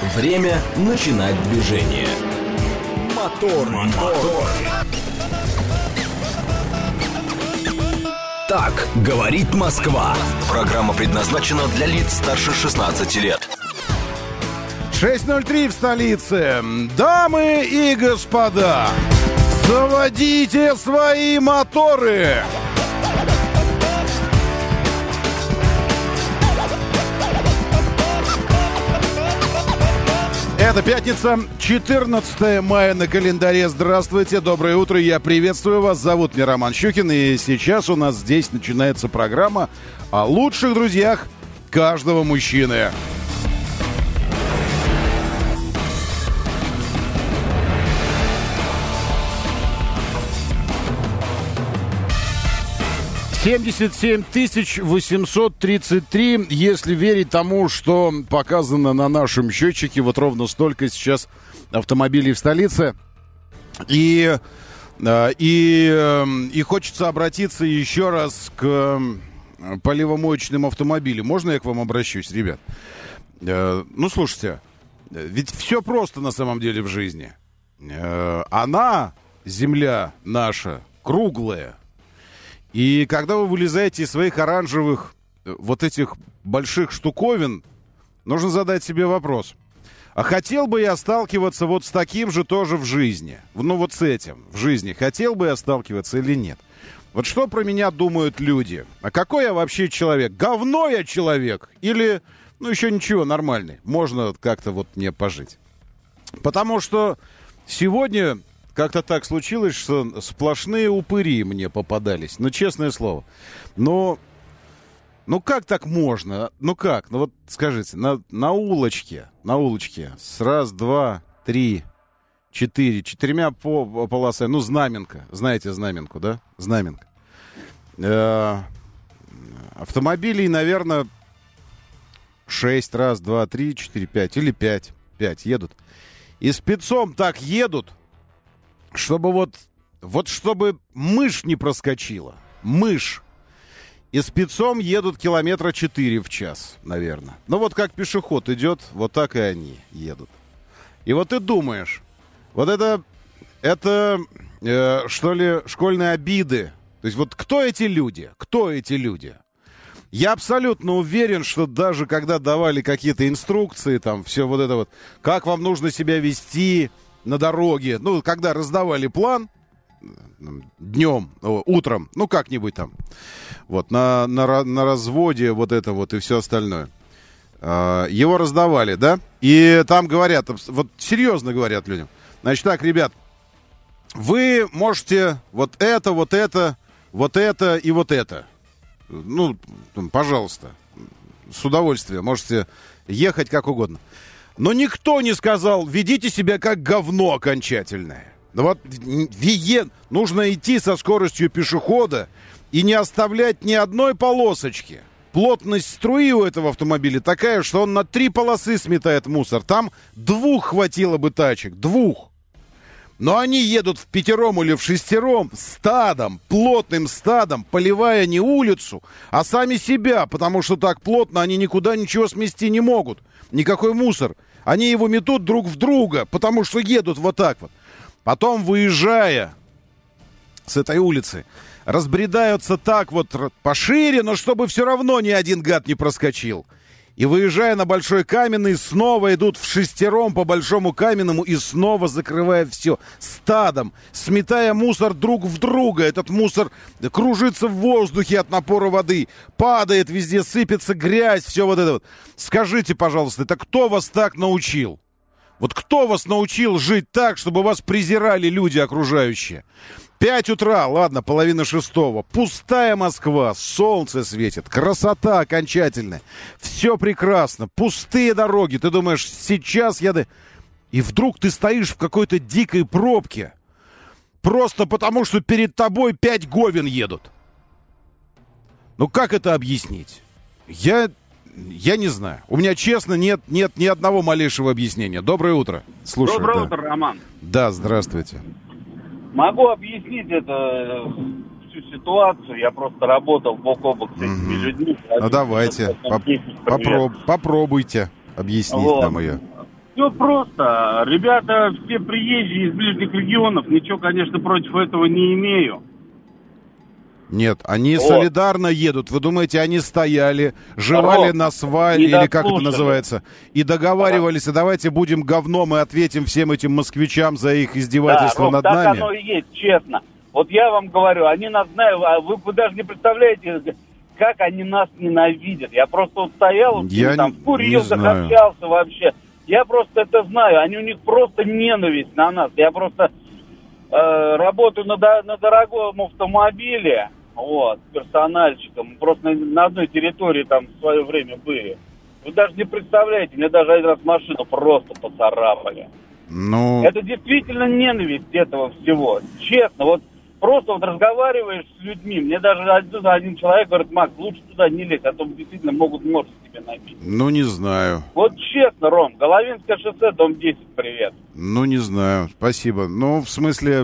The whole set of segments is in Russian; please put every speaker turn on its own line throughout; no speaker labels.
Время начинать движение. Мотор. Так говорит Москва. Программа предназначена для лиц старше 16 лет.
6:03 в столице. Дамы и господа, заводите свои моторы. Это пятница, 14 мая на календаре. Здравствуйте, доброе утро, я приветствую вас. Зовут меня Роман Щукин, и сейчас у нас здесь начинается программа о лучших друзьях каждого мужчины. $77 833, если верить тому, что показано на нашем счетчике, вот ровно столько сейчас автомобилей в столице. И хочется обратиться еще раз к поливомоечным автомобилям. Можно я к вам обращусь, ребят? Ну, слушайте, ведь все просто на самом деле в жизни. Она, земля наша, круглая. И когда вы вылезаете из своих оранжевых вот этих больших штуковин, нужно задать себе вопрос. А хотел бы я сталкиваться вот с таким же тоже в жизни? Ну вот с этим в жизни. Хотел бы я сталкиваться или нет? Вот что про меня думают люди? А какой я вообще человек? Говно я человек? Или, ну еще ничего, нормальный? Можно как-то вот мне пожить. Потому что сегодня... Как-то так случилось, что сплошные упыри мне попадались. Ну, честное слово. Ну как так можно? Ну как? Ну вот скажите, на улочке с раз, два, три, четырьмя полосами, ну, знаменка. Знаете знаменку, да? Знаменка. Автомобилей, наверное, 6, раз, два, три, 4, 5 или 5 едут. И спецом так едут, чтобы вот чтобы мышь не проскочила. Мышь. И спецом едут километра 4 в час, наверное. Ну вот как пешеход идет, вот так и они едут. И вот ты думаешь, вот это что ли, школьные обиды. То есть вот кто эти люди? Кто эти люди? Я абсолютно уверен, что даже когда давали какие-то инструкции, там, все вот это вот, как вам нужно себя вести на дороге, ну, когда раздавали план днем, утром, ну, как-нибудь там, вот, на разводе, вот это вот и все остальное. Его раздавали, да? И там говорят, вот серьезно говорят людям, значит так, ребят, вы можете вот это и вот это. Ну, пожалуйста, с удовольствием можете ехать как угодно. Но никто не сказал, ведите себя как говно окончательное. Вот нужно идти со скоростью пешехода и не оставлять ни одной полосочки. Плотность струи у этого автомобиля такая, что он на 3 полосы сметает мусор. Там 2 хватило бы тачек, 2. Но они едут в 5 или в 6 стадом, плотным стадом, поливая не улицу, а сами себя, потому что так плотно они никуда ничего смести не могут. Никакой мусор. Они его метут друг в друга, потому что едут вот так вот. Потом, выезжая с этой улицы, разбредаются так вот пошире, но чтобы все равно ни один гад не проскочил. И, выезжая на Большой Каменный, снова идут в 6 по Большому Каменному и снова закрывая все стадом, сметая мусор друг в друга. Этот мусор кружится в воздухе от напора воды, падает везде, сыпется грязь, все вот это вот. Скажите, пожалуйста, это кто вас так научил? Вот кто вас научил жить так, чтобы вас презирали люди окружающие? 5 утра, ладно, 5:30. Пустая Москва, солнце светит, красота окончательная. Все прекрасно, пустые дороги. Ты думаешь, сейчас я... И вдруг ты стоишь в какой-то дикой пробке. Просто потому, что перед тобой 5 говен едут. Ну как это объяснить? Я не знаю. У меня, честно, нет ни одного малейшего объяснения. Доброе утро. Слушаю.
Доброе утро, Роман.
Да, здравствуйте.
Могу объяснить всю ситуацию. Я просто работал бок о бок с этими людьми.
Ну давайте, попробуйте объяснить нам ее.
Все просто. Ребята все приезжие из ближних регионов, ничего, конечно, против этого не имею.
Нет, они солидарно едут. Вы думаете, они стояли, жевали на свале, или как это называется, и договаривались, а давайте будем говном и ответим всем этим москвичам за их издевательство над нами?
Так оно и есть, честно. Вот я вам говорю, они нас знают, а вы даже не представляете, как они нас ненавидят. Я просто вот стоял, там, курил, общался вообще. Я просто это знаю, у них просто ненависть на нас. Я просто работаю на дорогом автомобиле, вот, персональщиком. Просто на одной территории там в свое время были. Вы даже не представляете, мне даже один раз машину просто поцарапали.
Ну...
Это действительно ненависть этого всего. Честно, вот просто вот разговариваешь с людьми. Мне даже один человек говорит: Макс, лучше туда не лезь, а то действительно могут нож тебе набить.
Ну, не знаю.
Вот честно, Ром, Головинское шоссе, дом 10, привет.
Ну, не знаю, спасибо. Ну, в смысле...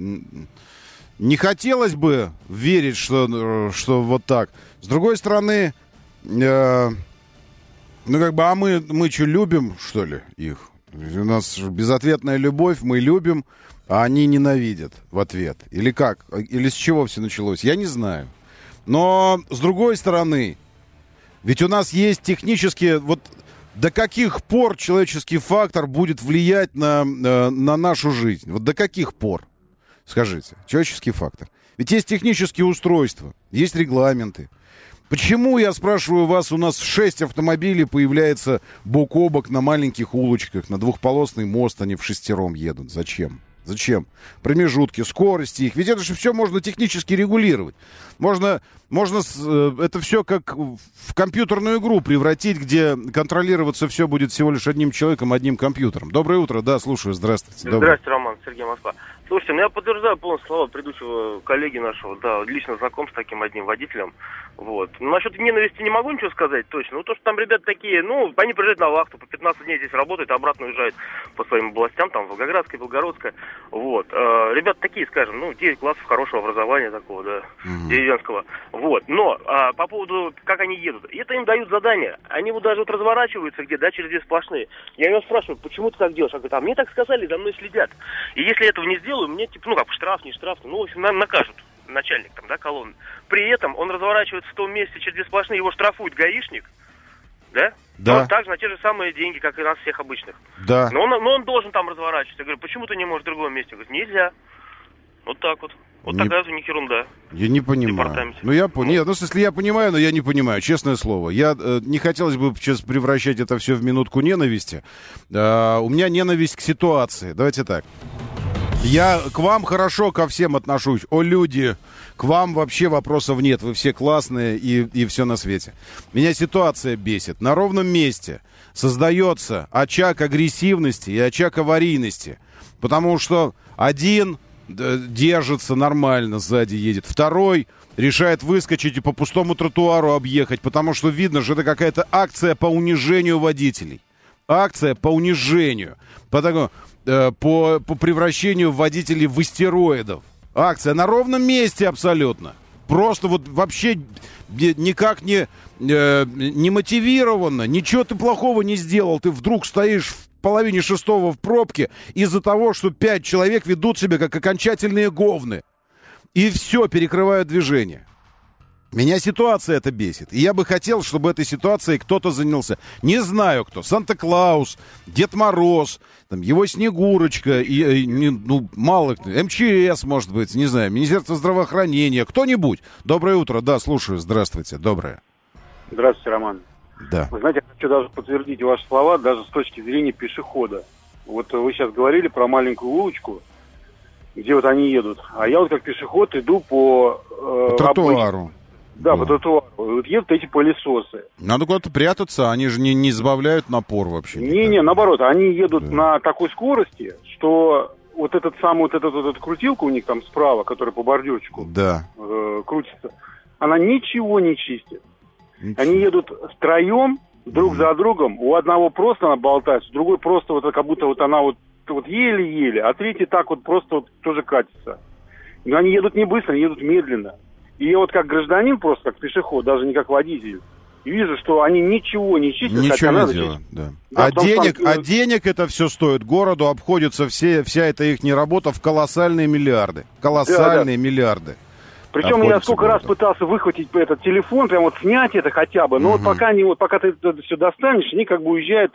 Не хотелось бы верить, что вот так. С другой стороны, ну, как бы, а мы что, любим, что ли, их? У нас безответная любовь, мы любим, а они ненавидят в ответ. Или как? Или с чего все началось? Я не знаю. Но, с другой стороны, ведь у нас есть технические... Вот до каких пор человеческий фактор будет влиять на нашу жизнь? Вот до каких пор? Скажите, человеческий фактор. Ведь есть технические устройства, есть регламенты. Почему, я спрашиваю вас, у нас 6 автомобилей появляется бок о бок на маленьких улочках, на двухполосный мост они вшестером едут? Зачем? Зачем? Промежутки, скорости их. Ведь это же все можно технически регулировать. Можно это все как в компьютерную игру превратить, где контролироваться все будет всего лишь одним человеком, одним компьютером. Доброе утро, да, слушаю, здравствуйте.
Здравствуйте, Роман, Сергей, Москва. Слушайте, я подтверждаю полностью слова предыдущего коллеги нашего, да, лично знаком с таким одним водителем, вот. Насчет ненависти не могу ничего сказать точно, то, что там ребята такие, они приезжают на вахту, по 15 дней здесь работают, а обратно уезжают по своим областям, там, Волгоградская, Белгородская, вот. Ребята такие, скажем, 9 классов хорошего образования такого, да, деревенского, вот. Но по поводу, как они едут, это им дают задание, они вот даже разворачиваются где, да, через две сплошные. Я его спрашиваю, почему ты так делаешь? Он говорит, мне так сказали, за мной следят. И если этого не сделаю, мне, штраф, не штраф, в общем, накажут начальник, там, да, колонны. При этом он разворачивается в том месте через две сплошные, его штрафует гаишник, да?
Да.
Он также на те же самые деньги, как и нас всех обычных.
Да.
Но он должен там разворачиваться. Я говорю, почему ты не можешь в другом месте? Он говорит, нельзя. Вот так вот. Вот такая у них ерунда.
Я не понимаю. Нет, в смысле, я понимаю, но я не понимаю, честное слово. Я не хотелось бы сейчас превращать это все в минутку ненависти. У меня ненависть к ситуации. Давайте так. Я к вам хорошо ко всем отношусь. О, люди, к вам вообще вопросов нет. Вы все классные и все на свете. Меня ситуация бесит. На ровном месте создается очаг агрессивности и очаг аварийности. Потому что один держится нормально, сзади едет. Второй решает выскочить и по пустому тротуару объехать. Потому что видно, что это какая-то акция по унижению водителей. Акция по унижению. По превращению водителей в истероидов. Акция на ровном месте абсолютно. Просто вот вообще никак не мотивированно. Ничего ты плохого не сделал. Ты вдруг стоишь в половине шестого в пробке из-за того, что 5 человек ведут себя как окончательные говны. И все, перекрывают движение. Меня ситуация это бесит. И я бы хотел, чтобы этой ситуацией кто-то занялся. Не знаю кто. Санта-Клаус, Дед Мороз, там, его Снегурочка, мало кто. МЧС, может быть, не знаю, Министерство здравоохранения. Кто-нибудь. Доброе утро. Да, слушаю. Здравствуйте. Доброе.
Здравствуйте, Роман.
Да.
Вы знаете, я хочу даже подтвердить ваши слова, даже с точки зрения пешехода. Вот вы сейчас говорили про маленькую улочку, где вот они едут. А я вот как пешеход иду по
тротуару.
Да, по тротуару. Вот едут эти пылесосы.
Надо куда-то прятаться, они же не сбавляют напор вообще.
Не, наоборот, они едут на такой скорости, что вот эту крутилку у них там справа, которая по бордюрчику крутится, она ничего не чистит. Они едут втроем, друг за другом, у одного просто она болтается, у другой просто вот как будто вот она вот еле-еле, а третий так вот просто вот тоже катится. Но они едут не быстро, они едут медленно. И я вот как гражданин, просто как пешеход, даже не как водитель, и вижу, что они ничего не чистят.
Ничего не делают, да. Да, а денег это все стоит. Городу обходится вся эта их работа в колоссальные миллиарды. Колоссальные миллиарды.
Причем я сколько раз пытался выхватить этот телефон, прям вот снять это хотя бы, но вот пока ты это все достанешь, они как бы уезжают,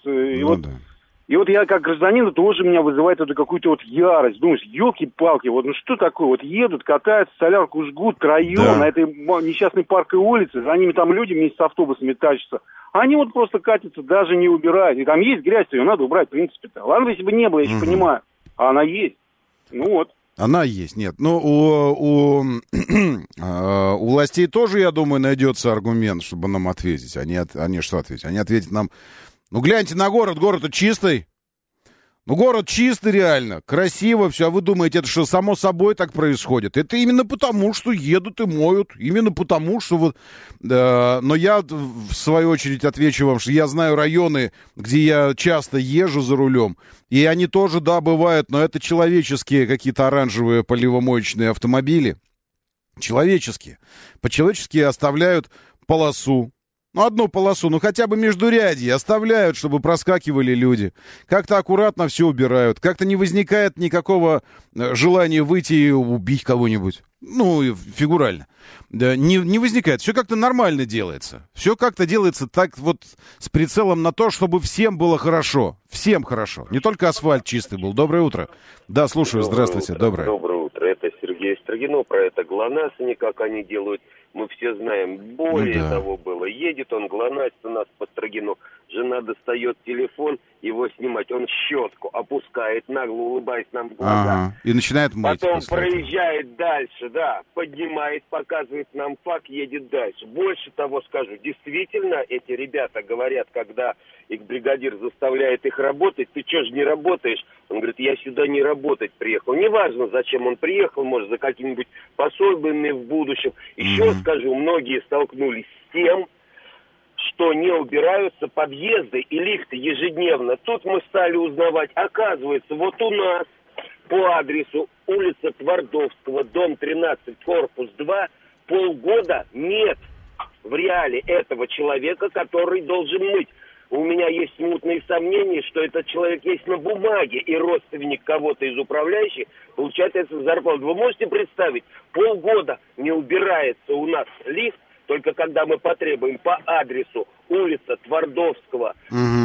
и вот я как гражданин, тоже меня вызывает это какую-то вот ярость. Думаешь, елки-палки, вот ну что такое? Вот едут, катаются, солярку жгут, троем на этой несчастной парковой улице, за ними там люди вместе с автобусами тащатся. Они вот просто катятся, даже не убирают. И там есть грязь, ее надо убрать, в принципе-то. Ладно, если бы не было, я еще понимаю. А она есть. Ну вот.
Она есть, нет. Ну, у властей тоже, я думаю, найдется аргумент, чтобы нам ответить. Они что ответят? Они ответят нам: ну, гляньте на город-то чистый. Ну, город чистый реально, красиво все. А вы думаете, это что, само собой так происходит? Это именно потому, что едут и моют. Именно потому, что вот... но я, в свою очередь, отвечу вам, что я знаю районы, где я часто езжу за рулем. И они тоже, да, бывают, но это человеческие какие-то оранжевые поливомоечные автомобили. Человеческие. По-человечески оставляют полосу. Ну, одну полосу, ну, хотя бы междурядье оставляют, чтобы проскакивали люди. Как-то аккуратно все убирают. Как-то не возникает никакого желания выйти и убить кого-нибудь. Ну, фигурально. Да, не возникает. Все как-то нормально делается. Все как-то делается так вот с прицелом на то, чтобы всем было хорошо. Всем хорошо. Не только асфальт чистый был. Доброе утро. Да, слушаю. Здравствуйте. Доброе.
Доброе утро. Это Сергей Строгинов. Про это ГЛОНАСС, как они делают. Мы все знаем. Более того было. Едет он, ГЛОНАСС у нас по Строгину. Жена достает телефон, его снимать. Он щетку опускает, нагло улыбаясь нам в глаза.
И начинает мыть.
Потом проезжает дальше, да. Поднимает, показывает нам факт, едет дальше. Больше того скажу. Действительно, эти ребята говорят, когда их бригадир заставляет их работать, ты что ж не работаешь? Он говорит, я сюда не работать приехал. Неважно, зачем он приехал, может, за какими-нибудь пособиями в будущем. Еще скажу, многие столкнулись с тем, что не убираются подъезды и лифты ежедневно. Тут мы стали узнавать, оказывается, вот у нас по адресу улица Твардовского, дом 13, корпус 2, полгода нет в реале этого человека, который должен мыть. У меня есть смутные сомнения, что этот человек есть на бумаге, и родственник кого-то из управляющих получает эту зарплату. Вы можете представить, полгода не убирается у нас лифт, только когда мы потребуем по адресу улица Твардовского,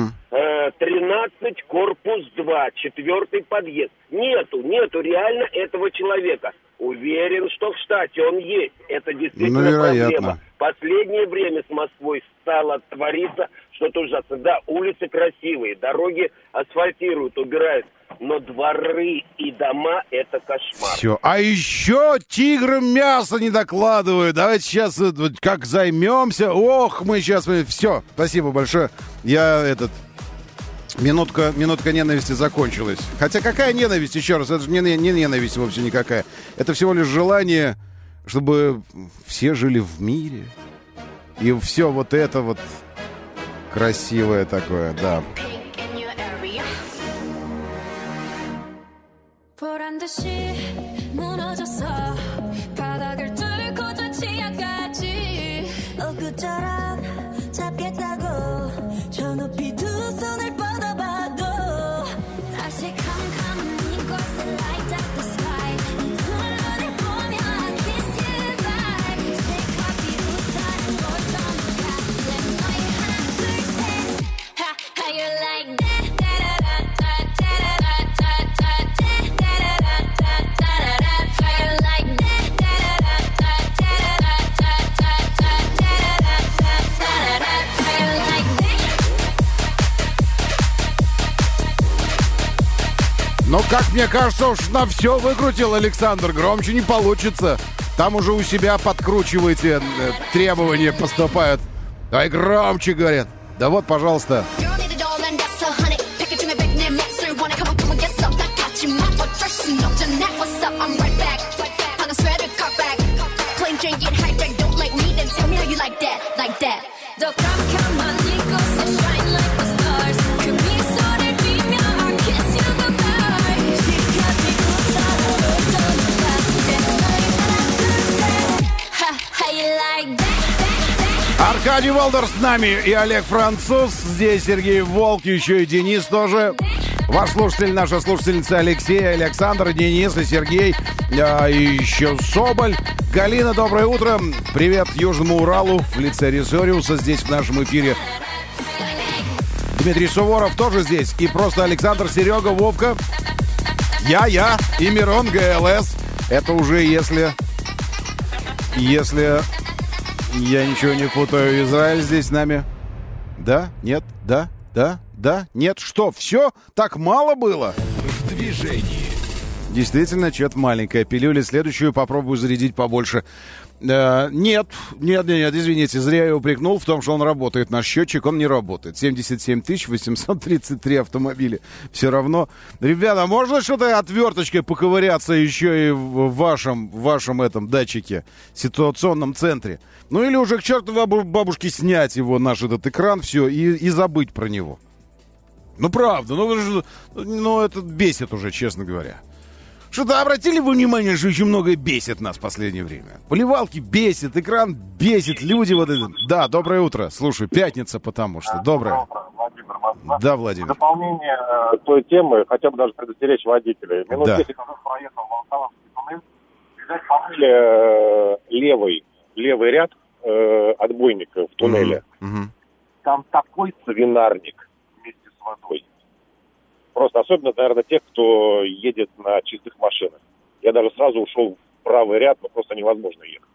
13, корпус 2, 4 подъезд. Нету реально этого человека. Уверен, что в штате он есть. Это действительно проблема. Последнее время с Москвой стало твориться что-то ужасное. Да, улицы красивые, дороги асфальтируют, убирают. Но дворы и дома — это кошмар.
Все. А еще тиграм мясо не докладывают. Давайте сейчас как займемся. Ох, мы сейчас... Все, спасибо большое. Минутка ненависти закончилась. Хотя какая ненависть, еще раз? Это же не ненависть вовсе никакая. Это всего лишь желание, чтобы все жили в мире. И все вот это вот красивое такое, да. 보란듯이 무너졌어 바닥을 뚫고 저 지하까지 엊그처럼 잡겠다고 저 높이 두 손을 뻗어봐도 다시 캄캄한 이곳에 light up the sky 이 두 눈을 보며 I kiss you back 새카피 우산을 꽂아놓은 같은 너의 하나 둘 셋 How you like that Но, как мне кажется, уж на все выкрутил Александр. Громче не получится. Там уже у себя подкручиваете, требования поступают. Давай громче, говорят. Да вот, пожалуйста. Аркадий Волдер с нами и Олег Француз. Здесь Сергей Волк, еще и Денис тоже. Ваш слушатель, наша слушательница Алексей, Александр, Денис и Сергей. И еще Соболь. Галина, доброе утро. Привет Южному Уралу в лице Ресориуса здесь в нашем эфире. Дмитрий Суворов тоже здесь. И просто Александр, Серега, Вовка. Я и Мирон ГЛС. Это уже если я ничего не путаю, Израиль здесь с нами. Да? Нет? Да? Нет? Что? Все? Так мало было?
В движении.
Действительно, что-то маленькая пилюля. Следующую попробую зарядить побольше. Нет, извините, зря я упрекнул в том, что он работает. Наш счетчик, он не работает. 77 833 автомобиля. Все равно. Ребята, можно что-то отверточкой поковыряться еще и в вашем этом датчике, ситуационном центре? Ну или уже к чертовой бабушке снять его, наш этот экран, все, и забыть про него. Ну правда, ну это бесит уже, честно говоря. Что-то обратили вы внимание, что очень многое бесит нас в последнее время? Поливалки бесит, экран бесит, люди вот это... Да, доброе утро. Слушай, пятница потому что. Доброе.
Владимир, Москва.
Да, Владимир.
В дополнение той темы, хотя бы даже предостеречь водителей. Минут 10 назад проехал в Волоколамский туннель. Взять левый ряд отбойника в туннеле. Там такой свинарник вместе с водой. Просто особенно, наверное, тех, кто едет на чистых машинах. Я даже сразу ушел в правый ряд, но просто невозможно ехать.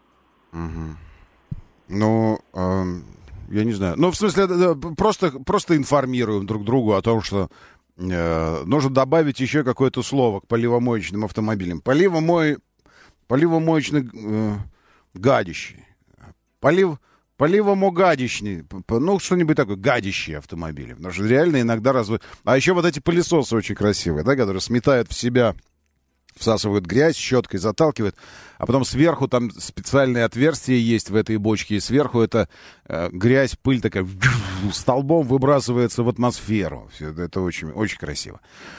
Ну, я не знаю. Ну, в смысле, просто информируем друг другу о том, что нужно добавить еще какое-то слово к поливомоечным автомобилям. Поливомоечный гадящий. Поливомогадищный, ну, что-нибудь такое, гадящие автомобили. Потому что реально иногда А еще вот эти пылесосы очень красивые, да, которые сметают в себя, всасывают грязь, щеткой заталкивают, а потом сверху там специальные отверстия есть в этой бочке, и сверху эта грязь, пыль такая столбом выбрасывается в атмосферу. Все это очень, очень красиво.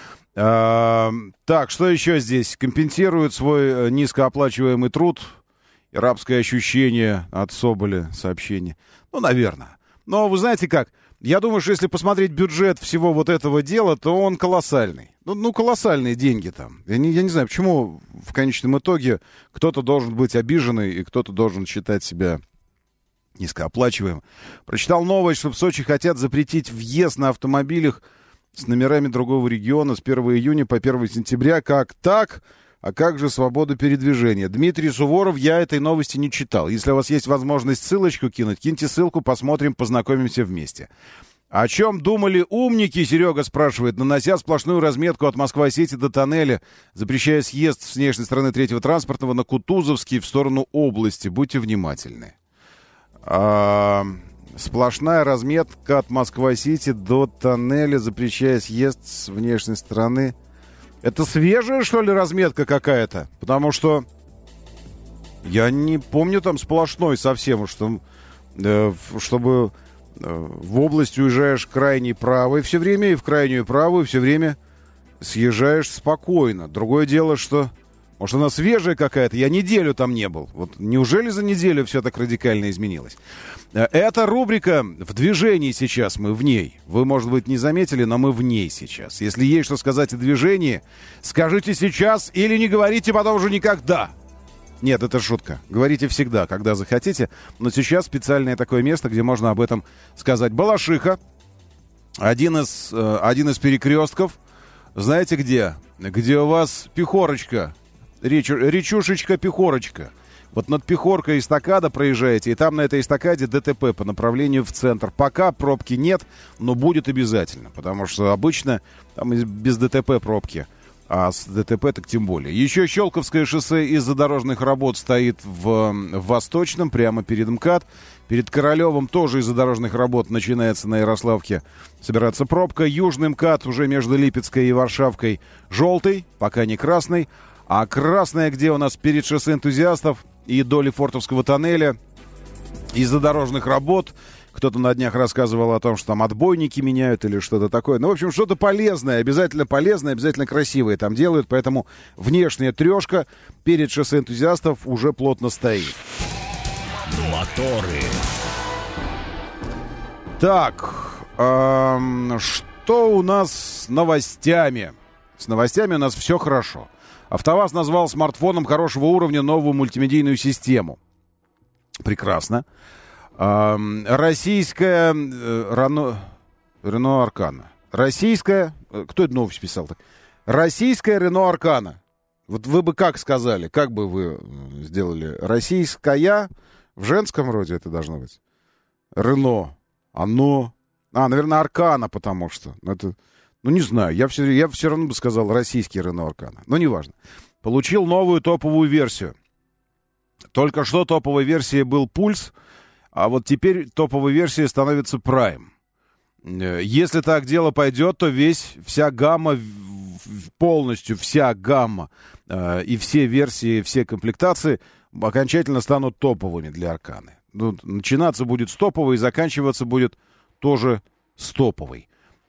Так, что еще здесь? Компенсирует свой низкооплачиваемый труд. Рабское ощущение от Соболя сообщение. Ну, наверное. Но вы знаете как? Я думаю, что если посмотреть бюджет всего вот этого дела, то он колоссальный. Ну колоссальные деньги там. Я не знаю, почему в конечном итоге кто-то должен быть обиженный и кто-то должен считать себя низкооплачиваемым. Прочитал новость, что в Сочи хотят запретить въезд на автомобилях с номерами другого региона с 1 июня по 1 сентября. Как так? А как же свобода передвижения? Дмитрий Суворов, я этой новости не читал. Если у вас есть возможность ссылочку кинуть, киньте ссылку, посмотрим, познакомимся вместе. О чем думали умники, Серега спрашивает, нанося сплошную разметку от Москва-Сити до тоннеля, запрещая съезд с внешней стороны третьего транспортного на Кутузовский в сторону области. Будьте внимательны. Сплошная разметка от Москва-Сити до тоннеля, запрещая съезд с внешней стороны... Это свежая, что ли, разметка какая-то? Потому что я не помню там сплошной совсем, что, чтобы в область уезжаешь крайней правой все время, и в крайнюю правую все время съезжаешь спокойно. Другое дело, что, может, она свежая какая-то, я неделю там не был. Вот неужели за неделю все так радикально изменилось? Эта рубрика в движении сейчас, мы в ней. Вы, может быть, не заметили, но мы в ней сейчас. Если есть что сказать о движении, скажите сейчас или не говорите потом уже никогда. Нет, это шутка. Говорите всегда, когда захотите. Но сейчас специальное такое место, где можно об этом сказать. Балашиха, один из перекрестков. Знаете где? Где у вас Пехорочка, речушечка Пехорочка. Вот над Пехоркой эстакада проезжаете, и там на этой эстакаде ДТП по направлению в центр. Пока пробки нет, но будет обязательно, потому что обычно там без ДТП пробки, а с ДТП так тем более. Еще Щелковское шоссе из-за дорожных работ стоит в Восточном, прямо перед МКАД. Перед Королевым тоже из-за дорожных работ начинается на Ярославке собираться пробка. Южный МКАД уже между Липецкой и Варшавкой желтый, пока не красный. А красная, где у нас перед шоссе Энтузиастов и до Лефортовского тоннеля из-за дорожных работ. Кто-то на днях рассказывал о том, что там отбойники меняют или что-то такое. Ну, в общем, что-то полезное, обязательно красивое там делают. Поэтому внешняя трешка перед шоссе Энтузиастов уже плотно стоит.
Моторы.
Так, что у нас с новостями? С новостями у нас все хорошо. АвтоВАЗ назвал смартфоном хорошего уровня новую мультимедийную систему. Прекрасно. Российская Рено Аркана. Российская... Кто это новость писал так? Российская Рено Аркана. Вот вы бы как сказали? Как бы вы сделали? Российская... В женском роде это должно быть. Рено. Оно... наверное, Аркана, потому что... Это... не знаю. Я все равно бы сказал российский Рено Аркана. Но неважно. Получил новую топовую версию. Только что топовой версией был Пульс, а вот теперь топовой версией становится Prime. Если так дело пойдет, то вся гамма, полностью вся гамма и все версии, все комплектации окончательно станут топовыми для Арканы. Начинаться будет с топовой и заканчиваться будет тоже с топовой.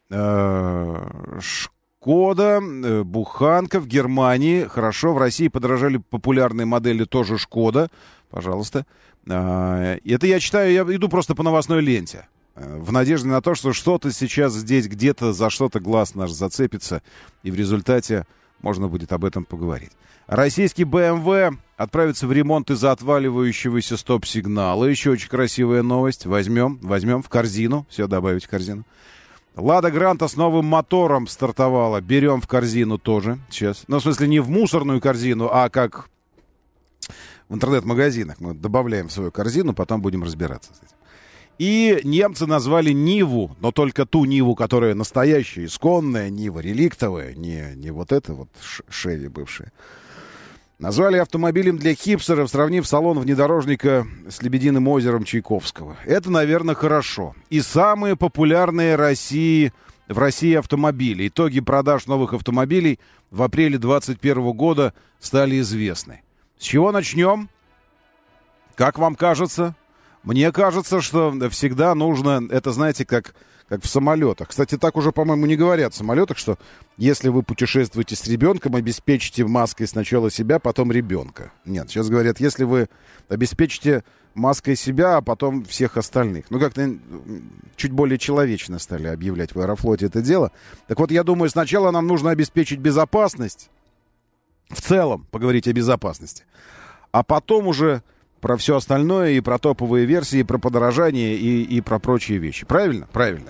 Шкода, буханка в Германии. Хорошо, в России подорожали популярные модели тоже Шкода. Пожалуйста. Это я читаю, я иду просто по новостной ленте. В надежде на то, что что-то сейчас здесь где-то за что-то глаз наш зацепится. И в результате можно будет об этом поговорить. Российский BMW отправится в ремонт из-за отваливающегося стоп-сигнала. Еще очень красивая новость. Возьмем в корзину. Все добавить в корзину. Лада Гранта с новым мотором стартовала. Берем в корзину тоже. Сейчас. В смысле, не в мусорную корзину, а как в интернет-магазинах. Мы добавляем в свою корзину, потом будем разбираться с этим. И немцы назвали Ниву, но только ту Ниву, которая настоящая, исконная Нива, реликтовая, не вот эта вот Шеви бывшая. Назвали автомобилем для хипстеров, сравнив салон внедорожника с Лебединым озером Чайковского. Это, наверное, хорошо. И самые популярные в России автомобили. Итоги продаж новых автомобилей в апреле 2021 года стали известны. С чего начнем? Как вам кажется? Мне кажется, что всегда нужно, это знаете, как в самолетах. Кстати, так уже, по-моему, не говорят в самолетах, что если вы путешествуете с ребенком, обеспечите маской сначала себя, потом ребенка. Нет, сейчас говорят, если вы обеспечите маской себя, а потом всех остальных. Как-то чуть более человечно стали объявлять в Аэрофлоте это дело. Так вот, я думаю, сначала нам нужно обеспечить безопасность. В целом поговорить о безопасности. А потом уже... про все остальное, и про топовые версии, и про подорожание, и про прочие вещи. Правильно? Правильно.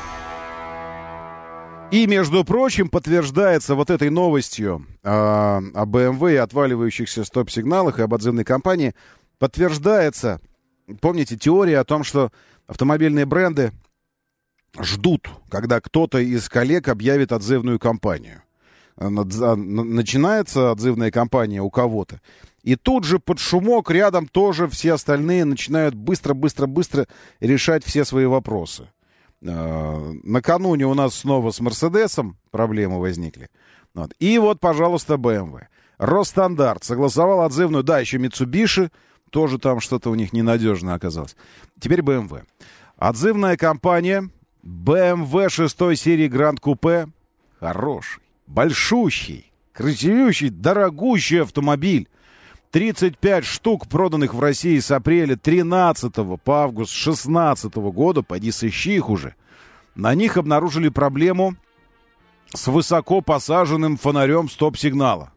И, между прочим, подтверждается вот этой новостью о BMW и отваливающихся стоп-сигналах и об отзывной кампании, подтверждается, помните, теория о том, что автомобильные бренды ждут, когда кто-то из коллег объявит отзывную кампанию. Начинается отзывная кампания у кого-то, и тут же под шумок рядом тоже все остальные начинают быстро решать все свои вопросы. Накануне у нас снова с Мерседесом проблемы возникли. И вот, пожалуйста, BMW. Росстандарт согласовал отзывную, да, еще Mitsubishi, тоже там что-то у них ненадежно оказалось. Теперь BMW. Отзывная кампания BMW 6 серии Grand Coupe. Хороший, большущий, красивющий, дорогущий автомобиль. 35 штук, проданных в России с апреля 13 по август 16 года, поди сыщи их уже. На них обнаружили проблему с высоко посаженным фонарем стоп-сигнала.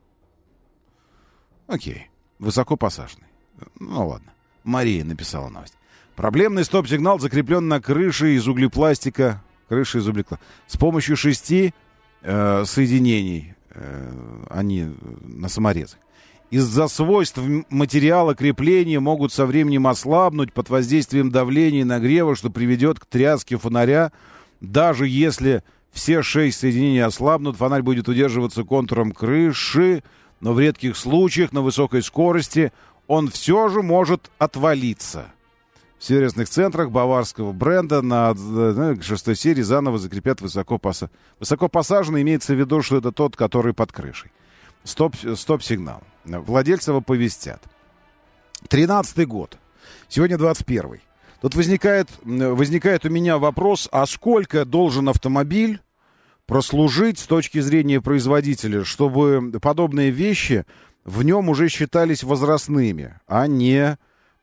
Окей, высоко посаженный. Ну ладно, Мария написала новость. Проблемный стоп-сигнал закреплен на крыше из углепластика. С помощью 6 соединений, они на саморезах. Из-за свойств материала крепления могут со временем ослабнуть под воздействием давления и нагрева, что приведет к тряске фонаря. Даже если все 6 соединений ослабнут, фонарь будет удерживаться контуром крыши, но в редких случаях на высокой скорости он все же может отвалиться. В сервисных центрах баварского бренда на 6 серии заново закрепят высоко посаженный. Имеется в виду, что это тот, который под крышей. Стоп-сигнал. Владельцев оповестят. 13-й год. Сегодня 21-й. Тут возникает у меня вопрос, а сколько должен автомобиль прослужить с точки зрения производителя, чтобы подобные вещи в нем уже считались возрастными, а не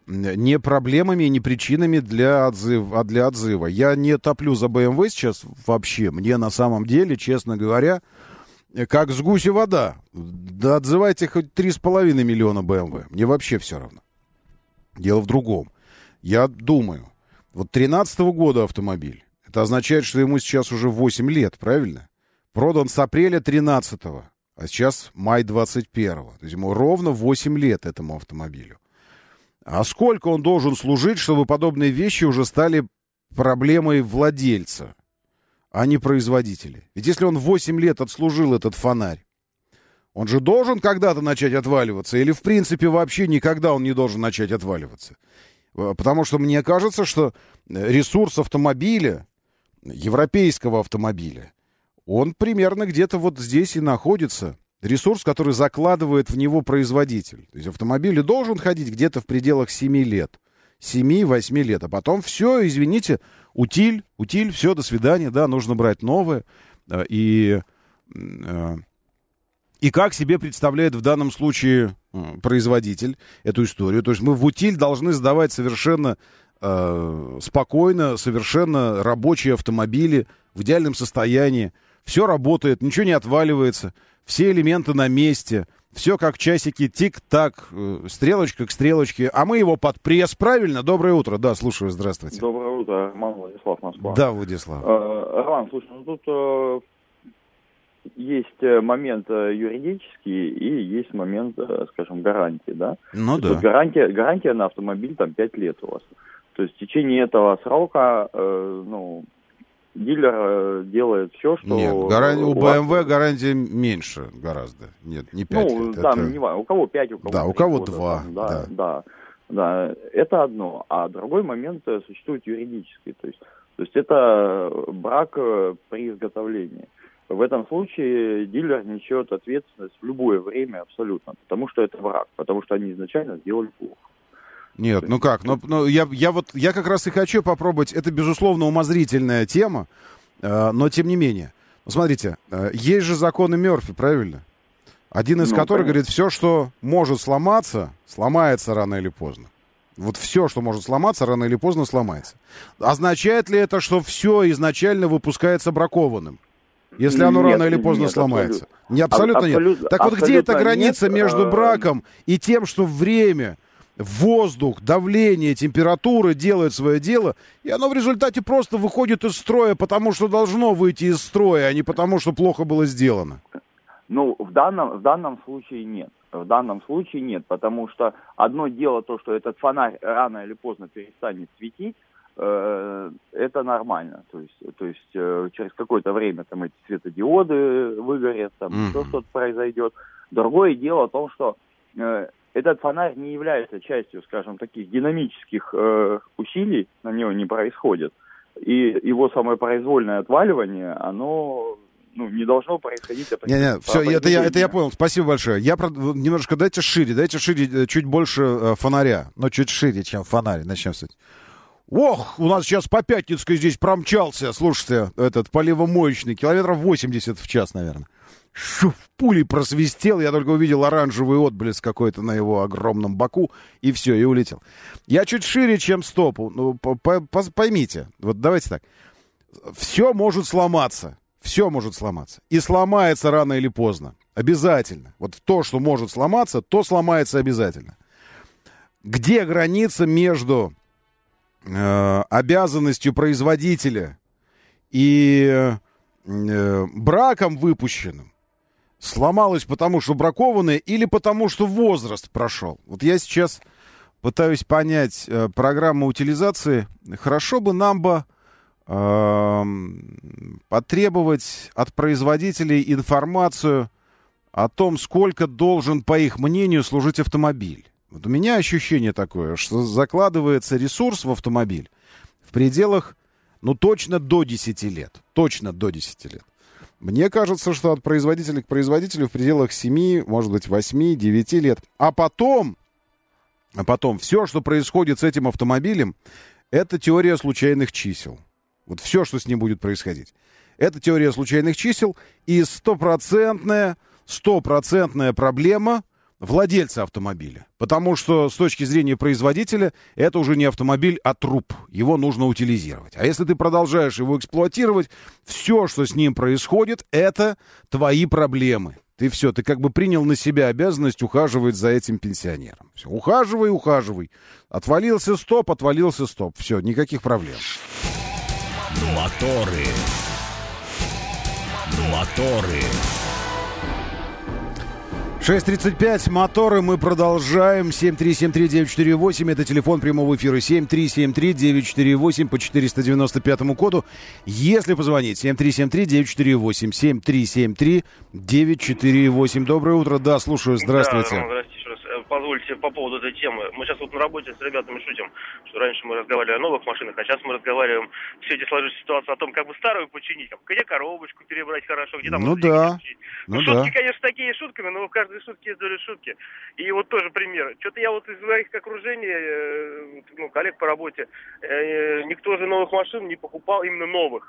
не проблемами, не причинами для отзыва. Я не топлю за BMW сейчас вообще. Мне на самом деле, честно говоря, как с гуся вода. Да отзывайте хоть 3,5 миллиона BMW. Мне вообще все равно. Дело в другом. Я думаю, вот 13-го года автомобиль. Это означает, что ему сейчас уже 8 лет, правильно? Продан с апреля 13-го, а сейчас май 21-го. То есть ему ровно 8 лет этому автомобилю. А сколько он должен служить, чтобы подобные вещи уже стали проблемой владельца, а не производителя? Ведь если он 8 лет отслужил этот фонарь, он же должен когда-то начать отваливаться, или в принципе вообще никогда он не должен начать отваливаться? Потому что мне кажется, что ресурс автомобиля, европейского автомобиля, он примерно где-то вот здесь и находится. Ресурс, который закладывает в него производитель. То есть автомобиль должен ходить где-то в пределах 7 лет. 7-8 лет. А потом все, извините, утиль, все, до свидания, да, нужно брать новое. И как себе представляет в данном случае производитель эту историю? То есть мы в утиль должны сдавать совершенно спокойно, совершенно рабочие автомобили в идеальном состоянии. Все работает, ничего не отваливается. Все элементы на месте, все как часики, тик-так, стрелочка к стрелочке. А мы его под пресс, правильно? Доброе утро. Да, слушаю, здравствуйте.
Доброе утро, Роман, Владислав, Москва.
Да, Владислав.
Роман, слушай, ну тут есть момент юридический и есть момент, скажем, гарантии, да?
Ну да.
Тут гарантия на автомобиль там 5 лет у вас. То есть в течение этого срока, дилер делает все, что...
Нет, у BMW гарантия меньше гораздо. Нет, не 5 лет.
Там, не важно, у кого 5, у кого 3
да, у кого
года,
2.
Там, да, это одно. А другой момент существует юридический. То есть это брак при изготовлении. В этом случае дилер несет ответственность в любое время абсолютно. Потому что это брак. Потому что они изначально сделали плохо.
Нет, ну как? Я как раз и хочу попробовать. Это, безусловно, умозрительная тема, но тем не менее. Смотрите, есть же законы Мерфи, правильно? Один из которых говорит, все, что может сломаться, сломается рано или поздно. Вот все, что может сломаться, рано или поздно сломается. Означает ли это, что все изначально выпускается бракованным? Если оно рано или поздно сломается? Абсолютно нет. Так вот где эта граница между браком и тем, что время... Воздух, давление, температура делают свое дело, и оно в результате просто выходит из строя, потому что должно выйти из строя, а не потому, что плохо было сделано.
Ну, в данном случае нет. В данном случае нет, потому что одно дело то, что этот фонарь рано или поздно перестанет светить, это нормально. То есть через какое-то время там эти светодиоды выгорят, там еще что-то произойдет. Другое дело в том, что этот фонарь не является частью, скажем, таких динамических усилий, на него не происходит. И его самое произвольное отваливание, не должно происходить.
Все, это я понял. Спасибо большое. Немножко дайте шире, чуть больше фонаря. Но чуть шире, чем фонарь. Начнем с этого. Ох, у нас сейчас по Пятницкой здесь промчался, слушайте, этот поливомоечный, километров 80 в час, наверное. Пулей просвистел, я только увидел оранжевый отблеск какой-то на его огромном боку, и все, и улетел. Я чуть шире, чем стопу. Поймите, вот давайте так. Все может сломаться. И сломается рано или поздно. Обязательно. Вот то, что может сломаться, то сломается обязательно. Где граница между обязанностью производителя и браком выпущенным? Сломалось потому, что бракованное, или потому, что возраст прошел? Вот я сейчас пытаюсь понять программу утилизации. Хорошо бы нам потребовать от производителей информацию о том, сколько должен, по их мнению, служить автомобиль. Вот у меня ощущение такое, что закладывается ресурс в автомобиль в пределах, точно до 10 лет. Точно до 10 лет. Мне кажется, что от производителя к производителю в пределах 7, может быть, 8, 9 лет. А потом все, что происходит с этим автомобилем, это теория случайных чисел. Вот все, что с ним будет происходить. Это теория случайных чисел и стопроцентная проблема владельца автомобиля. Потому что с точки зрения производителя это уже не автомобиль, а труп. Его нужно утилизировать. А если ты продолжаешь его эксплуатировать, все, что с ним происходит, это твои проблемы. Ты как бы принял на себя обязанность ухаживать за этим пенсионером. Все, ухаживай. Отвалился стоп. Все, никаких проблем.
Моторы.
6:35, моторы, мы продолжаем. 7373948, это телефон прямого эфира. 7373948 по 495 коду. Если позвонить, 7373948, 7373948. Доброе утро, да, слушаю, здравствуйте.
Да, здравствуйте еще раз. Позвольте по поводу этой темы. Мы сейчас на работе с ребятами шутим, что раньше мы разговаривали о новых машинах, а сейчас мы разговариваем, все эти сложившиеся ситуации о том, как бы старую починить, где коробочку перебрать хорошо, где там... Шутки, конечно, такие шутками, но в каждой шутке есть доля шутки. И вот тоже пример. Что-то я вот из своих окружений, коллег по работе, никто же новых машин не покупал, именно новых.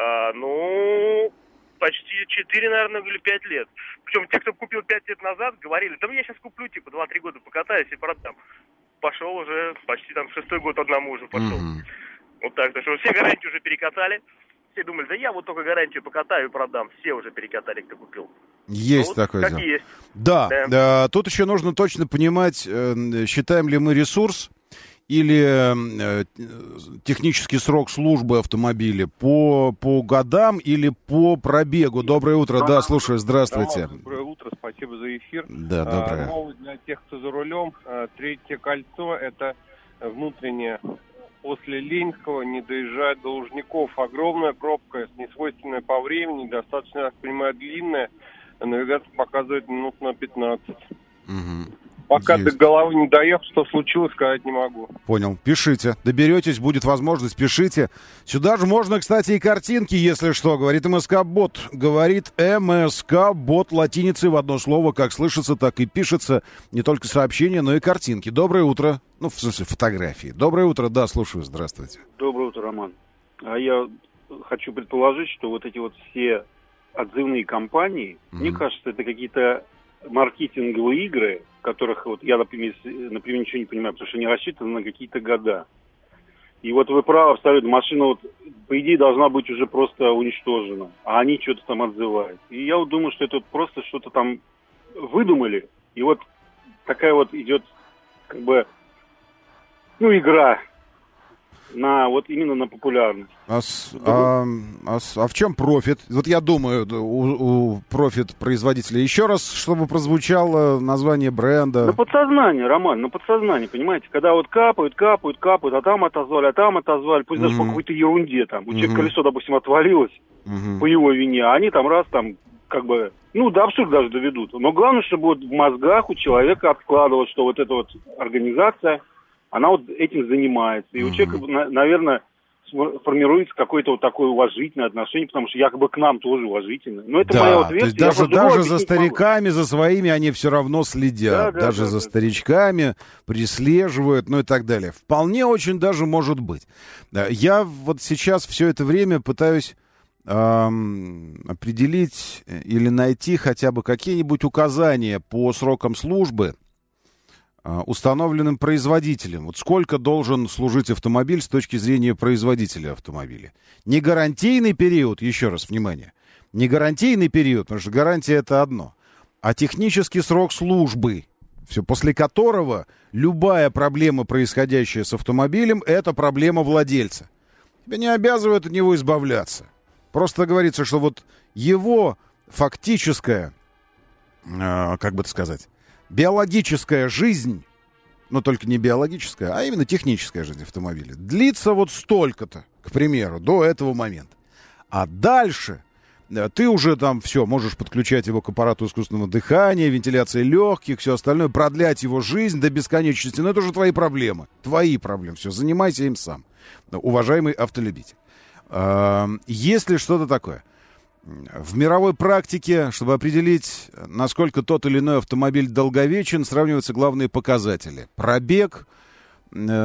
Почти 4, наверное, или 5 лет. Причем те, кто купил 5 лет назад, говорили, я сейчас куплю, 2-3 года покатаюсь, и продам. Пошел уже почти 6-й год одному уже пошел. Вот так. То есть все гарантии уже перекатали. Все думали, я вот только гарантию покатаю и продам. Все уже перекатали, кто купил.
Есть такое.
Как есть.
Да. Тут еще нужно точно понимать, считаем ли мы ресурс или технический срок службы автомобиля по годам или по пробегу. Доброе утро, да, слушаю, здравствуйте.
Доброе утро, спасибо за эфир.
Да, доброе.
Новость для тех, кто за рулем. Третье кольцо, это внутреннее. После Ленинского не доезжает до Лужников. Огромная пробка, несвойственная по времени, достаточно, я понимаю, длинная. Навигатор показывает минут на 15. Пока до головы не доехал, что случилось, сказать не могу.
Понял. Пишите. Доберетесь, будет возможность, пишите. Сюда же можно, кстати, и картинки, если что. Говорит МСК-бот. Говорит МСК-бот латиницей в одно слово. Как слышится, так и пишется. Не только сообщения, но и картинки. Доброе утро. В смысле, фотографии. Доброе утро. Да, слушаю. Здравствуйте.
Доброе утро, Роман. А я хочу предположить, что вот эти вот все отзывные кампании, мне кажется, это какие-то маркетинговые игры, в которых я, например, ничего не понимаю, потому что они рассчитаны на какие-то года. И вот вы правы абсолютно, машина по идее должна быть уже просто уничтожена, а они что-то там отзывают. И я думаю, что это просто что-то там выдумали, и вот такая вот идет игра именно на популярность.
А в чем профит? Вот я думаю, у профит производителя. Еще раз, чтобы прозвучало название бренда.
На подсознание, Роман, на подсознание, понимаете? Когда капают, а там отозвали, пусть даже по какой-то ерунде там. У человека колесо, допустим, отвалилось по его вине, а они там до абсурда даже доведут. Но главное, чтобы в мозгах у человека откладывалось, что вот эта вот организация, она этим занимается. И у человека, наверное, формируется какое-то такое уважительное отношение, потому что якобы к нам тоже уважительно. Но это моя версия.
То есть даже за стариками, за своими они все равно следят. За старичками прислеживают, и так далее. Вполне очень даже может быть. Я вот сейчас все это время пытаюсь определить или найти хотя бы какие-нибудь указания по срокам службы, установленным производителем. Вот сколько должен служить автомобиль с точки зрения производителя автомобиля. Не гарантийный период, еще раз, внимание, не гарантийный период, потому что гарантия это одно, а технический срок службы, все, после которого любая проблема, происходящая с автомобилем, это проблема владельца. Тебя не обязывают от него избавляться. Просто говорится, что его фактическая, биологическая жизнь, но только не биологическая, а именно техническая жизнь автомобиля, длится столько-то, к примеру, до этого момента. А дальше ты уже там можешь подключать его к аппарату искусственного дыхания, вентиляции легких, все остальное, продлять его жизнь до бесконечности. Но это уже твои проблемы. Все, занимайся им сам, уважаемый автолюбитель. Есть ли что-то такое? В мировой практике, чтобы определить, насколько тот или иной автомобиль долговечен, сравниваются главные показатели. Пробег,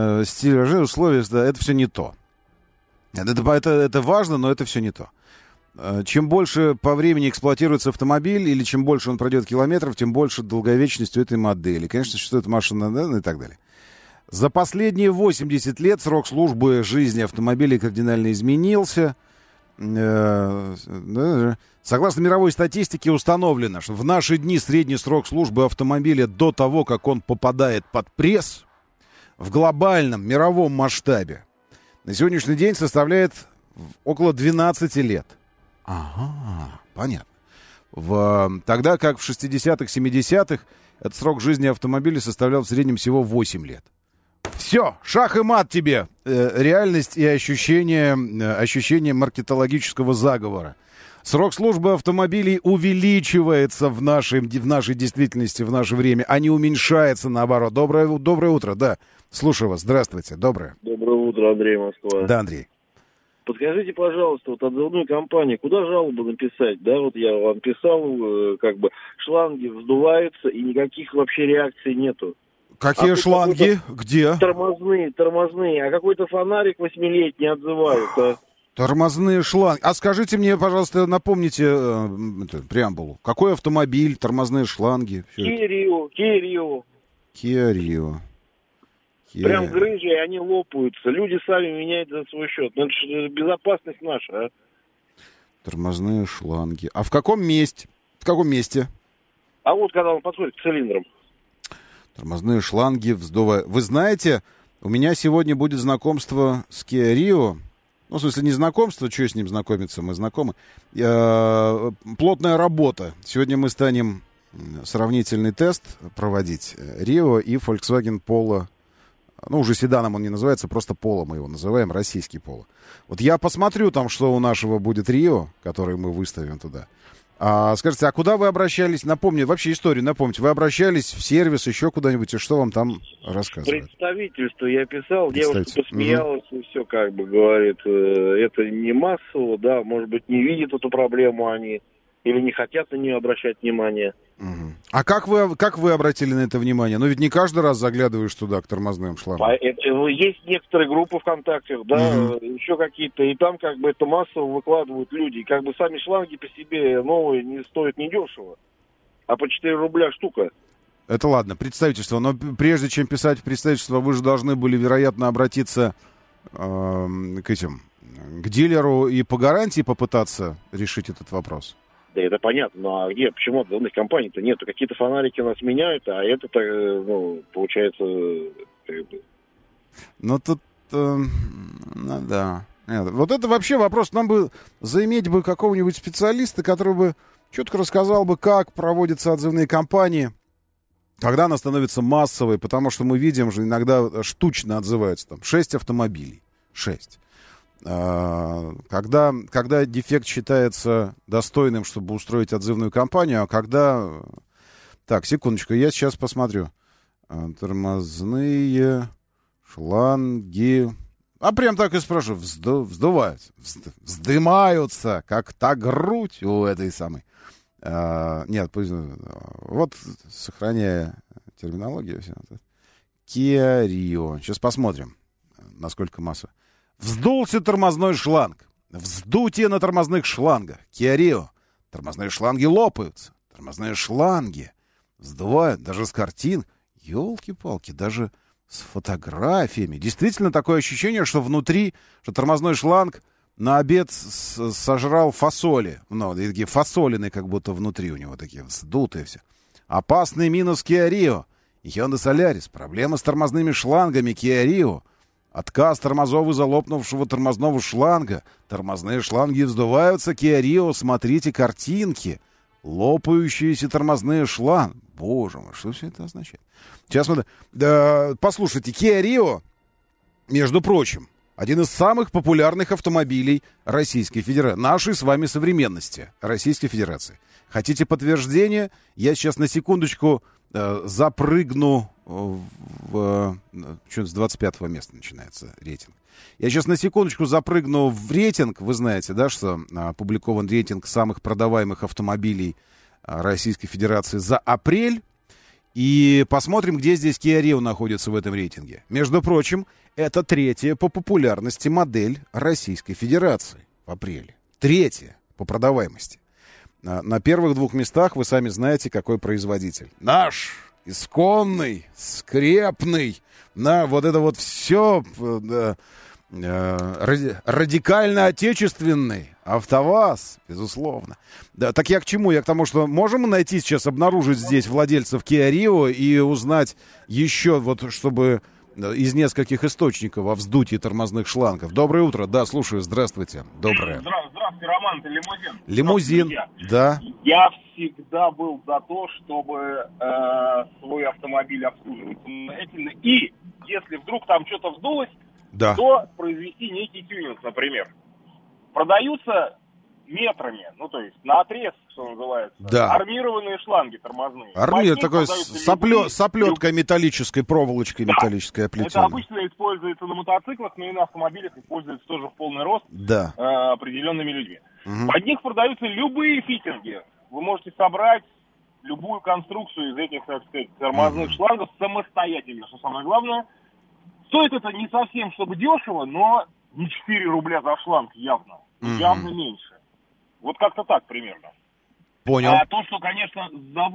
стиль, условия, это все не то. Это важно, но это все не то. чем больше по времени эксплуатируется автомобиль, или чем больше он пройдет километров, тем больше долговечность у этой модели. Конечно, существует машина, и так далее. За последние 80 лет срок службы жизни автомобилей кардинально изменился. Согласно мировой статистике, установлено, что в наши дни средний срок службы автомобиля до того, как он попадает под пресс, в глобальном мировом масштабе на сегодняшний день составляет около 12 лет. Ага, понятно. Тогда как в 60-х, 70-х этот срок жизни автомобиля составлял в среднем всего 8 лет. Все, шах и мат тебе. Реальность и ощущение маркетологического заговора. Срок службы автомобилей увеличивается в нашей действительности, в наше время, а не уменьшается, наоборот. Доброе утро, да. Слушаю вас, здравствуйте, доброе.
Доброе утро, Андрей, Москва.
Да, Андрей.
Подскажите, пожалуйста, вот отзывную компанию, куда жалобу написать? Да, вот я вам писал, шланги вздуваются, и никаких вообще реакций нету.
Какие шланги? Где?
Тормозные. А какой-то фонарик 8-летний отзывают, а?
Тормозные шланги. А скажите мне, пожалуйста, напомните преамбулу. Какой автомобиль, тормозные шланги?
Kia Rio. Прям грыжи, и они лопаются. Люди сами меняют за свой счет. Ну, это же безопасность наша, а?
Тормозные шланги. А в каком месте?
А вот когда он подходит к цилиндрам.
Тормозные шланги вздувают. Вы знаете, у меня сегодня будет знакомство с Kia Rio. Ну, в смысле, не знакомство, что с ним знакомиться, мы знакомы. Плотная работа. Сегодня мы станем сравнительный тест проводить. Rio и Volkswagen Polo. Ну, уже седаном он не называется, просто Polo мы его называем, российский Polo. Вот я посмотрю там, что у нашего будет Rio, который мы выставим туда. Скажите, а куда вы обращались? Напомните, вообще историю напомните. Вы обращались в сервис, еще куда-нибудь, и что вам там рассказывают?
Представительство я писал, девушка посмеялась, и все как бы говорит, это не массово, да, может быть, не видят эту проблему они, или не хотят на нее обращать внимание.
А как вы обратили на это внимание? Ну, ведь не каждый раз заглядываешь туда, к тормозным шлангам.
Есть некоторые группы ВКонтакте, да, еще какие-то, и там как бы это массово выкладывают люди. И как бы сами шланги по себе новые не стоят недешево, а по 4 рубля штука.
Это ладно, представительство. Но прежде чем писать в представительство, вы же должны были, вероятно, обратиться к дилеру и по гарантии попытаться решить этот вопрос.
Да это понятно, но а где, почему отзывных компаний-то нету? Какие-то фонарики у нас меняют, а это-то, получается...
Ну, тут, да. Нет, вот это вообще вопрос. Нам бы заиметь бы какого-нибудь специалиста, который бы четко рассказал бы, как проводятся отзывные кампании, когда она становится массовой, потому что мы видим, что иногда штучно отзываются там 6 автомобилей. 6. Когда дефект считается достойным, чтобы устроить отзывную кампанию, а когда... Так, секундочку, я сейчас посмотрю. Тормозные шланги... прям так и спрашиваю. Вздуваются. Вздымаются, как та грудь у этой самой. Нет, вот, сохраняя терминологию. Kia Rio. Сейчас посмотрим, насколько масса. Вздулся тормозной шланг. Вздутие на тормозных шлангах. Kia Rio. Тормозные шланги лопаются. Тормозные шланги вздувают. Даже с картин. Ёлки-палки, даже с фотографиями. Действительно такое ощущение, что внутри, что тормозной шланг на обед сожрал фасоли. Ну, такие фасолины как будто внутри у него такие вздутые все. Опасный минус Kia Rio. Hyundai Solaris. Проблема с тормозными шлангами Kia Rio. Отказ тормозов из-за лопнувшего тормозного шланга. Тормозные шланги вздуваются. Kia Rio, смотрите картинки. Лопающиеся тормозные шланги. Боже мой, что все это означает? Сейчас мы... послушайте, Kia Rio, между прочим, один из самых популярных автомобилей Российской Федерации. Нашей с вами современности Российской Федерации. Хотите подтверждение? Я сейчас на секундочку запрыгну с 25-го места начинается рейтинг. Я сейчас на секундочку запрыгну в рейтинг. Вы знаете, да, что опубликован рейтинг самых продаваемых автомобилей Российской Федерации за апрель. И посмотрим, где здесь Kia Rio находится в этом рейтинге. Между прочим, это 3-я по популярности модель Российской Федерации в апреле. 3-я. по продаваемости. На первых 2 местах вы сами знаете, какой производитель. Наш исконный, скрепный, на вот это вот все радикально отечественный АвтоВАЗ, безусловно. Да, так я к чему? Я к тому, что можем мы найти сейчас, обнаружить здесь владельцев Kia Rio и узнать еще, вот, чтобы из нескольких источников о вздутии тормозных шлангов. Доброе утро. Да, слушаю. Здравствуйте. Доброе.
Здравствуйте, Роман. Это Лимузин.
Лимузин, да.
Я всегда был за то, чтобы свой автомобиль обслуживать самостоятельно. И если вдруг там что-то вздулось,
да,
то произвести некий тюнинг, например. Продаются метрами, ну то есть на отрез, что называется,
да,
армированные шланги тормозные.
Такой соплеткой металлической, проволочкой металлической оплетенной.
Это обычно используется на мотоциклах, но и на автомобилях используется тоже в полный рост,
да,
определенными людьми. Под них продаются любые фитинги. Вы можете собрать любую конструкцию из этих, так сказать, тормозных шлангов самостоятельно, что самое главное. Стоит это не совсем, чтобы дешево, но не 4 рубля за шланг явно. Явно меньше. Вот как-то так примерно.
Понял.
А то, что, конечно,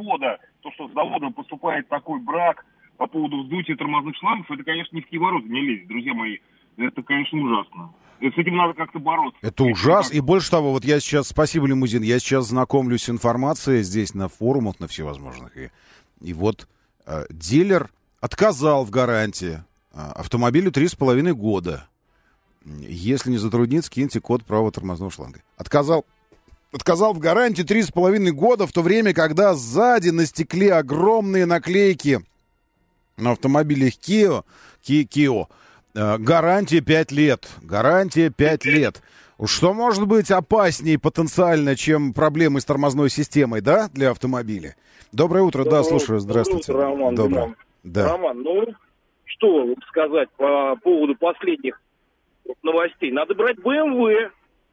с завода поступает такой брак по поводу вздутия тормозных шлангов, это, конечно, ни в какие ворота не лезет, друзья мои. Это, конечно, ужасно. С этим надо как-то бороться.
Это ужасно. И больше того, вот я сейчас, спасибо, Лимузин, я сейчас знакомлюсь с информацией здесь на форумах, на всевозможных. И вот дилер отказал в гарантии автомобилю 3,5 года. Если не затруднит, скиньте код правого тормозного шланга. Отказал в гарантии 3,5 года, в то время, когда сзади на стекле огромные наклейки на автомобилях Kia. Гарантия 5 лет. Гарантия 5 лет. Что может быть опаснее потенциально, чем проблемы с тормозной системой, да, для автомобиля? Доброе утро, да, слушаю, здравствуйте.
Доброе утро, Роман.
Доброе. Да.
Роман, что сказать по поводу последних новостей? Надо брать BMW.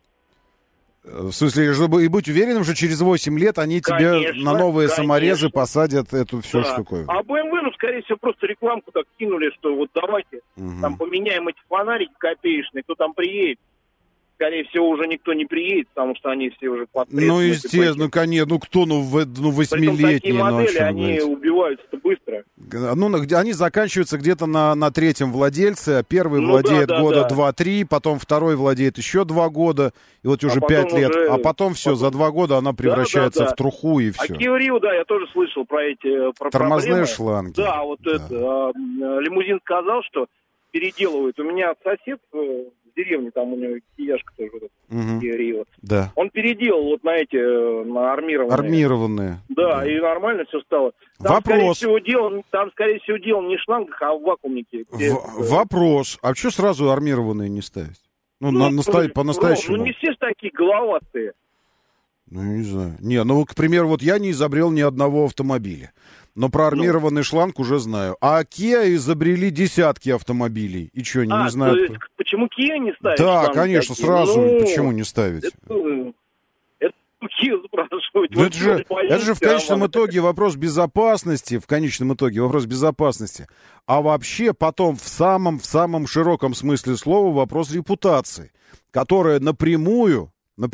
В смысле, чтобы и быть уверенным, что через 8 лет они тебе на новые саморезы посадят эту всю штуку.
А BMW, скорее всего, просто рекламку так кинули, что вот давайте там поменяем эти фонарики копеечные, кто там приедет. Скорее всего, уже никто не приедет, потому что они все уже подпресные.
Ну, естественно, конечно, кто, 8-летние,
такие модели, они убиваются-то быстро.
Они заканчиваются где-то на 3-м владельце, а первый владеет года 2-3, потом второй владеет еще 2 года, и вот уже 5 лет, а потом все, за 2 года она превращается в труху, и все.
А Kia Rio, я тоже слышал про эти
тормозные шланги.
Да, Лимузин сказал, что переделывают. У меня сосед в деревне, там у него кияшка тоже, Kia Rio.
Да.
Он переделал вот на эти, на армированные.
Армированные.
Да, и нормально все стало. Там,
вопрос.
Скорее всего, дело не в шлангах, а в вакуумнике.
Вопрос. А что сразу армированные не ставить? По-настоящему.
Не все же такие головастые.
Не знаю. К примеру, вот я не изобрел ни одного автомобиля. Но про армированный шланг уже знаю. А Kia изобрели десятки автомобилей. И что, не знаю.
То есть, почему Kia не ставить?
Да, конечно, такие? Сразу. Почему не ставить?
Это Kia спрашивать.
Это же в конечном итоге вопрос безопасности. А вообще потом в самом широком смысле слова вопрос репутации, которая напрямую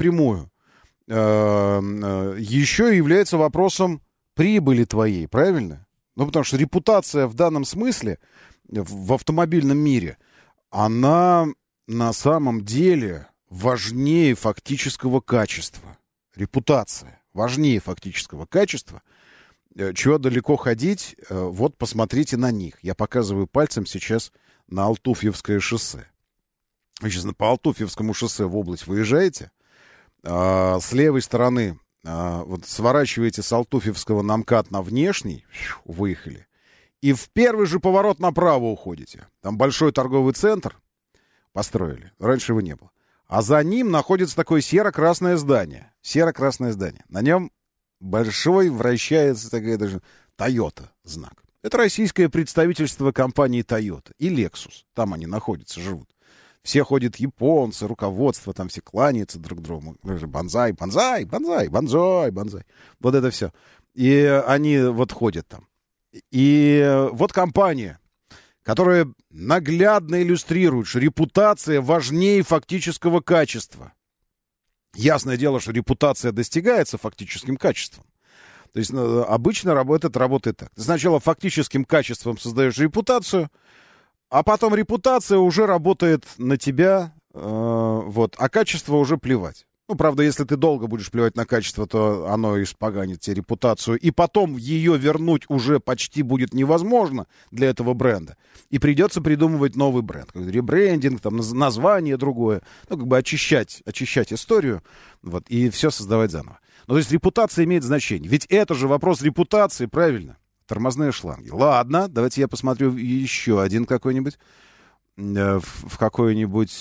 еще является вопросом прибыли твоей, правильно? Потому что репутация в данном смысле в автомобильном мире, она на самом деле важнее фактического качества. Репутация важнее фактического качества. Чего далеко ходить, вот посмотрите на них. Я показываю пальцем сейчас на Алтуфьевское шоссе. Вы сейчас по Алтуфьевскому шоссе в область выезжаете, с левой стороны вот сворачиваете с Алтуфьевского на МКАД на внешний, выехали, и в первый же поворот направо уходите. Там большой торговый центр построили, раньше его не было. А за ним находится такое серо-красное здание. На нем большой вращается такая даже Toyota знак. Это российское представительство компании Toyota и Lexus. Там они находятся, живут. Все ходят японцы, руководство, там все кланяются друг другу. Бонзай. Вот это все. И они вот ходят там. И вот компания, которая наглядно иллюстрирует, что репутация важнее фактического качества. Ясное дело, что репутация достигается фактическим качеством. То есть обычно это работает так. Ты сначала фактическим качеством создаешь репутацию, а потом репутация уже работает на тебя, а качество уже плевать. Ну, правда, если ты долго будешь плевать на качество, то оно испоганит тебе репутацию. И потом ее вернуть уже почти будет невозможно для этого бренда. И придется придумывать новый бренд. Ребрендинг, там, название другое. Ну, как бы очищать историю. Вот, и все создавать заново. Ну, то есть репутация имеет значение. Ведь это же вопрос репутации, правильно? Тормозные шланги. Ладно, давайте я посмотрю еще один какой-нибудь. В какое-нибудь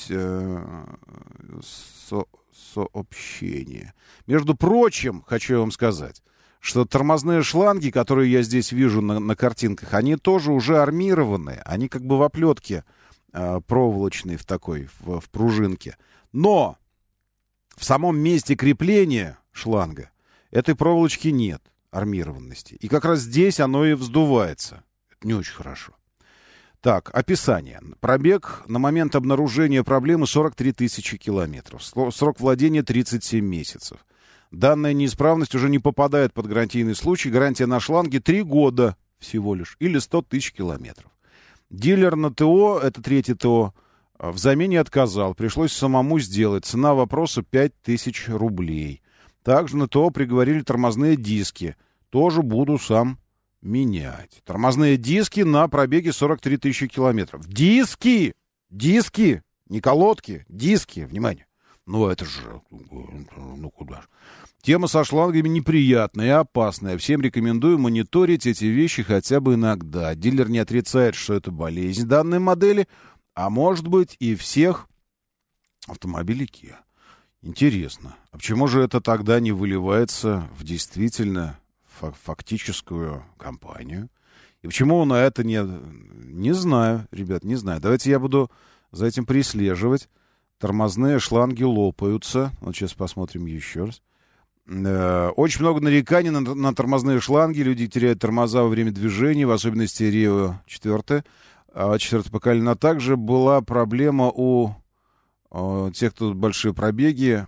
сообщение. Между прочим, хочу вам сказать, что тормозные шланги, которые я здесь вижу на картинках, они тоже уже армированные. Они как бы в оплетке проволочной в пружинке. Но в самом месте крепления шланга этой проволочки нет, армированности. И как раз здесь оно и вздувается. Это не очень хорошо. Так, описание. Пробег на момент обнаружения проблемы 43 тысячи километров. Срок владения 37 месяцев. Данная неисправность уже не попадает под гарантийный случай. Гарантия на шланге 3 года всего лишь. Или 100 тысяч километров. Дилер на ТО, это третье ТО, в замене отказал. Пришлось самому сделать. Цена вопроса 5000 рублей. Также на ТО приговорили тормозные диски. Тоже буду сам менять. Тормозные диски на пробеге 43 тысячи километров. Диски! Диски! Не колодки, диски. Внимание. Ну, это же... Ну, куда же. Тема со шлангами неприятная и опасная. Всем рекомендую мониторить эти вещи хотя бы иногда. Дилер не отрицает, что это болезнь данной модели, а может быть и всех автомобилей Kia. Интересно. А почему же это тогда не выливается в действительно фактическую компанию? И почему на это не знаю, ребят, не знаю. Давайте я буду за этим прислеживать. Тормозные шланги лопаются. Вот сейчас посмотрим еще раз. Очень много нареканий на тормозные шланги. Люди теряют тормоза во время движения, в особенности Рио 4. 4 поколение. А также была проблема у тех, кто большие пробеги.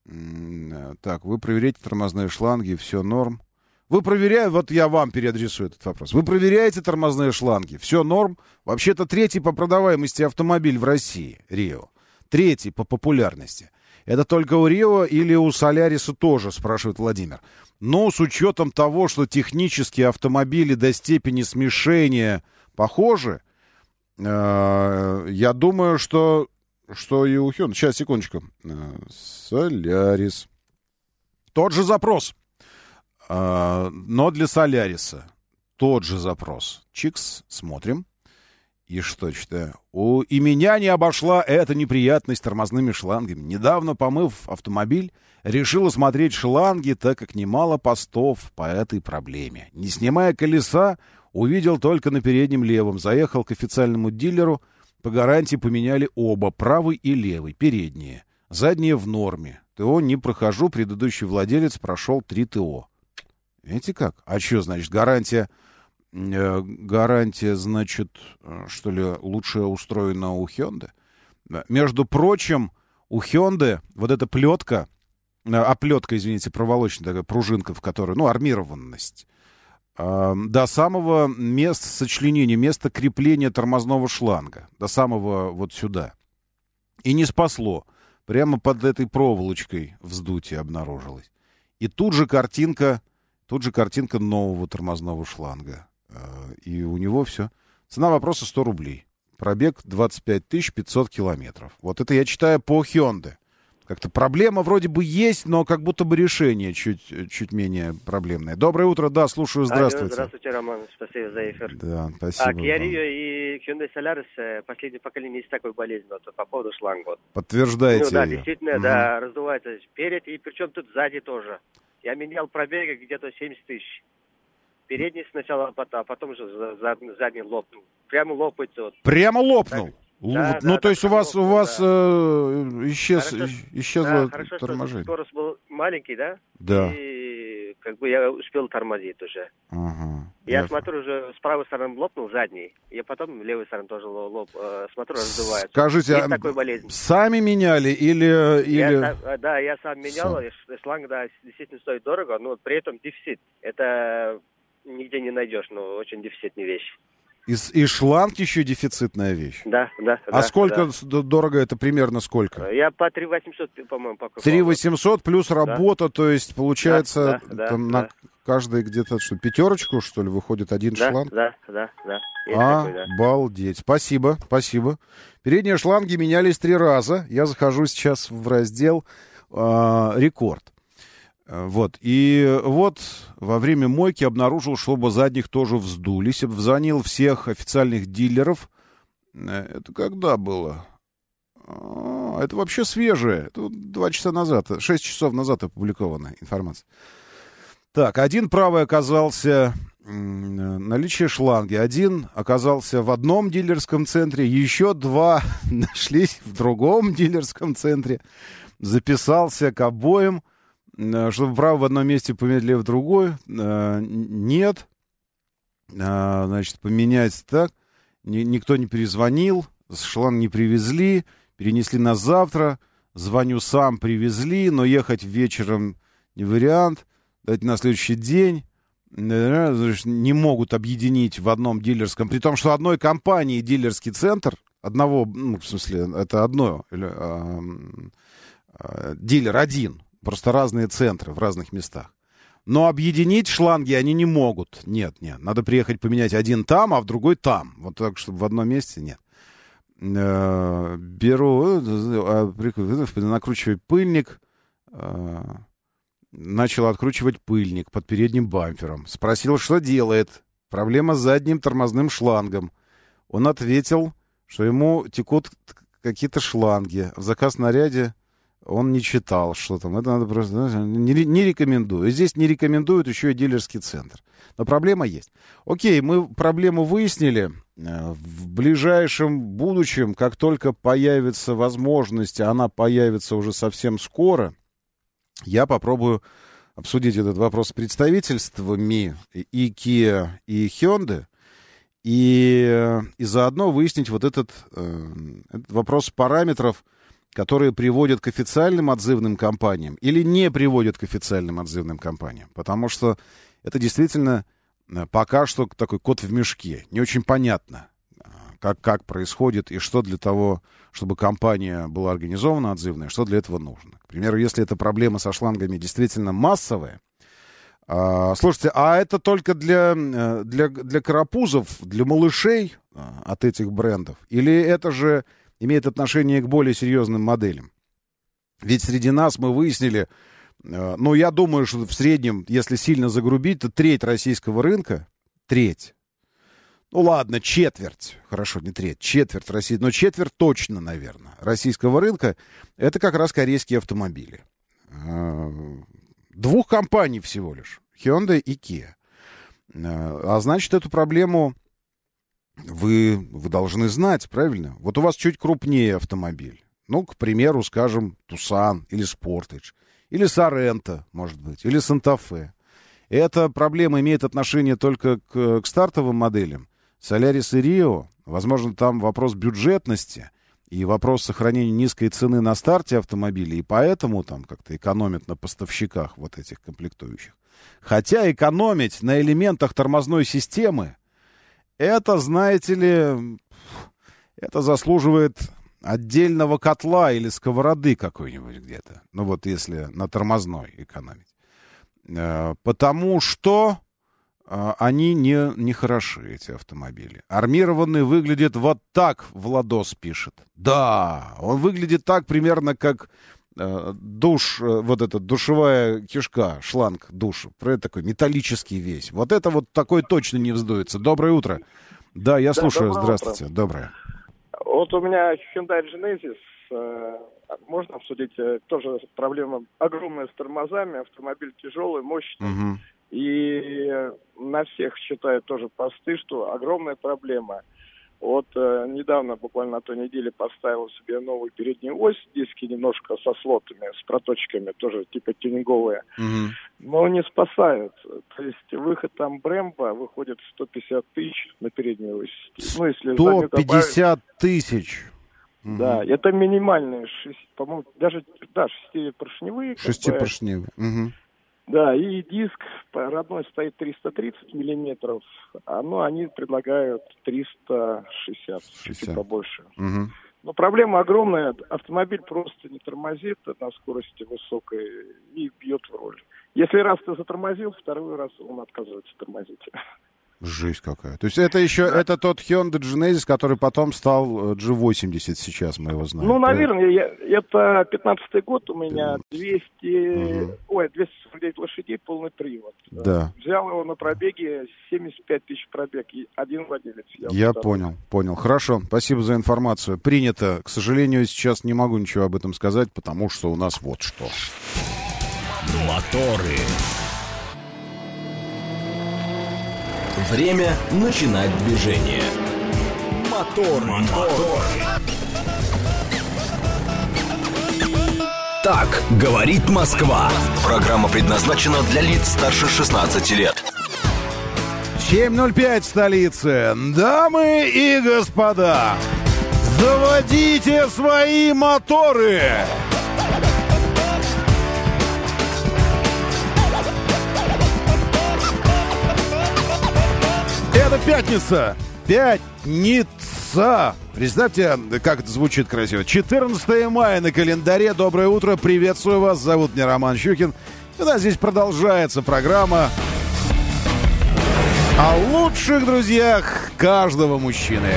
Так, вы проверяете тормозные шланги, все норм. Вы проверяете, вот я вам переадресую этот вопрос. Вы проверяете тормозные шланги, все норм. Вообще-то третий по продаваемости автомобиль в России, Рио. Третий по популярности. Это только у Рио или у Соляриса тоже, спрашивает Владимир. Но с учетом того, что технические автомобили до степени смешения похожи, я думаю, что и у Hyundai. Сейчас, секундочку. Солярис. Тот же запрос. Но для Соляриса тот же запрос. Чикс, смотрим. И что читаю? И меня не обошла эта неприятность тормозными шлангами. Недавно, помыв автомобиль, решил осмотреть шланги, так как немало постов по этой проблеме. Не снимая колеса, увидел только на переднем левом. Заехал к официальному дилеру. По гарантии поменяли оба, правый и левый, передние. Задние в норме. ТО не прохожу, предыдущий владелец прошел 3 ТО. Видите как? А что, значит, гарантия, значит, что ли, лучше устроена у Hyundai? Между прочим, у Hyundai вот эта оплетка, извините, проволочная такая пружинка, в которой, армированность, до самого места сочленения, места крепления тормозного шланга, до самого вот сюда. И не спасло. Прямо под этой проволочкой вздутие обнаружилось. И тут же картинка нового тормозного шланга. И у него все. Цена вопроса 100 рублей. Пробег 25 500 километров. Вот это я читаю по Hyundai. Как-то проблема вроде бы есть, но как будто бы решение чуть менее проблемное. Доброе утро, да, слушаю, здравствуйте.
Здравствуйте, Роман, спасибо за эфир.
Да, спасибо.
Kia Rio и Hyundai Solaris последнее поколение есть такой болезнь, по поводу шланга.
Подтверждаете
да,
ее?
Действительно, да, раздувается вперед, и причем тут сзади тоже. Я менял пробега где-то 70 тысяч. Передний сначала, а потом уже задний лопнул. Прямо лопается. Вот.
Прямо лопнул?
Так. Да,
то есть у вас
исчезло
торможение.
Хорошо, скорость был маленький, да?
Да.
И я успел тормозить уже.
Ага.
Я смотрю, уже с правой стороны лопнул задний, и потом левой стороны тоже смотрю, раздувается.
Скажите,
есть такой болезнь.
Сами меняли или...
Я сам менял, шланг, да, действительно стоит дорого, но при этом дефицит. Это нигде не найдешь, но очень дефицитная вещь.
И шланг еще дефицитная вещь?
Да.
А сколько дорого это, примерно сколько?
Я по 3800, по-моему, покупал.
3800 плюс работа, то есть получается на каждый где-то пятерочку, что ли, выходит один шланг?
Да.
Обалдеть. Спасибо. Передние шланги менялись 3 раза. Я захожу сейчас в раздел «Рекорд». И во время мойки обнаружил, что оба задних тоже вздулись. Обзвонил всех официальных дилеров. Это когда было? Это вообще свежее. Это 2 часа назад, 6 часов назад опубликована информация. Так, один правый оказался наличие шланги. Один оказался в одном дилерском центре, еще 2 нашлись в другом дилерском центре. Записался к обоим. Чтобы правый в одном месте поменять, левый в другой. Нет. Поменять так. Никто не перезвонил. Шланг не привезли. Перенесли на завтра. Звоню сам, привезли. Но ехать вечером не вариант. Дайте на следующий день. Не могут объединить в одном дилерском. При том, что одной компании дилерский центр. Это одно. Дилер один. Просто разные центры в разных местах. Но объединить шланги они не могут. Нет. Надо приехать поменять один там, а в другой там. Вот так, чтобы в одном месте нет. Беру, накручиваю пыльник. Начал откручивать пыльник под передним бампером. Спросил, что делает. Проблема с задним тормозным шлангом. Он ответил, что ему текут какие-то шланги. В заказ-наряде он не читал, что там. Это надо просто... Не рекомендую. Здесь не рекомендуют еще и дилерский центр. Но проблема есть. Окей, мы проблему выяснили. В ближайшем будущем, как только появится возможность, а она появится уже совсем скоро, я попробую обсудить этот вопрос с представительствами и Kia, и Hyundai, и заодно выяснить этот вопрос параметров, которые приводят к официальным отзывным компаниям или не приводят к официальным отзывным компаниям. Потому что это действительно пока что такой кот в мешке. Не очень понятно, как происходит и что для того, чтобы компания была организована отзывная, что для этого нужно. К примеру, если эта проблема со шлангами действительно массовая. Слушайте, а это только для карапузов, для малышей от этих брендов? Или это же имеет отношение к более серьезным моделям? Ведь среди нас мы выяснили, я думаю, что в среднем, если сильно загрубить, то треть российского рынка, четверть, хорошо, не треть, четверть России, но четверть точно, наверное, российского рынка, это как раз корейские автомобили. 2 компаний всего лишь, Hyundai и Kia. А значит, эту проблему вы должны знать, правильно? Вот у вас чуть крупнее автомобиль. К примеру, скажем, Tucson или Sportage, или Sorento, может быть, или Santa Fe. Эта проблема имеет отношение только к стартовым моделям. Solaris и Rio, возможно, там вопрос бюджетности и вопрос сохранения низкой цены на старте автомобиля, и поэтому там как-то экономят на поставщиках этих комплектующих. Хотя экономить на элементах тормозной системы, это, знаете ли, это заслуживает отдельного котла или сковороды какой-нибудь где-то. Если на тормозной экономить. Потому что они не хороши, эти автомобили. Армированный выглядит вот так, Владос пишет. Да, он выглядит так примерно, как душевая кишка, шланг душа. Такой металлический весь. Это такой точно не вздуется. Доброе утро. Да, я слушаю. Здравствуйте.
Утро.
Доброе.
У меня Hyundai Genesis. Можно обсудить тоже проблема огромная с тормозами. Автомобиль тяжелый, мощный.
Угу.
И на всех считают тоже посты, что огромная проблема. Недавно, буквально на той неделе, поставил себе новую переднюю ось, диски немножко со слотами, с проточками, тоже типа тюнинговые. Но не спасают. То есть выход там Брэмбо выходит 150 тысяч на переднюю ось. Ну, если
150 тысяч.
Да, это минимальные, по-моему, даже шестипоршневые.
Шестипоршневые. Угу.
Да, и диск родной стоит 330 миллиметров, они предлагают 360, чуть побольше.
Угу.
Но проблема огромная, автомобиль просто не тормозит на скорости высокой и бьет в руль. Если раз ты затормозил, второй раз он отказывается тормозить.
Жесть какая. То есть это еще, это тот Hyundai Genesis, который потом стал G80 сейчас, мы его знаем.
Ну, наверное, это 15-й год у меня, 249 лошадей, полный привод.
Да.
Взял его на пробеге, 75 тысяч пробег, и один владелец.
Я понял. Хорошо, спасибо за информацию. Принято. К сожалению, сейчас не могу ничего об этом сказать, потому что у нас вот что.
Моторы. Время начинать движение. Мотор. Так говорит Москва. Программа предназначена для лиц старше 16 лет.
7:05 в столице. Дамы и господа, заводите свои моторы! Это пятница. Представьте, как это звучит красиво. 14 мая на календаре. Доброе утро. Приветствую вас. Зовут меня Роман Щукин. И у нас здесь продолжается программа о лучших друзьях каждого мужчины.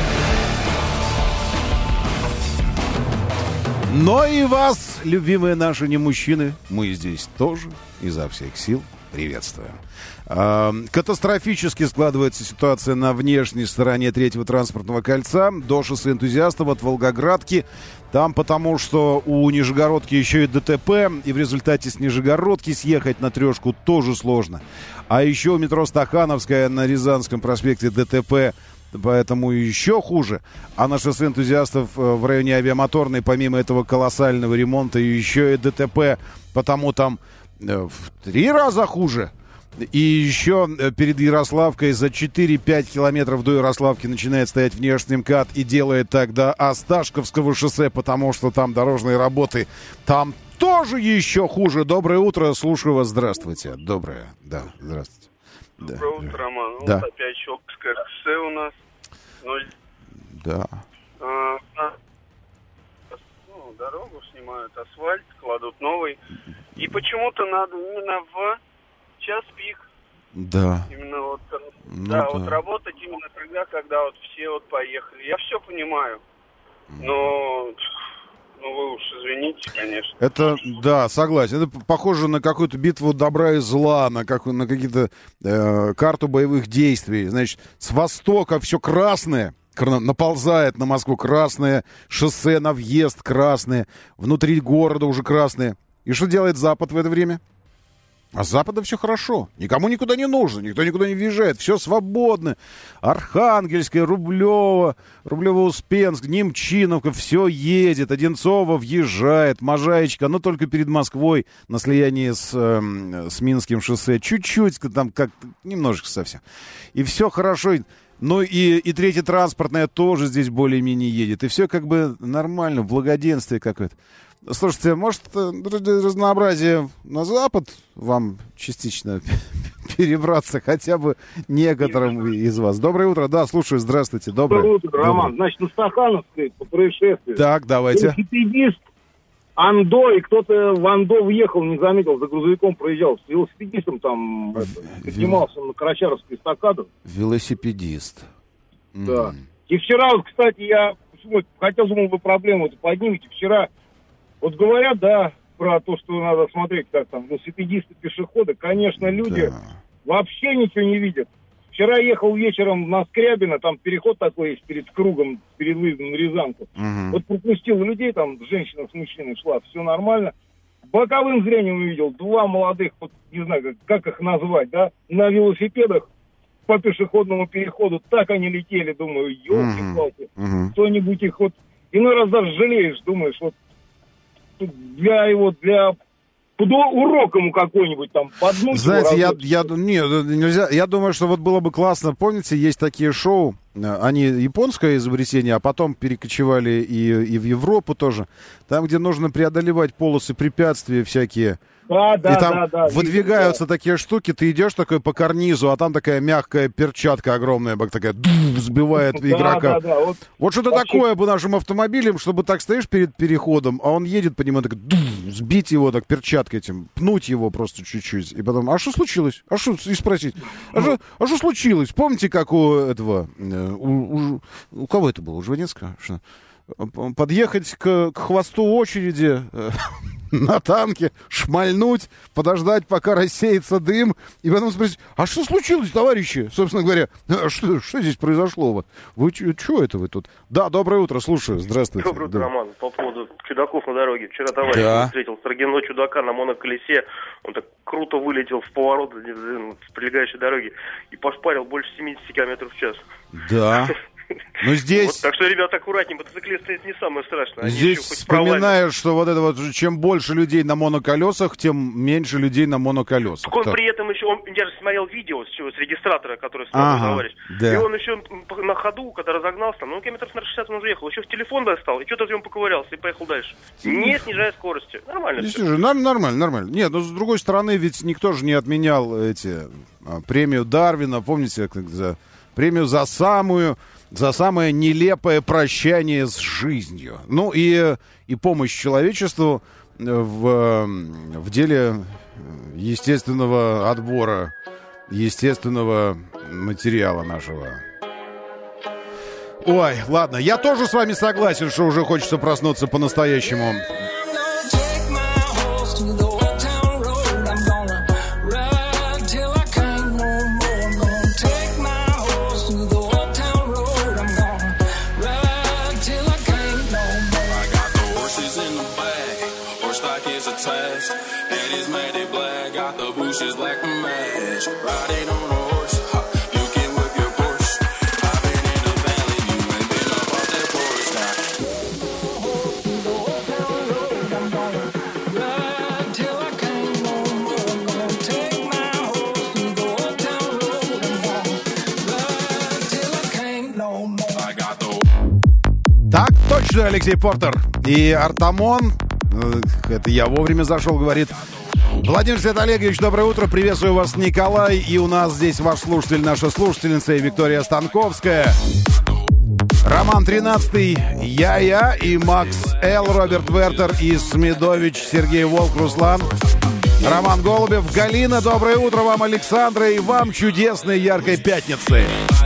Но и вас, любимые наши не мужчины, мы здесь тоже изо всех сил приветствуем. Катастрофически складывается ситуация на внешней стороне третьего транспортного кольца до шоссе Энтузиастов от Волгоградки. Там потому, что у Нижегородки еще и ДТП, и в результате с Нижегородки съехать на трешку тоже сложно. А еще у метро Стахановская на Рязанском проспекте ДТП, поэтому еще хуже. А на шоссе Энтузиастов в районе Авиамоторной, помимо этого колоссального ремонта, еще и ДТП, потому там в 3 раза хуже. И еще перед Ярославкой за 4-5 километров до Ярославки начинает стоять внешний МКАД и делает так до Осташковского шоссе, потому что там дорожные работы. Там тоже еще хуже. Доброе утро, слушаю вас. Здравствуйте. Доброе. Да, здравствуйте.
Доброе утро, Роман.
Да.
Вот опять Щелковское шоссе у нас.
Да.
Дорогу снимают, асфальт, кладут новый. И почему-то надо именно в час пик.
Да.
Именно вот, вот работать именно тогда, когда вот все вот поехали. Я все понимаю, но вы уж извините, конечно.
Это, да, согласен. Это похоже на какую-то битву добра и зла, на какие-то карту боевых действий. Значит, с востока все красное, наползает на Москву красное, шоссе на въезд красное, внутри города уже красное. И что делает Запад в это время? А с Запада все хорошо. Никому никуда не нужно, никто никуда не въезжает. Все свободно. Архангельская, Рублево, Рублево-Успенск, Немчиновка, все едет. Одинцово въезжает. Можаечка, оно только перед Москвой на слиянии с Минским шоссе. Чуть-чуть, там как немножечко совсем. И все хорошо. Ну и третье транспортное тоже здесь более-менее едет. И все как бы нормально, благоденствие какое-то. Слушайте, может, разнообразие на Запад вам частично перебраться, хотя бы некоторым из вас. Доброе утро, да, слушаю, здравствуйте.
Доброе утро, Роман. Значит, на Стахановской по происшествию.
Так, давайте.
Велосипедист Андо, и кто-то в Андо въехал, не заметил, за грузовиком проезжал. С велосипедистом там поднимался на Карачаровской эстакаду.
Велосипедист.
Да. И вчера, вот, кстати, я хотел, думал, вы проблему эту поднимете. Вчера вот говорят, да, про то, что надо смотреть, как там велосипедисты, пешеходы. Конечно, люди вообще ничего не видят. Вчера ехал вечером на Скрябино, там переход такой есть перед кругом, перед выездом на Рязанку. Вот пропустил людей, там женщина с мужчиной шла, все нормально. Боковым зрением увидел 2 молодых, вот, не знаю, как их назвать, да, на велосипедах по пешеходному переходу. Так они летели, думаю, елки-палки. Кто-нибудь их вот... Иной раз даже жалеешь, думаешь, вот для урок ему какой-нибудь там поднуть.
Знаете, нельзя. Я думаю, что вот было бы классно. Помните, есть такие шоу, они японское изобретение, а потом перекочевали и в Европу тоже. Там, где нужно преодолевать полосы препятствия всякие.
Да,
и там выдвигаются такие штуки, ты идешь такой по карнизу, а там такая мягкая перчатка огромная, такая сбивает игрока. Вот что-то такое бы нашим автомобилем, чтобы так стоишь перед переходом, а он едет по нему, так сбить его так перчаткой этим, пнуть его просто чуть-чуть. И потом, а что случилось? И спросить, а что случилось? Помните, как у этого, у кого это было? У Жванецкого? Подъехать к хвосту очереди на танке, шмальнуть, подождать, пока рассеется дым, и потом спросить, а что случилось, товарищи? Собственно говоря, что здесь произошло? Вот? Вы что это вы тут? Да, доброе утро, слушаю, здравствуйте.
Доброе утро, Роман. По поводу чудаков на дороге. Вчера товарищ встретил Строгино чудака на моноколесе. Он так круто вылетел в поворот с прилегающей дороги и пошпарил больше 70 км в час.
Да. Ну, здесь...
Вот, так что, ребята, аккуратнее, мотоциклисты это не самое страшное.
Здесь вспоминаю, что вот это вот, чем больше людей на моноколесах, тем меньше людей на моноколесах.
Так он при этом еще, я же смотрел видео с регистратора, который стал товарищ. Да. И он еще на ходу, когда разогнался, километров на 60 он уже ехал, еще в телефон достал, и что-то в нем поковырялся, и поехал дальше. Не снижая скорости. Нормально все.
Нормально. Нет, но с другой стороны, ведь никто же не отменял премию Дарвина, помните, премию за самое нелепое прощание с жизнью. Ну и помощь человечеству в деле естественного отбора, естественного материала нашего. Ой, ладно, я тоже с вами согласен, что уже хочется проснуться по-настоящему. Точно, Алексей Портер и Артамон. Это я вовремя зашел, говорит. Владимир Свет Олегович, доброе утро. Приветствую вас, Николай. И у нас здесь ваш слушатель, наша слушательница Виктория Станковская. Роман 13, я и Макс Л, Роберт Вертер и Смедович, Сергей Волк, Руслан, Роман Голубев, Галина. Доброе утро вам, Александра, и вам чудесной яркой пятницы.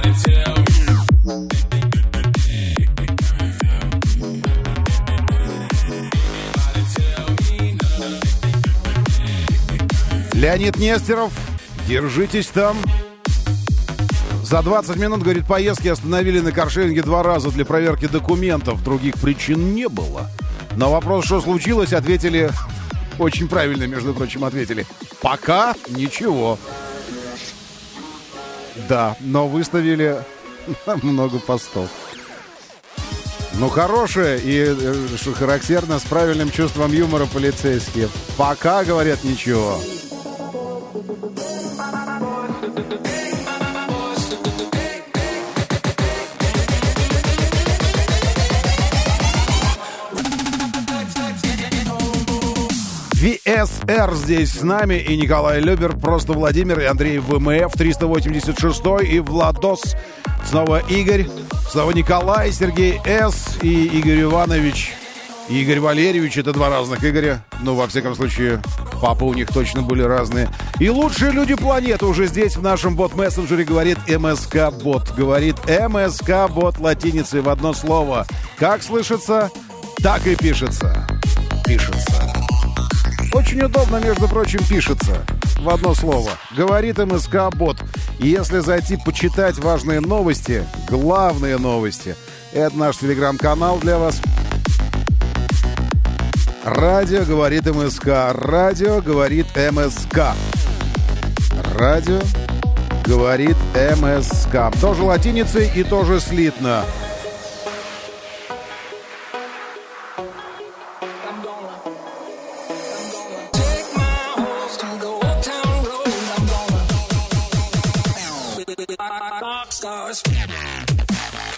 Леонид Нестеров, держитесь там. За 20 минут, говорит, поездки остановили на каршеринге 2 раза для проверки документов. Других причин не было. На вопрос, что случилось, ответили... Очень правильно, между прочим, ответили. Пока ничего. Да, но выставили много постов. Ну, хорошие и, что характерно, с правильным чувством юмора полицейские. Пока, говорят, ничего. VSR здесь с нами, и Николай Любер, просто Владимир, и Андрей ВМФ 386, и Владос, снова Игорь, снова Николай, Сергей С, и Игорь Иванович, и Игорь Валерьевич. Это 2 разных Игоря. Ну, во всяком случае, папы у них точно были разные. И лучшие люди планеты уже здесь в нашем бот-мессенджере, говорит МСК-бот. Говорит МСК-бот латиницей в одно слово. Как слышится, так и пишется. Пишется. Очень удобно, между прочим, пишется в одно слово. Говорит МСК-бот. И если зайти почитать важные новости, главные новости, это наш телеграм-канал для вас. Радио говорит МСК. Радио говорит МСК. Радио говорит МСК. Тоже латиницей и тоже слитно.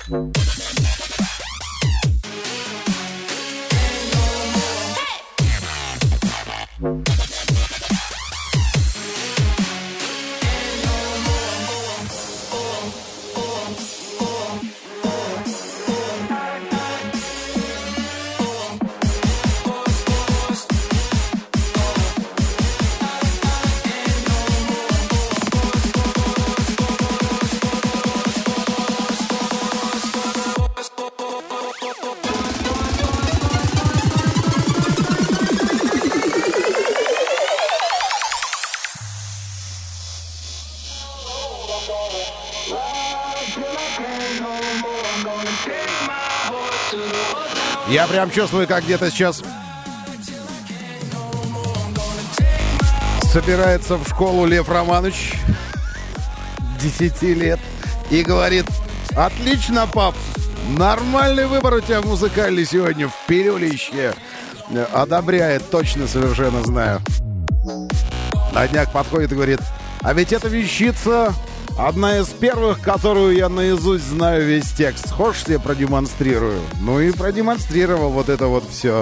Я прям чувствую, как где-то сейчас собирается в школу Лев Романович, 10 лет, и говорит: отлично, пап, нормальный выбор у тебя музыкальный сегодня, в пилюлище. Одобряет, точно, совершенно знаю. На днях подходит и говорит: а ведь эта вещица одна из первых, которую я наизусть знаю весь текст. Хочешь, я продемонстрирую? Ну и продемонстрировал вот это вот все.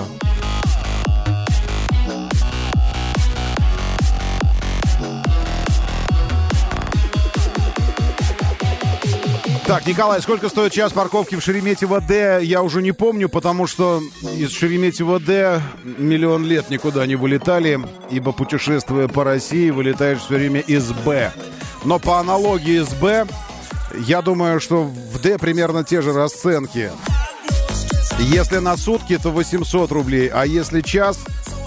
Так, Николай, сколько стоит час парковки в Шереметьево-Д? Я уже не помню, потому что из Шереметьево-Д миллион лет никуда не вылетали, ибо, путешествуя по России, вылетаешь все время из Б. Но по аналогии с Б, я думаю, что в Д примерно те же расценки. Если на сутки, то 800 рублей, а если час...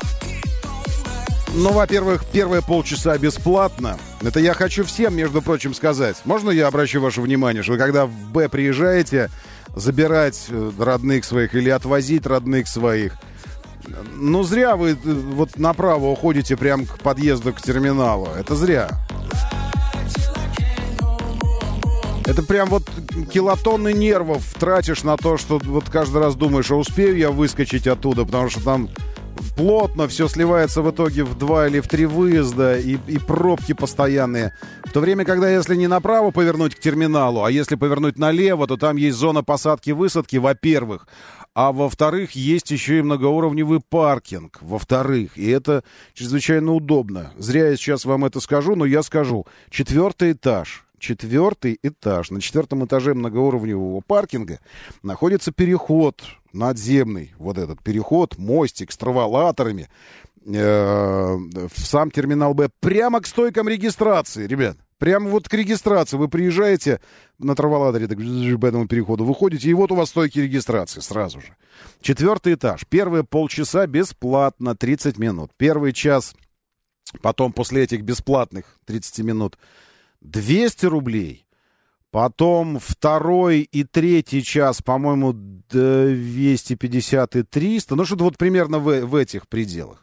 Ну, во-первых, первые полчаса бесплатно. Это я хочу всем, между прочим, сказать. Можно я обращу ваше внимание, что вы когда в Б приезжаете забирать родных своих или отвозить родных своих, ну, зря вы вот направо уходите прямо к подъезду к терминалу. Это зря. Это прям вот килотонны нервов тратишь на то, что вот каждый раз думаешь, а успею я выскочить оттуда, потому что там плотно, все сливается в итоге в 2 или в 3 выезда и пробки постоянные. В то время, когда если не направо повернуть к терминалу, а если повернуть налево, то там есть зона посадки-высадки, во-первых. А во-вторых, есть еще и многоуровневый паркинг, во-вторых. И это чрезвычайно удобно. Зря я сейчас вам это скажу, но я скажу. 4-й этаж. 4-й этаж. На 4-м этаже многоуровневого паркинга находится переход надземный. Вот этот переход, мостик с траволаторами в сам терминал Б. Прямо к стойкам регистрации, ребят. Прямо вот к регистрации. Вы приезжаете на траволаторе так, по этому переходу, выходите, и вот у вас стойки регистрации сразу же. 4-й этаж. Первые полчаса бесплатно, 30 минут. Первый час, потом после этих бесплатных 30 минут 200 рублей. Потом второй и третий час, по-моему, 250 и 300. Ну, что-то вот примерно в этих пределах.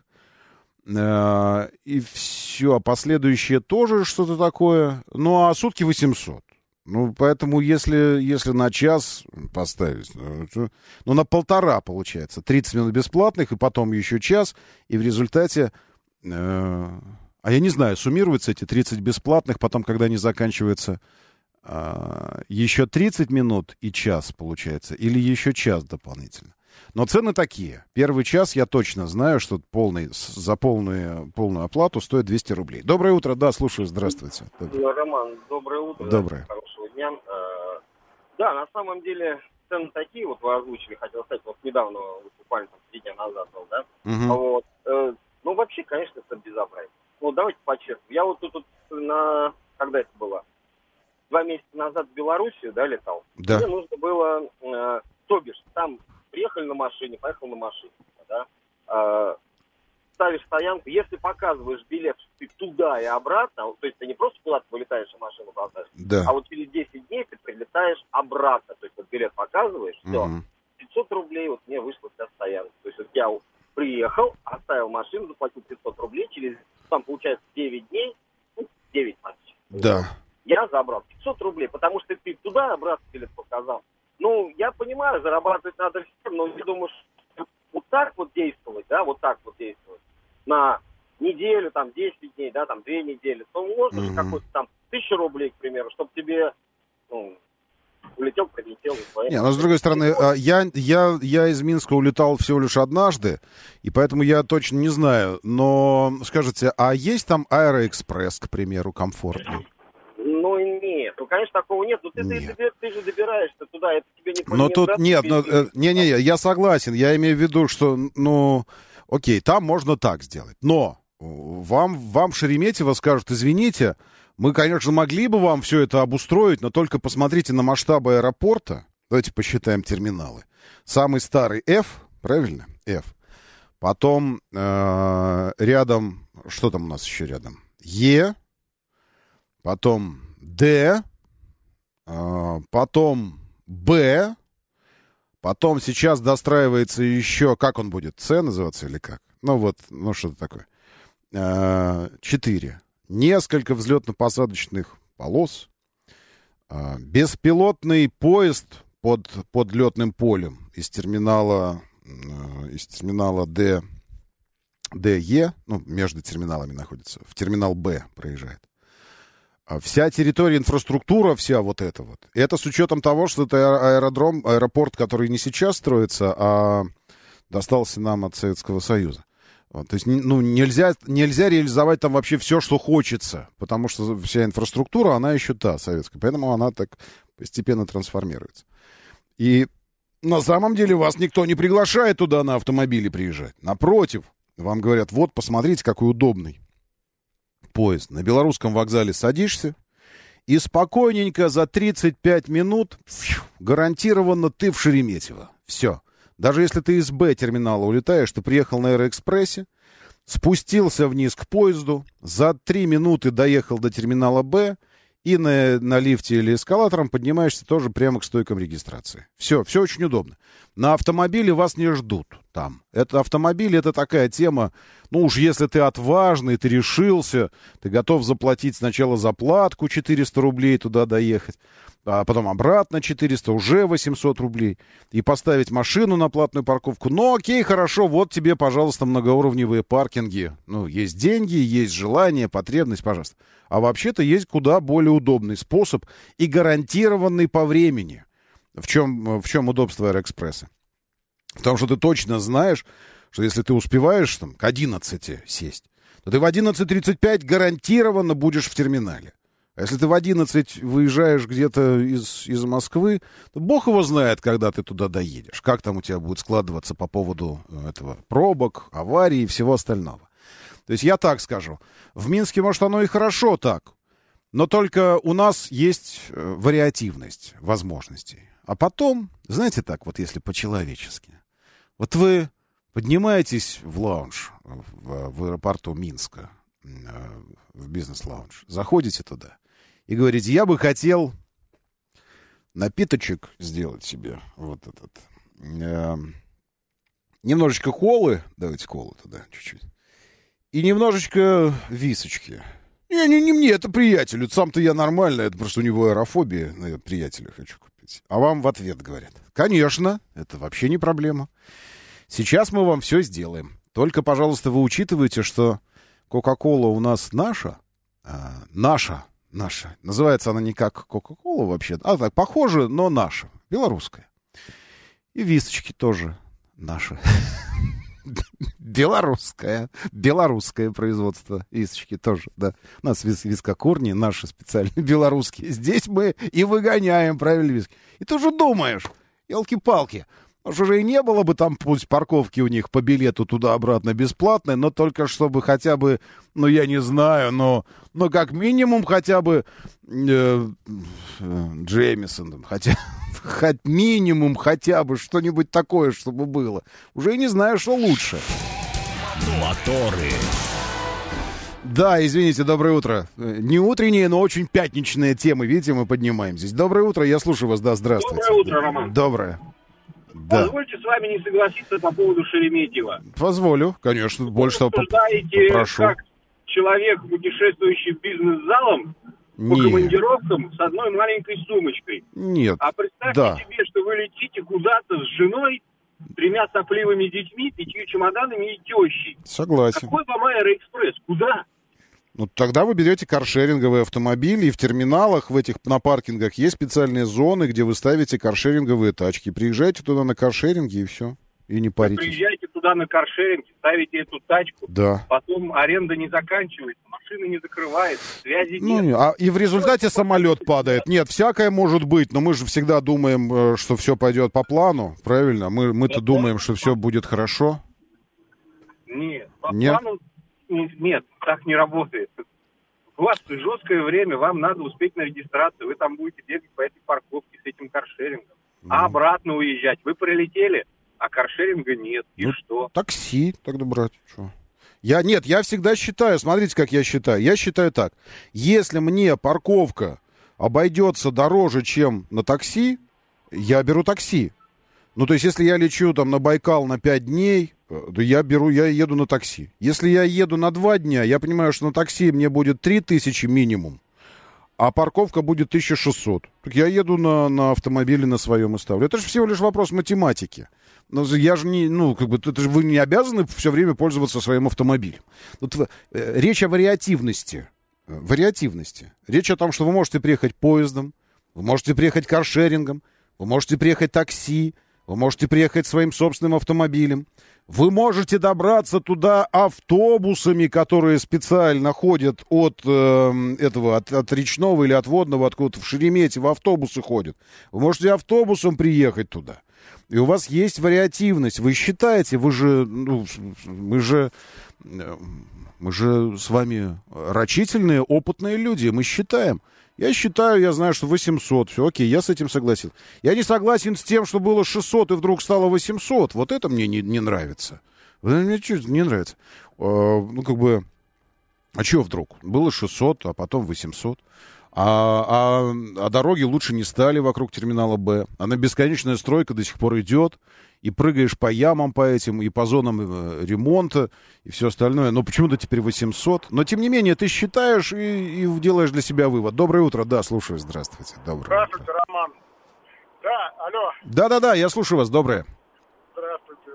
И все. А последующие тоже что-то такое. Ну, а сутки 800. Ну, поэтому, если на час поставить, ну, на 1,5 получается. 30 минут бесплатных, и потом еще час. И в результате... А я не знаю, суммируются эти 30 бесплатных, потом, когда они заканчиваются, еще 30 минут и час, получается, или еще час дополнительно. Но цены такие. Первый час я точно знаю, что за полную оплату стоит 200 рублей. Доброе утро, да, слушаю, здравствуйте.
Роман, доброе утро.
Доброе.
Хорошего дня. Да, на самом деле цены такие, вот вы озвучили, хотел сказать, вот недавно, буквально 3 дня назад был, да?
Угу.
Вот, ну, вообще, конечно, это безобразие. Ну, давайте по-честному. Я вот тут когда это было? 2 месяца назад в Белоруссию, да, летал.
Да.
Мне нужно было, то бишь, там приехали на машине, поехал на машине, да, ставишь стоянку, если показываешь билет, что ты туда и обратно, то есть ты не просто куда-то вылетаешь и машину бросаешь,
да,
а вот через 10 дней ты прилетаешь обратно, то есть вот билет показываешь, все, 500 рублей вот мне вышло вся стоянка. То есть вот я приехал, оставил машину, заплатил 500 рублей, через, там, получается, 9 дней, 9 тысяч.
Да.
Я забрал 500 рублей, потому что ты туда обратно билет показал. Ну, я понимаю, зарабатывать надо всем, но я думаю, что вот так вот действовать, да, вот так вот действовать на неделю, там, 10 дней, да, там, 2 недели, то можно же какой-то там 1000 рублей, к примеру, чтобы тебе, ну, улетел, прилетел.
Не, но с другой стороны, я из Минска улетал всего лишь однажды, и поэтому я точно не знаю. Но скажите, а есть там Аэроэкспресс, к примеру, комфортный?
Ну, нет. Ну, конечно, такого нет. Но ты же добираешься туда, это тебе не...
Но тут нет, я согласен. Я имею в виду, что, окей, там можно так сделать. Но вам Шереметьево скажут, извините, мы, конечно, могли бы вам все это обустроить, но только посмотрите на масштабы аэропорта. Давайте посчитаем терминалы. Самый старый F, правильно? F. Потом рядом, что там у нас еще рядом? Е. Потом Д. Потом Б. Потом сейчас достраивается еще, как он будет, С называться или как? Что-то такое. 4. Несколько взлетно-посадочных полос. Беспилотный поезд под летным полем из терминала ДЕ, между терминалами находится, в терминал Б проезжает. Вся территория, инфраструктура, вся вот эта вот. Это с учетом того, что это аэропорт, который не сейчас строится, а достался нам от Советского Союза. То есть, нельзя реализовать там вообще все, что хочется, потому что вся инфраструктура, она еще та, советская. Поэтому она так постепенно трансформируется. И на самом деле вас никто не приглашает туда на автомобиле приезжать. Напротив, вам говорят, вот, посмотрите, какой удобный поезд. На Белорусском вокзале садишься, и спокойненько за 35 минут гарантированно ты в Шереметьево. Все. Даже если ты из Б-терминала улетаешь, ты приехал на Аэроэкспрессе, спустился вниз к поезду, за 3 минуты доехал до терминала Б, и на лифте или эскалатором поднимаешься тоже прямо к стойкам регистрации. Все очень удобно. На автомобиле вас не ждут там. Автомобиль — это такая тема, уж если ты отважный, ты решился, ты готов заплатить сначала заплатку 400 рублей туда доехать, а потом обратно 400, уже 800 рублей, и поставить машину на платную парковку. Окей, хорошо, вот тебе, пожалуйста, многоуровневые паркинги. Есть деньги, есть желание, потребность, пожалуйста. А вообще-то есть куда более удобный способ и гарантированный по времени. В чем удобство Аэроэкспресса? Потому что ты точно знаешь, что если ты успеваешь к 11 сесть, то ты в 11:35 гарантированно будешь в терминале. А если ты в 11 выезжаешь где-то из Москвы, то бог его знает, когда ты туда доедешь. Как там у тебя будет складываться по поводу этого пробок, аварий и всего остального. То есть я так скажу. В Минске, может, оно и хорошо так. Но только у нас есть вариативность возможностей. А потом, знаете так, вот если по-человечески. Вот вы поднимаетесь в лаунж в аэропорту Минска, в бизнес-лаунж, заходите туда и говорите, я бы хотел напиточек сделать себе, вот этот, немножечко колы, давайте колу туда чуть-чуть, и немножечко височки. Не мне, это приятелю, сам-то я нормально, это просто у него аэрофобия, я приятелю хочу купить. А вам в ответ говорят, конечно, это вообще не проблема. Сейчас мы вам все сделаем. Только, пожалуйста, вы учитывайте, что Кока-кола у нас наша. Называется она не как Кока-кола вообще, а так похоже, но наша, белорусская. И височки тоже наши. Белорусское производство височки тоже, да. У нас вискокурни наши специально белорусские. Здесь мы и выгоняем, правильно, виски. И ты уже думаешь, елки-палки, может, уже и не было бы там, пусть парковки у них по билету туда-обратно бесплатной, но только чтобы хотя бы, я не знаю, но как минимум хотя бы Джеймисон, хотя минимум хотя бы что-нибудь такое, чтобы было. Уже и не знаю, что лучше.
Моторы.
Да, извините, доброе утро. Не утренние, но очень пятничные темы, видите, мы поднимаем здесь. Доброе утро, я слушаю вас, да, здравствуйте.
Доброе утро, Роман.
Доброе. Да.
Позвольте с вами не согласиться по поводу Шереметьево.
Позволю, конечно, больше того попрошу.
Как человек, путешествующий бизнес-залом, по командировкам с одной маленькой сумочкой.
Нет.
А представьте себе, что вы летите куда-то с женой, 3 сопливыми детьми, 5 чемоданами и тещей.
Согласен.
Какой вам Аэроэкспресс? Куда?
Ну, тогда вы берете каршеринговые автомобили, и в терминалах, в этих, на паркингах есть специальные зоны, где вы ставите каршеринговые тачки. Приезжайте туда на каршеринге, и все. И не паритесь.
Приезжайте туда на каршеринг, ставите эту тачку, потом аренда не заканчивается, машина не закрывается, связи нет.
И в результате самолет падает. Нет, всякое может быть, но мы же всегда думаем, что все пойдет по плану, правильно? Мы-то думаем, что все будет хорошо.
Нет, по плану нет, так не работает. У вас жесткое время, вам надо успеть на регистрацию, вы там будете бегать по этой парковке с этим каршерингом, а обратно уезжать. Вы прилетели, а каршеринга нет. И что?
Такси тогда брать. Что? Я всегда считаю, смотрите, как я считаю. Я считаю так. Если мне парковка обойдется дороже, чем на такси, я беру такси. Ну, то есть, если я лечу там на Байкал на 5 дней, то я еду на такси. Если я еду на 2 дня, я понимаю, что на такси мне будет 3000 минимум, а парковка будет 1600. Так я еду на автомобиле на своем и ставлю. Это же всего лишь вопрос математики. Но я же не, это же вы не обязаны все время пользоваться своим автомобилем. Тут речь о вариативности. Речь о том, что вы можете приехать поездом, вы можете приехать каршерингом, вы можете приехать такси, вы можете приехать своим собственным автомобилем. Вы можете добраться туда автобусами, которые специально ходят от речного или от водного, откуда-то в Шереметьево автобусы ходят. Вы можете автобусом приехать туда. И у вас есть вариативность. Вы считаете, мы же с вами рачительные, опытные люди. Мы считаем. Я считаю, я знаю, что 800. Все, окей, я с этим согласен. Я не согласен с тем, что было 600 и вдруг стало 800. Вот это мне не нравится. Мне чуть не нравится. А что вдруг? Было 600, а потом 800. А дороги лучше не стали вокруг терминала Б. Она бесконечная стройка до сих пор идет. И прыгаешь по ямам по этим, и по зонам ремонта, и все остальное. Но почему-то теперь 800. Но, тем не менее, ты считаешь и делаешь для себя вывод. Доброе утро. Да, слушаю. Здравствуйте.
Здравствуйте, Роман. Да, алло.
Да, я слушаю вас. Доброе.
Здравствуйте.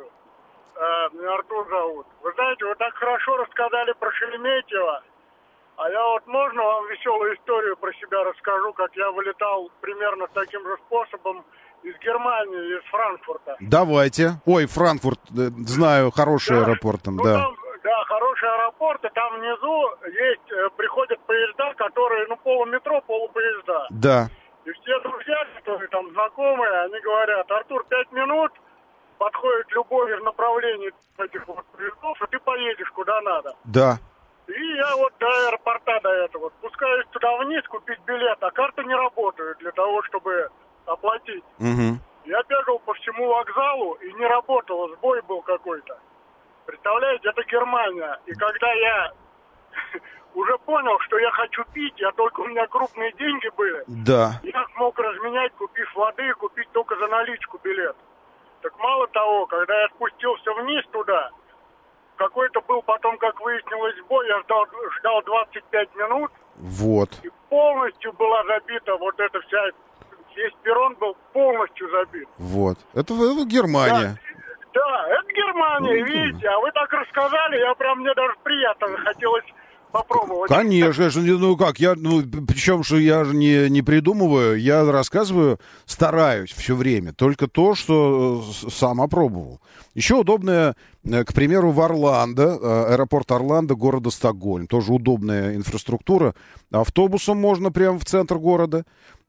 Меня Артур зовут. Вы знаете, вы так хорошо рассказали про Шереметьево. А я можно вам веселую историю про себя расскажу, как я вылетал примерно таким же способом из Германии, из Франкфурта.
Давайте. Ой, Франкфурт, знаю, хороший аэропорт там, да.
Там, хороший аэропорт, и там внизу приходят поезда, которые, полуметро, полупоезда.
Да.
И все друзья, которые там знакомые, они говорят: Артур, 5 минут, подходит любой из направлений этих поездов, и ты поедешь куда надо.
Да.
И я до аэропорта до этого спускаюсь туда вниз купить билет, а карта не работает для того, чтобы оплатить.
Угу.
Я бегал по всему вокзалу, и не работало, сбой был какой-то. Представляете, это Германия. И когда я уже понял, что я хочу пить, у меня крупные деньги были,
да.
Я смог разменять, купив воды, и купить только за наличку билет. Так мало того, когда я спустился вниз туда, какой-то был потом, как выяснилось, сбой, я ждал 25 минут.
Вот.
И полностью была забита весь перрон был полностью забит.
Вот. Это Германия.
Да, это Германия, видите. А вы так рассказали, мне даже приятно захотелось попробовать.
Конечно, причем, что я же не придумываю, я рассказываю, стараюсь все время, только то, что сам опробовал. Еще удобное, к примеру, в Орландо, аэропорт Орландо, города Стокгольм, тоже удобная инфраструктура. Автобусом можно прямо в центр города,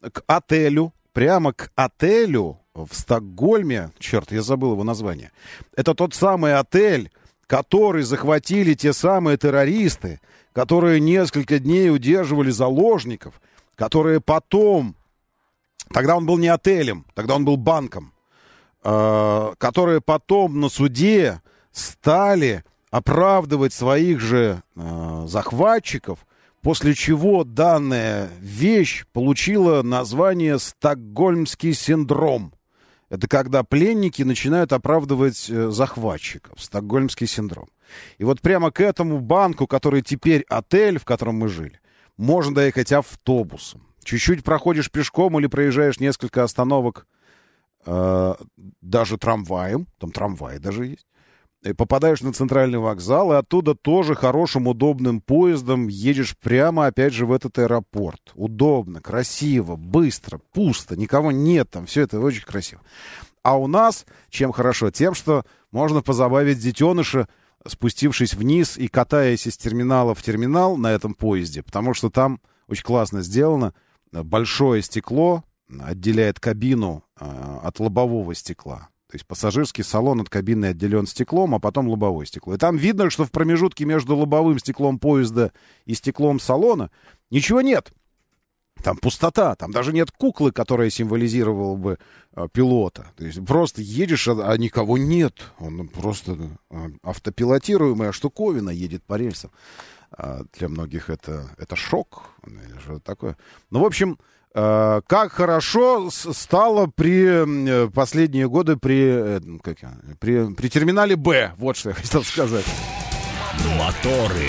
прямо к отелю в Стокгольме, я забыл его название. Это тот самый отель, который захватили те самые террористы, которые несколько дней удерживали заложников, которые потом, тогда он был не отелем, тогда он был банком, которые потом на суде стали оправдывать своих же захватчиков, после чего данная вещь получила название «Стокгольмский синдром». Это когда пленники начинают оправдывать захватчиков. Стокгольмский синдром. И вот прямо к этому банку, который теперь отель, в котором мы жили, можно доехать автобусом. Чуть-чуть проходишь пешком или проезжаешь несколько остановок даже трамваем. Там трамвай даже есть. попадаешь на центральный вокзал, и оттуда тоже хорошим, удобным поездом едешь прямо, опять же, в этот аэропорт. Удобно, красиво, быстро, пусто, никого нет там, все это очень красиво. А у нас чем хорошо? Тем, что можно позабавить детеныша, спустившись вниз и катаясь из терминала в терминал на этом поезде, потому что там очень классно сделано. Большое стекло отделяет кабину от лобового стекла. То есть пассажирский салон от кабины отделен стеклом, а потом лобовое стекло. И там видно, что в промежутке между лобовым стеклом поезда и стеклом салона ничего нет. Там пустота, там даже нет куклы, которая символизировала бы пилота. То есть просто едешь, а никого нет. Он просто автопилотируемая штуковина едет по рельсам. Для многих это шок или что-то такое. Ну, в общем, как хорошо стало при последние годы при терминале Б. Вот что я хотел сказать.
Моторы.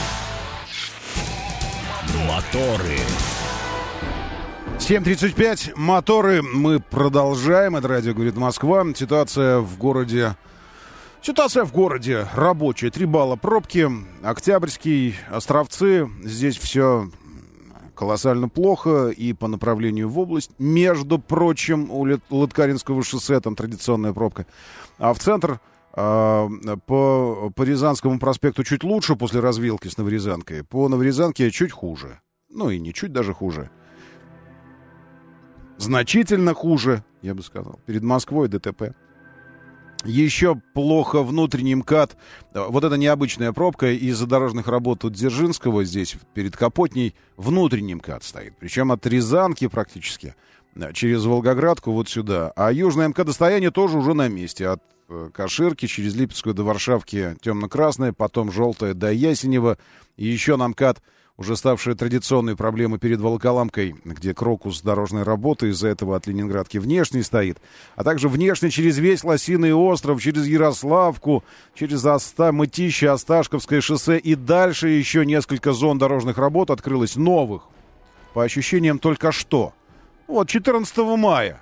7:35. Моторы. Мы продолжаем. Это радио «Говорит Москва». Ситуация в городе рабочая. 3 балла пробки. Октябрьский, Островцы. Здесь все колоссально плохо. И по направлению в область. Между прочим, у Лыткаринского шоссе там традиционная пробка. А в центр по Рязанскому проспекту чуть лучше после развилки с Новорязанкой. По Новорязанке чуть хуже. Ну и не чуть даже хуже. Значительно хуже, я бы сказал. Перед Москвой ДТП. Еще плохо внутренний МКАД. Вот это необычная пробка из-за дорожных работ у Дзержинского. Здесь перед Капотней внутренний МКАД стоит. Причем от Рязанки практически через Волгоградку вот сюда. А южное МКАД-достояние тоже уже на месте. От Каширки через Липецкую до Варшавки темно-красное, потом желтое до Ясенева. И еще на МКАД уже ставшая традиционной проблемой перед Волоколамкой, где крокус дорожной работы, из-за этого от Ленинградки внешний стоит, а также внешне через весь Лосиный остров, через Ярославку, через Мытищи, Осташковское шоссе и дальше еще несколько зон дорожных работ открылось новых. По ощущениям только что. Вот 14 мая.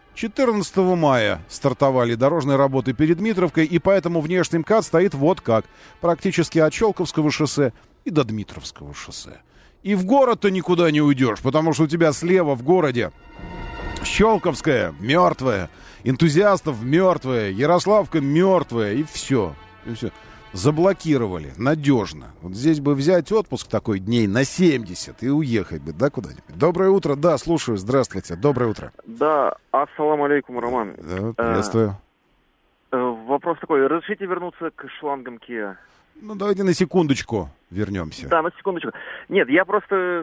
14 мая стартовали дорожные работы перед Дмитровкой, и поэтому внешний МКАД стоит вот как. Практически от Щелковского шоссе и до Дмитровского шоссе. И в город-то никуда не уйдешь, потому что у тебя слева в городе Щелковская мертвая, Энтузиастов мертвая, Ярославка мертвая, и все. И все. Заблокировали надежно. Вот здесь бы взять отпуск такой дней на 70 и уехать бы, да, куда-нибудь. Доброе утро, да, слушаю, здравствуйте, доброе утро.
Да, ассаламу алейкум, Роман.
Да, приветствую.
Вопрос такой, разрешите вернуться к шлангам Kia?
Ну, давайте на секундочку вернемся.
Да, на секундочку. Нет, я просто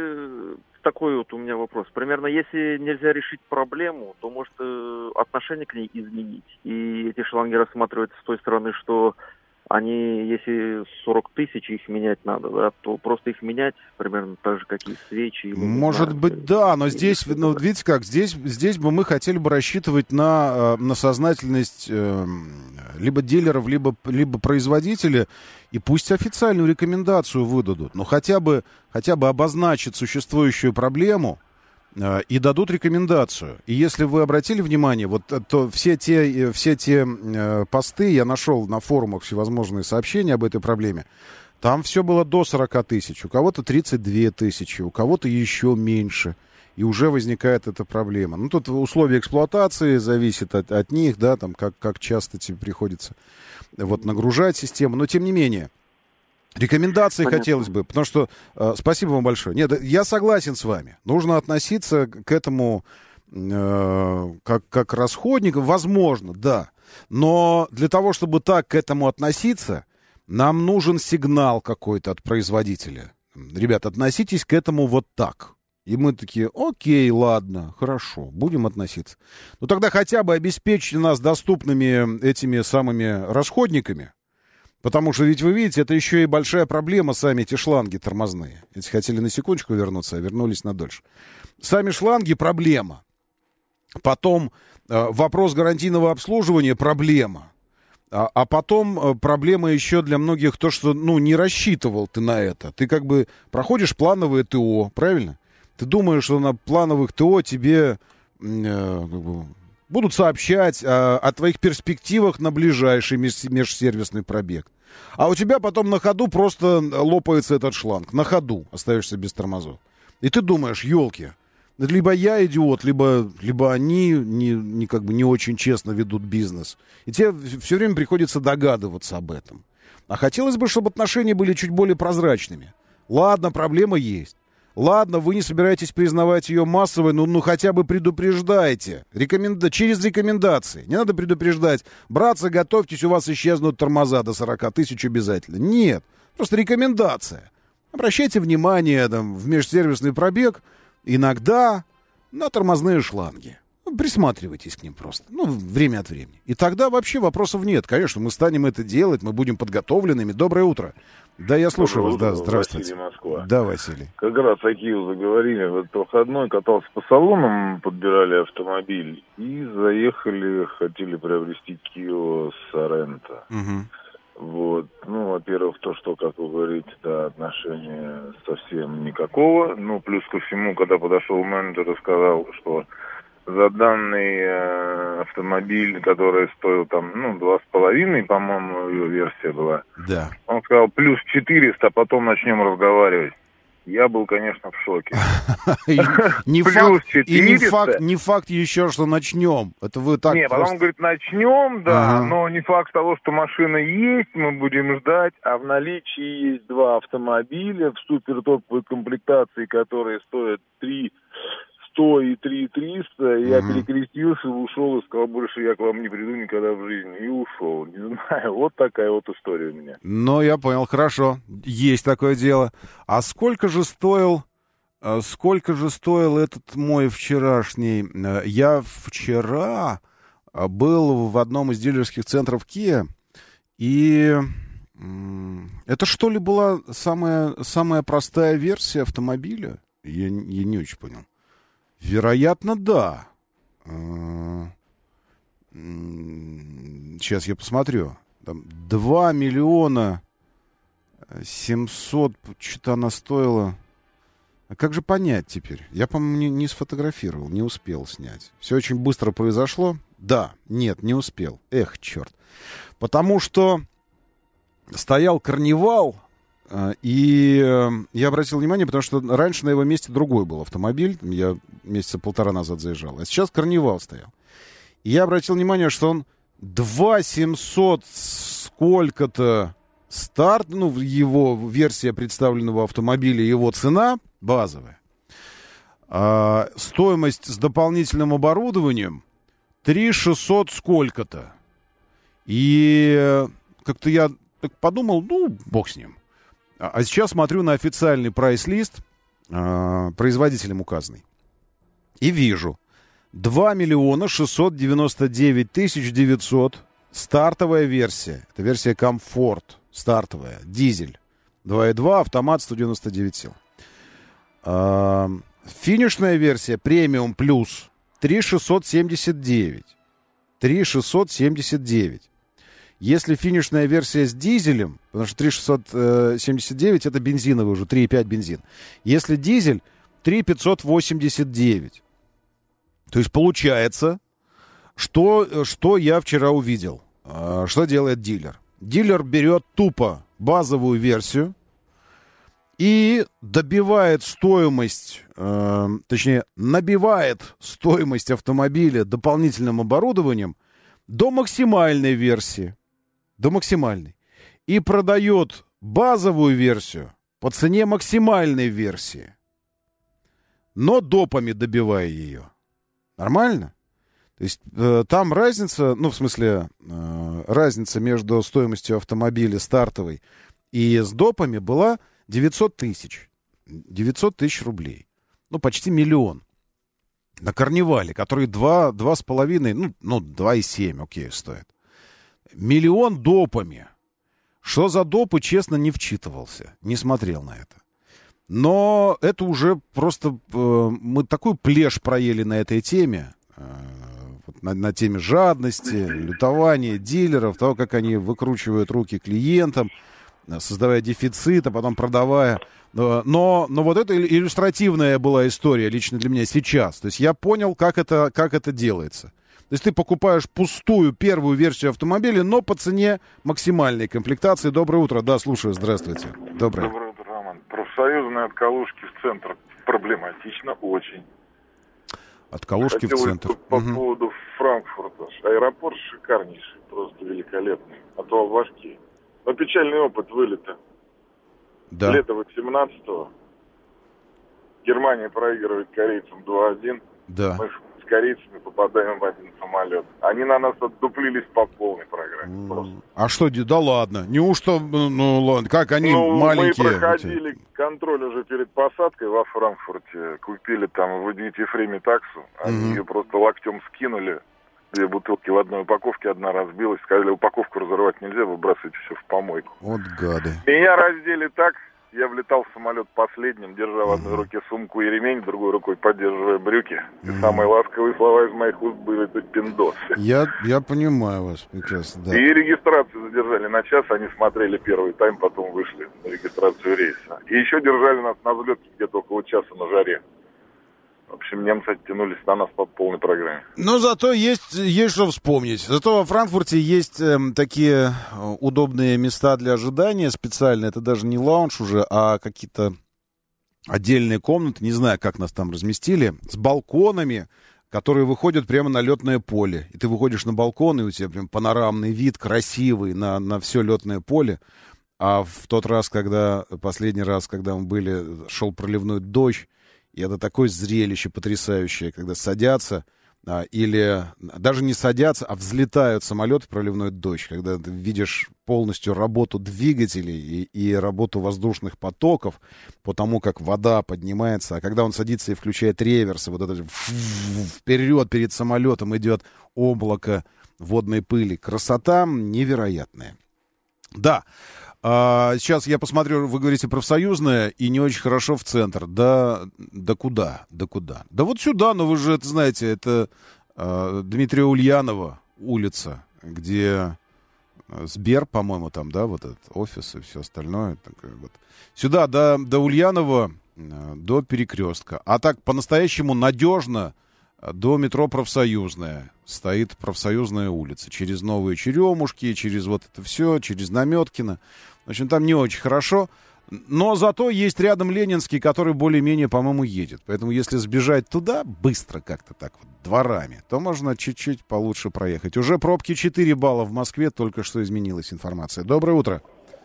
такой вот у меня вопрос. Примерно, если нельзя решить проблему, то может отношение к ней изменить. И эти шланги рассматриваются с той стороны, что они, если 40 тысяч их менять надо, да, то просто их менять примерно так же, как и свечи.
Может быть, да, но здесь, ну, видите как, здесь бы мы хотели бы рассчитывать на сознательность либо дилеров, либо производителя, и пусть официальную рекомендацию выдадут, но хотя бы обозначат существующую проблему и дадут рекомендацию. И если вы обратили внимание, вот то все те посты я нашел на форумах, всевозможные сообщения об этой проблеме. Там все было до 40 тысяч, у кого-то 32 тысячи, у кого-то еще меньше. И уже возникает эта проблема. Ну, тут условия эксплуатации зависят от них, да, там, как часто тебе приходится вот нагружать систему. Но, тем не менее, рекомендации хотелось бы, потому что... спасибо вам большое. Нет, я согласен с вами. Нужно относиться к этому как к расходнику. Возможно, да. Но для того, чтобы так к этому относиться, нам нужен сигнал какой-то от производителя. Ребят, относитесь к этому вот так. И мы такие, окей, ладно, хорошо, будем относиться. Ну тогда хотя бы обеспечьте нас доступными этими самыми расходниками. Потому что, ведь вы видите, это еще и большая проблема, сами эти шланги тормозные. Если хотели на секундочку вернуться, а вернулись на дольше. Сами шланги — проблема. Потом вопрос гарантийного обслуживания — проблема. А потом проблема еще для многих то, что, ну, не рассчитывал ты на это. Ты как бы проходишь плановое ТО, правильно? Ты думаешь, что на плановых ТО тебе Будут сообщать о твоих перспективах на ближайший межсервисный пробег. А у тебя потом на ходу просто лопается этот шланг. На ходу остаешься без тормозов. И ты думаешь, елки, либо я идиот, либо они не очень честно ведут бизнес. И тебе все время приходится догадываться об этом. А хотелось бы, чтобы отношения были чуть более прозрачными. Ладно, проблема есть. Ладно, вы не собираетесь признавать ее массовой, ну хотя бы предупреждайте. Через рекомендации. Не надо предупреждать. Братцы, готовьтесь, у вас исчезнут тормоза до 40 тысяч обязательно. Нет, просто рекомендация. Обращайте внимание в межсервисный пробег иногда на тормозные шланги. Присматривайтесь к ним просто. Время от времени. И тогда вообще вопросов нет. Конечно, мы станем это делать, мы будем подготовленными. Доброе утро. Да, я слушаю вас. Да, здравствуйте.
Василий, Москва.
Да, Василий.
Как раз такие заговорили. В этот выходной катался по салонам, подбирали автомобиль и заехали, хотели приобрести Kia Sorento. Вот. Во-первых, то, что, как вы говорите, да, отношения совсем никакого. Плюс ко всему, когда подошел менеджер и сказал, что за данный автомобиль, который стоил 2,5, по-моему, ее версия была.
Да.
Он сказал, плюс 400, а потом начнем разговаривать. Я был, конечно, в шоке.
Не факт еще, что начнем. Это вы так.
Не, потом говорит, начнем, да, но не факт того, что машина есть, мы будем ждать, а в наличии есть два автомобиля в супер-топовой комплектации, которые стоят 3,100 и 3,300, я перекрестился, ушел и сказал, больше я к вам не приду никогда в жизни. И ушел. Не знаю, вот такая вот история у меня.
Я понял, хорошо. Есть такое дело. А сколько же стоил этот мой вчерашний? Я вчера был в одном из дилерских центров Kia, и это что ли была самая простая версия автомобиля? Я не очень понял. Вероятно, да. Сейчас я посмотрю. Там 2 миллиона 700, что-то она стоила. А как же понять теперь? Я, по-моему, не сфотографировал, не успел снять. Все очень быстро произошло. Да, нет, не успел. Эх, черт. Потому что стоял карнивал. И я обратил внимание, потому что раньше на его месте другой был автомобиль. Я месяца 1,5 назад заезжал. А сейчас карнивал стоял. И я обратил внимание, что он 2700 сколько-то старт, его версия представленного автомобиля, его цена базовая. Стоимость с дополнительным оборудованием 3600 сколько-то. И как-то я так подумал, бог с ним. А сейчас смотрю на официальный прайс-лист, производителем указанный, и вижу 2 миллиона 699 тысяч 900, стартовая версия, это версия комфорт, стартовая, дизель, 2.2, автомат, 199 сил. Финишная версия, премиум плюс, 3679. 3679. Если финишная версия с дизелем, потому что 3679 это бензиновый уже, 3,5 бензин. Если дизель, 3,589. То есть получается, что я вчера увидел. Что делает дилер? Дилер берет тупо базовую версию и добивает стоимость, набивает стоимость автомобиля дополнительным оборудованием до максимальной версии. До максимальной. И продает базовую версию по цене максимальной версии. Но допами добивая ее. Нормально? То есть там разница, разница между стоимостью автомобиля стартовой и с допами была 900 тысяч. 900 тысяч рублей. Почти миллион. На карнивале, который 2,5, 2,7, окей, стоит. Миллион допами. Что за допы, честно, не вчитывался. Не смотрел на это. Но это уже просто... мы такую плешь проели на этой теме. На теме жадности, лютования дилеров, того, как они выкручивают руки клиентам, создавая дефицит, а потом продавая. Но вот это иллюстративная была история лично для меня сейчас. То есть я понял, как это делается. То есть ты покупаешь пустую первую версию автомобиля, но по цене максимальной комплектации. Доброе утро. Да, слушаю. Здравствуйте. Доброе
утро, Роман. Профсоюзная от Калужки в центр проблематично очень.
От Калужки в центр.
По поводу Франкфурта. Аэропорт шикарнейший, просто великолепный. А то в Башкирии. Но печальный опыт вылета.
Да.
Лето 18-го. Германия проигрывает корейцам 2-1.
Да.
Мы с корейцами попадаем в один самолет. Они на нас отдуплились по полной программе. Просто.
А что, да ладно? Неужто, ну ладно, как они маленькие?
Мы проходили контроль уже перед посадкой во Франкфурте. Купили там в duty-free таксу. Они ее просто локтем скинули. 2 бутылки в одной упаковке, одна разбилась. Сказали, упаковку разорвать нельзя, выбрасывайте все в помойку.
Вот гады.
Меня раздели так. Я влетал в самолет последним, держа в одной руке сумку и ремень, другой рукой поддерживая брюки. И самые ласковые слова из моих уст были: это пиндос.
Я понимаю вас прекрасно, да.
И регистрацию задержали на час, они смотрели первый тайм, потом вышли на регистрацию рейса. И еще держали нас на взлете где-то около часа на жаре. В общем, немцы оттянулись на нас по полной программе.
Но зато есть что вспомнить. Зато во Франкфурте есть такие удобные места для ожидания специальные. Это даже не лаунж уже, а какие-то отдельные комнаты. Не знаю, как нас там разместили. С балконами, которые выходят прямо на летное поле. И ты выходишь на балкон, и у тебя прям панорамный вид, красивый на все летное поле. А в тот раз, последний раз, когда мы были, шел проливной дождь, и это такое зрелище потрясающее, когда садятся, или даже не садятся, а взлетают самолеты в проливной дождь, когда ты видишь полностью работу двигателей и работу воздушных потоков по тому, как вода поднимается. А когда он садится и включает реверс, и вот это вперед перед самолетом идет облако водной пыли. Красота невероятная. Да. Сейчас я посмотрю, вы говорите профсоюзная и не очень хорошо в центр. Да куда? Да вот сюда, но вы же это знаете, это Дмитрия Ульянова улица, где Сбер, по-моему, там, да, вот этот офис и все остальное. Вот. Сюда, до Ульянова, до Перекрестка. А так по-настоящему надежно до метро Профсоюзная стоит Профсоюзная улица. Через Новые Черемушки, через вот это все, через Наметкино. В общем, там не очень хорошо. Но зато есть рядом Ленинский, который более-менее, по-моему, едет. Поэтому если сбежать туда быстро как-то так вот, дворами, то можно чуть-чуть получше проехать. Уже пробки 4 балла в Москве, только что изменилась информация. Доброе утро.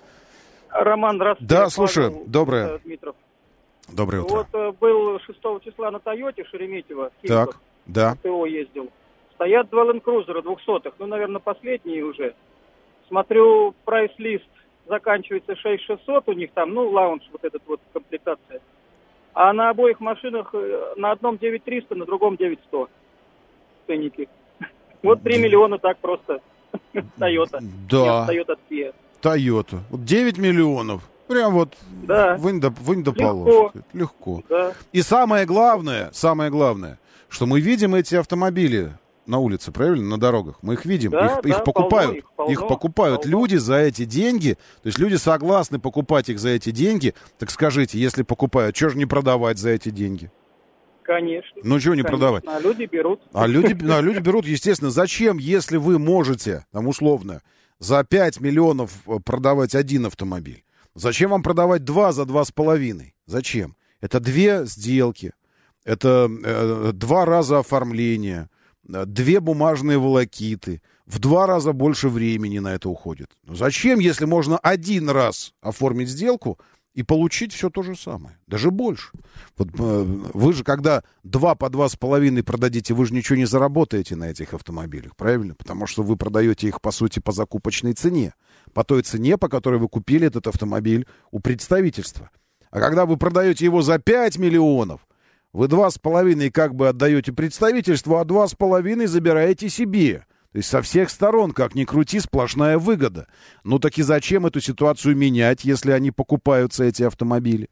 Роман, здравствуйте.
Да, слушаю. Доброе.
Дмитров.
Доброе утро.
Вот был 6 числа на Тойоте Шереметьево.
Так, да.
ТО ездил. Стоят два ленд-крузера 200-х, наверное, последние уже. Смотрю, прайс-лист заканчивается 6600 у них там, лаунж, вот этот вот комплектация. А на обоих машинах на одном 9300, на другом 9100 ценники. Вот 3 миллиона так просто. Тойота.
Да.
Тойота Kia.
Тойота. 9 миллионов. Прям вот
да.
вынь да положь. Легко. Да. И самое главное, что мы видим эти автомобили на улице, правильно? На дорогах. Мы их видим.
Да,
их покупают. Их покупают люди за эти деньги. То есть люди согласны покупать их за эти деньги. Так скажите, если покупают, что же не продавать за эти деньги?
Конечно.
Ну, чего не продавать?
А люди берут.
А люди берут, естественно. Зачем, если вы можете, там условно, за 5 миллионов продавать один автомобиль? Зачем вам продавать 2 за 2,5? Зачем? Это 2 сделки, это 2 раза оформления, 2 бумажные волокиты, в 2 раза больше времени на это уходит. Но зачем, если можно 1 раз оформить сделку и получить все то же самое, даже больше? Вот, вы же, когда 2 по 2,5 продадите, вы же ничего не заработаете на этих автомобилях, правильно? Потому что вы продаете их, по сути, по закупочной цене. По той цене, по которой вы купили этот автомобиль у представительства. А когда вы продаете его за 5 миллионов, вы 2,5 как бы отдаете представительству, а 2,5 забираете себе. То есть со всех сторон, как ни крути, сплошная выгода. Ну так и зачем эту ситуацию менять, если они покупаются, эти автомобили?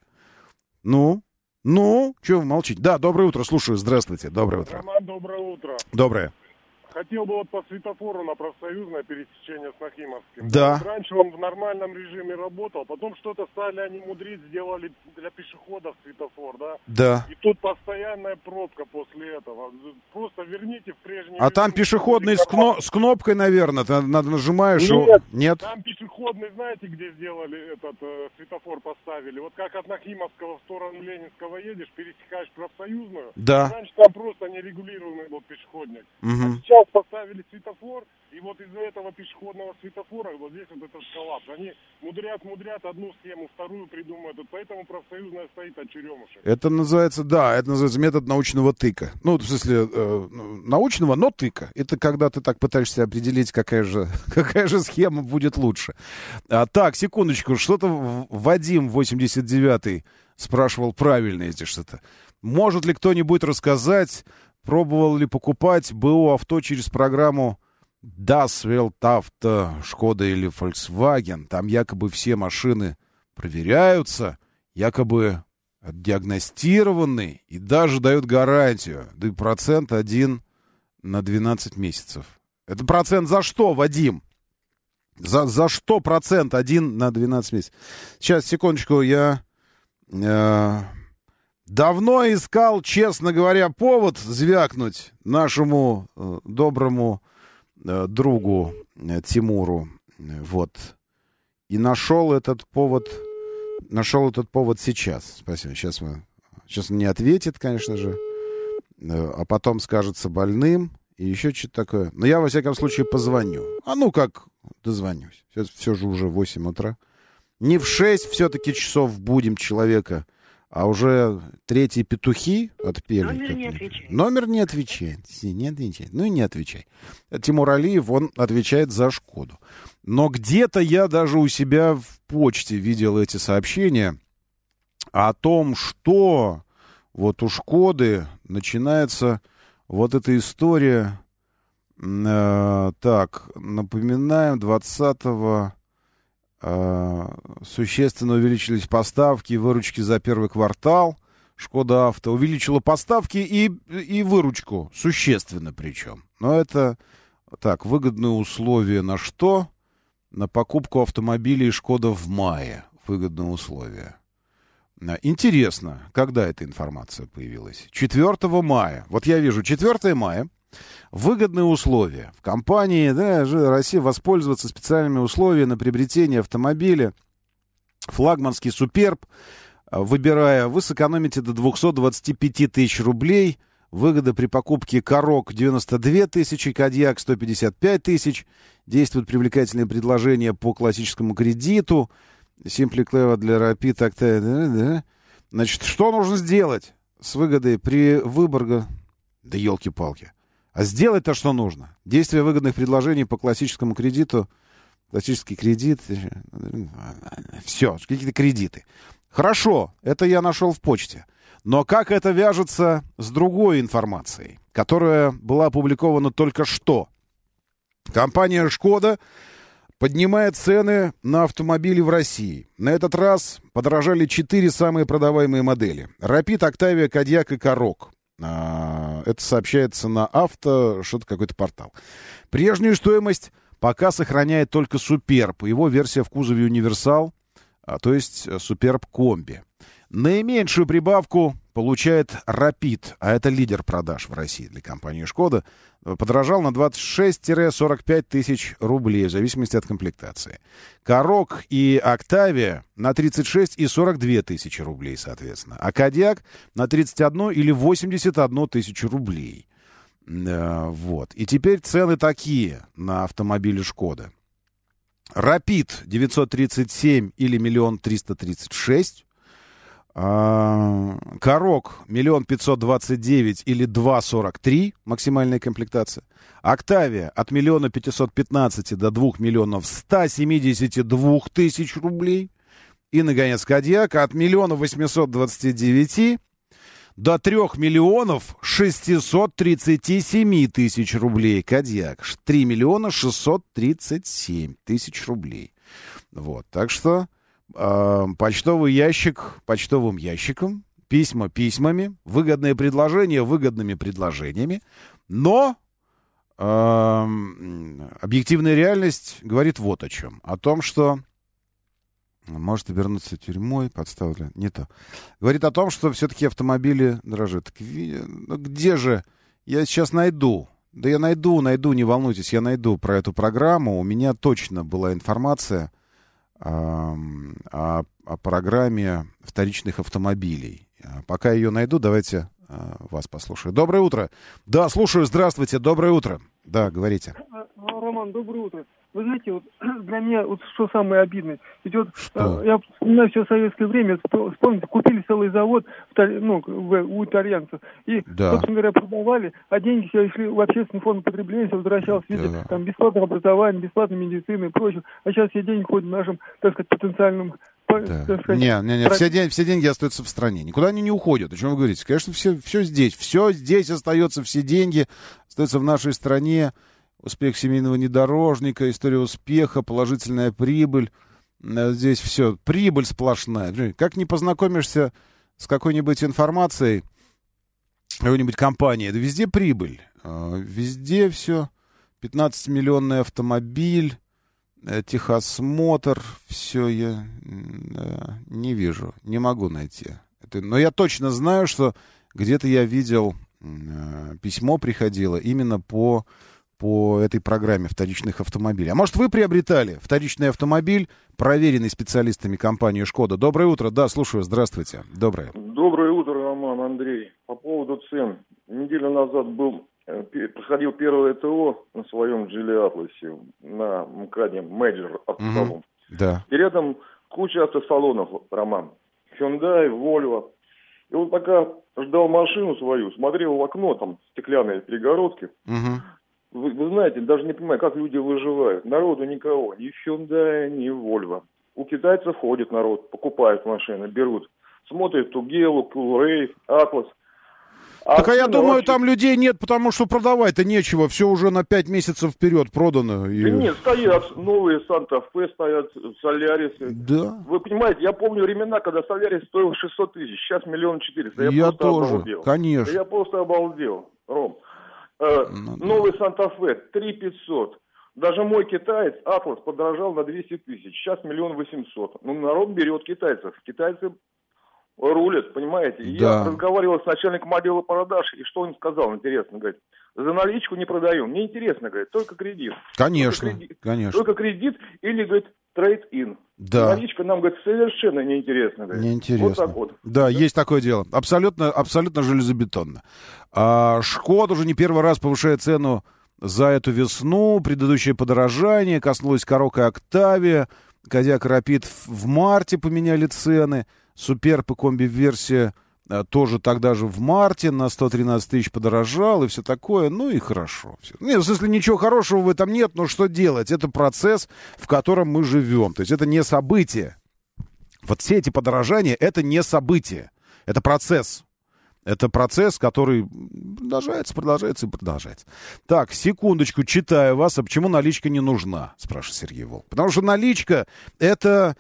Ну, что вы молчите? Да, доброе утро, слушаю, здравствуйте, доброе утро.
Роман, доброе утро.
Доброе.
хотел бы вот по светофору на профсоюзное пересечение с Нахимовским.
Да.
Вот раньше он в нормальном режиме работал, потом что-то стали они мудрить, сделали для пешеходов светофор, да?
Да.
И тут постоянная пробка после этого. Просто верните в прежний
А
режим.
там пешеходный с кнопкой, наверное, ты нажимаешь. Нет.
Там пешеходный, знаете, где сделали этот светофор поставили? Вот как от Нахимовского в сторону Ленинского едешь, пересекаешь профсоюзную.
Да.
Раньше там просто нерегулируемый был пешеходник. А сейчас поставили светофор, и вот из-за этого пешеходного светофора вот здесь вот этот коллапс. Они мудрят одну схему, вторую придумают. Вот поэтому профсоюзная стоит от черемушек.
Это называется метод научного тыка. Ну, в смысле, научного, но тыка. Это когда ты так пытаешься определить, какая же схема будет лучше. Так, секундочку, что-то Вадим 89-й спрашивал правильно здесь что-то. Может ли кто-нибудь рассказать, пробовал ли покупать БУ авто через программу Das Weltauto, Шкода или Volkswagen? Там якобы все машины проверяются, якобы диагностированы и даже дают гарантию. Да и процент 1 на 12 месяцев. Это процент за что, Вадим? За что процент 1 на 12 месяцев? Сейчас, секундочку, я давно искал, честно говоря, повод звякнуть нашему доброму другу Тимуру. Вот. И нашел этот повод сейчас. Спасибо. Сейчас он не ответит, конечно же, а потом скажется больным и еще что-то такое. Но я, во всяком случае, позвоню. Дозвонюсь. Все же уже 8 утра. Не в 6 все-таки часов будем человека, а уже третьи петухи отпели. Номер не отвечает. Ну и не отвечай. Тимур Алиев, он отвечает за Шкоду. Но где-то я даже у себя в почте видел эти сообщения о том, что вот у Шкоды начинается вот эта история. Так, напоминаем, 20-го существенно увеличились поставки и выручки за первый квартал. Шкода Авто увеличила поставки и выручку. Существенно причем. Но это так, выгодные условия на что? На покупку автомобилей Шкода в мае. Выгодные условия. Интересно, когда эта информация появилась? 4 мая. Вот я вижу, 4 мая. Выгодные условия. В компании Россия воспользоваться специальными условиями на приобретение автомобиля. Флагманский Суперб. Выбирая, вы сэкономите до 225 тысяч рублей. Выгода при покупке Корок 92 тысячи, Кодиак 155 тысяч. Действуют привлекательные предложения по классическому кредиту. Simply Clever для Rapid. Значит, что нужно сделать с выгодой при выборге? Да елки-палки. А сделать-то что нужно? Действие выгодных предложений по классическому кредиту. Классический кредит. Все, какие-то кредиты. Хорошо, это я нашел в почте. Но как это вяжется с другой информацией, которая была опубликована только что? Компания «Шкода» поднимает цены на автомобили в России. На этот раз подорожали 4 самые продаваемые модели. Rapid, Octavia, Кодиак и Корок. Это сообщается на авто, что-то какой-то портал. Прежнюю стоимость пока сохраняет только Суперб. Его версия в кузове универсал, то есть Суперб комби. Наименьшую прибавку получает Rapid, а это лидер продаж в России для компании Шкода. Подорожал на 26-45 тысяч рублей, в зависимости от комплектации. Корок и Octavia на 36 и 42 тысячи рублей, соответственно. А Кодиак на 31 или 81 тысячу рублей. Вот. И теперь цены такие на автомобили Шкода. Rapid 937 или 1 336 000. Корок 1 529 или 2,43 максимальная комплектация. Octavia от 1 515 до 2 172 000 рублей. И, наконец, Кодиак от 1 829 000 до 3 637 000 рублей. Кодиак 3 637 000 рублей. Вот, так что почтовый ящик почтовым ящиком, письма письмами, выгодные предложения выгодными предложениями. Но объективная реальность говорит вот о чем. О том, что может вернуться тюрьмой, подставили. Не то. Говорит о том, что все-таки автомобили дорожат. Ну, где же? Я сейчас найду. Да я найду, не волнуйтесь, я найду про эту программу. У меня точно была информация о программе вторичных автомобилей. Пока ее найду, давайте вас послушаю. Доброе утро. Да, слушаю, здравствуйте, доброе утро. Да, говорите.
Роман, доброе утро. Вы знаете, вот для меня вот что самое обидное. Ведь вот я вспоминаю все советское время, вспомните, купили целый завод у итальянцев. И, собственно говоря, продавали, а деньги все шли в общественный фонд потребления, все возвращалось в виде там бесплатного образования, бесплатной медицины и прочего. А сейчас все деньги ходят нашим, так сказать, потенциальным...
Все деньги остаются в стране. Никуда они не уходят. О чем вы говорите? Конечно, все здесь остается, все деньги остаются в нашей стране. Успех семейного внедорожника, история успеха, положительная прибыль. Здесь все, прибыль сплошная. Как не познакомишься с какой-нибудь информацией какой-нибудь компании, да везде прибыль. Везде все. 15-миллионный автомобиль, техосмотр, все я не вижу, не могу найти. Но я точно знаю, что где-то я видел, письмо приходило именно по этой программе вторичных автомобилей. А может, вы приобретали вторичный автомобиль, проверенный специалистами компании «Шкода»? Доброе утро. Да, слушаю. Здравствуйте. Доброе.
Доброе утро, Роман, Андрей. По поводу цен. Неделю назад проходил первое ТО на своем Geely Atlas на МКАДе Major автосалон.
Да.
И рядом куча автосалонов, Роман. Hyundai, Volvo. И вот пока ждал машину свою, смотрел в окно, там стеклянные перегородки. Вы знаете, даже не понимаю, как люди выживают. Народу никого, ни Hyundai, ни Volvo. У китайцев ходит народ, покупают машины, берут. Смотрят Тугелу, Кулрей, Атлас.
Так я думаю, вообще... там людей нет, потому что продавать-то нечего. Все уже на 5 месяцев вперед продано.
Да нет, стоят новые Санта-Фе, стоят Солярисы.
Да.
Вы понимаете, я помню времена, когда Солярис стоил 600 тысяч, сейчас 1 400 000.
Я тоже,
обалдел.
Конечно.
Я просто обалдел, Ром. Новый Санта-Фе 3500. Даже мой китаец, Атлас, подорожал на 200 тысяч. Сейчас 1 800 000. Ну, народ берет китайцев. Китайцы рулят, понимаете. И я разговаривал с начальником отдела продаж, и что он сказал, интересно, говорит, за наличку не продаем. Мне интересно, говорит, только кредит.
Конечно, конечно.
Только кредит или, говорит, трейд-ин.
Да.
Наличка нам, говорит, совершенно неинтересно. Говорит.
Неинтересно.
Вот так вот.
Да, есть такое дело. Абсолютно железобетонно. Шкода уже не первый раз повышает цену за эту весну. Предыдущее подорожание коснулось Корок и Октавия. Кодиак Рапид в марте поменяли цены. Суперб и комби-версия тоже тогда же в марте на 113 тысяч подорожал и все такое. Ну и хорошо. Нет, в смысле, ничего хорошего в этом нет, но что делать? Это процесс, в котором мы живем. То есть это не событие. Вот все эти подорожания — это не событие. Это процесс. Это процесс, который продолжается. Так, секундочку, читаю вас. А почему наличка не нужна? Спрашивает Сергей Волк. Потому что наличка — это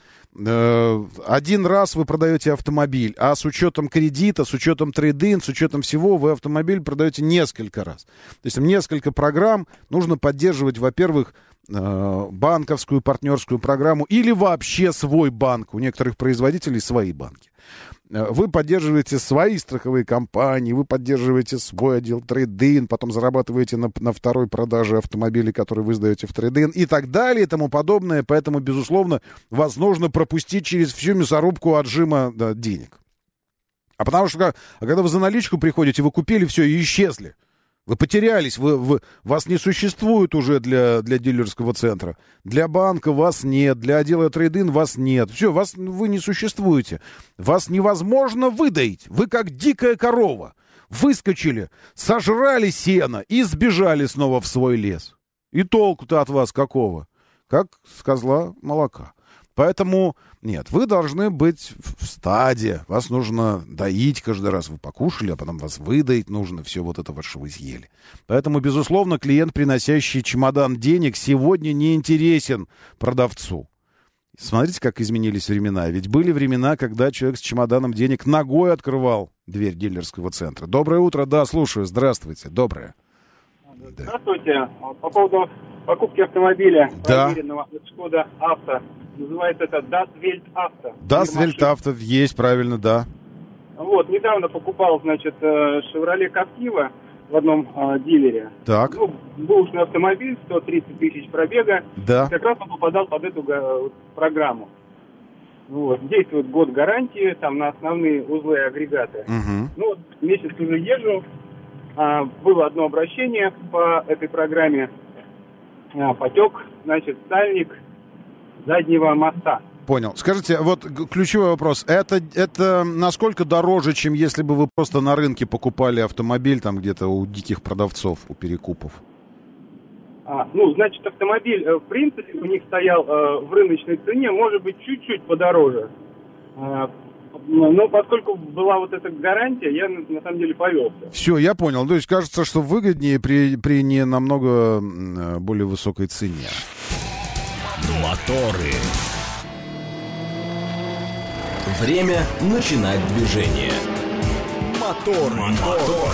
один раз вы продаете автомобиль, а с учетом кредита, с учетом трейд-ин, с учетом всего, вы автомобиль продаете несколько раз. То есть несколько программ нужно поддерживать, во-первых, банковскую, партнерскую программу или вообще свой банк. У некоторых производителей свои банки. Вы поддерживаете свои страховые компании, вы поддерживаете свой отдел трейд-ин, потом зарабатываете на второй продаже автомобилей, которые вы сдаете в трейд-ин и так далее и тому подобное. Поэтому, безусловно, вас нужно пропустить через всю мясорубку отжима денег. А потому что, когда вы за наличку приходите, вы купили все и исчезли. Вы потерялись, вас не существует уже для дилерского центра. Для банка вас нет, для отдела трейд-ин вас нет. Все, вы не существуете. Вас невозможно выдаить. Вы как дикая корова. Выскочили, сожрали сено и сбежали снова в свой лес. И толку-то от вас какого? Как с козла молока. Поэтому, нет, вы должны быть в стаде. Вас нужно доить каждый раз. Вы покушали, а потом вас выдоить нужно. Все вот это, что вы съели. Поэтому, безусловно, клиент, приносящий чемодан денег, сегодня не интересен продавцу. Смотрите, как изменились времена. Ведь были времена, когда человек с чемоданом денег ногой открывал дверь дилерского центра. Доброе утро. Да, слушаю. Здравствуйте. Доброе.
Здравствуйте. По поводу покупки автомобиля,
да.
проверенного от Шкода Авто. Называется это Das Welt Auto.
Das Welt Auto есть, правильно, да.
Вот, недавно покупал, значит, Chevrolet Captiva в одном дилере.
Так.
Ну, бэушный автомобиль, 130 тысяч пробега.
Да.
Как раз он попадал под эту программу. Вот. Действует год гарантии, там на основные узлы и агрегаты.
Угу.
Ну, месяц уже езжу. Было одно обращение по этой программе. Потек, значит, сальник заднего моста.
Понял. Скажите, вот ключевой вопрос. Это насколько дороже, чем если бы вы просто на рынке покупали автомобиль там где-то у диких продавцов, у перекупов?
Ну, значит, автомобиль, в принципе, у них стоял в рыночной цене, может быть, чуть-чуть подороже. Но поскольку была вот эта гарантия, я, на самом деле, повелся.
Все, я понял. То есть, кажется, что выгоднее при не намного более высокой цене.
Моторы. Время начинать движение. Мотор.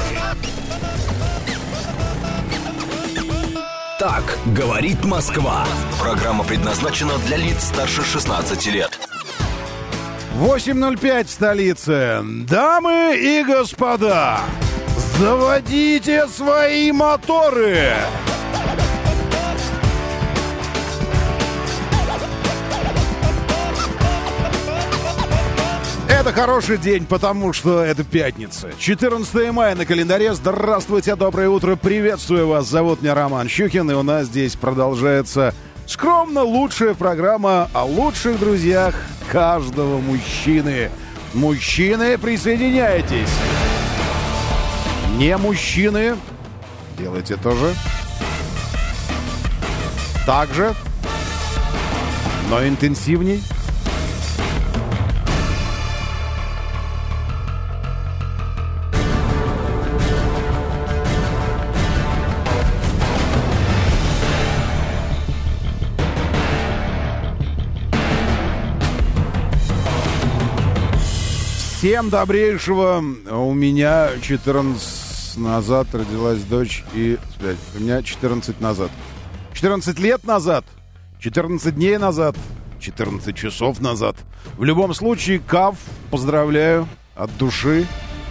Так говорит Москва. Программа предназначена для лиц старше 16 лет.
8:05 в столице. Дамы и господа, заводите свои моторы! Это хороший день, потому что это пятница. 14 мая на календаре. Здравствуйте, доброе утро, приветствую вас. Зовут меня Роман Щукин, и у нас здесь продолжается скромно лучшая программа о лучших друзьях каждого мужчины. Мужчины, присоединяйтесь. Не мужчины, делайте тоже. Так же, но интенсивней. Всем добрейшего. У меня 14 назад родилась дочь и... У меня 14 назад. 14 лет назад. 14 дней назад. 14 часов назад. В любом случае, Кав, поздравляю от души.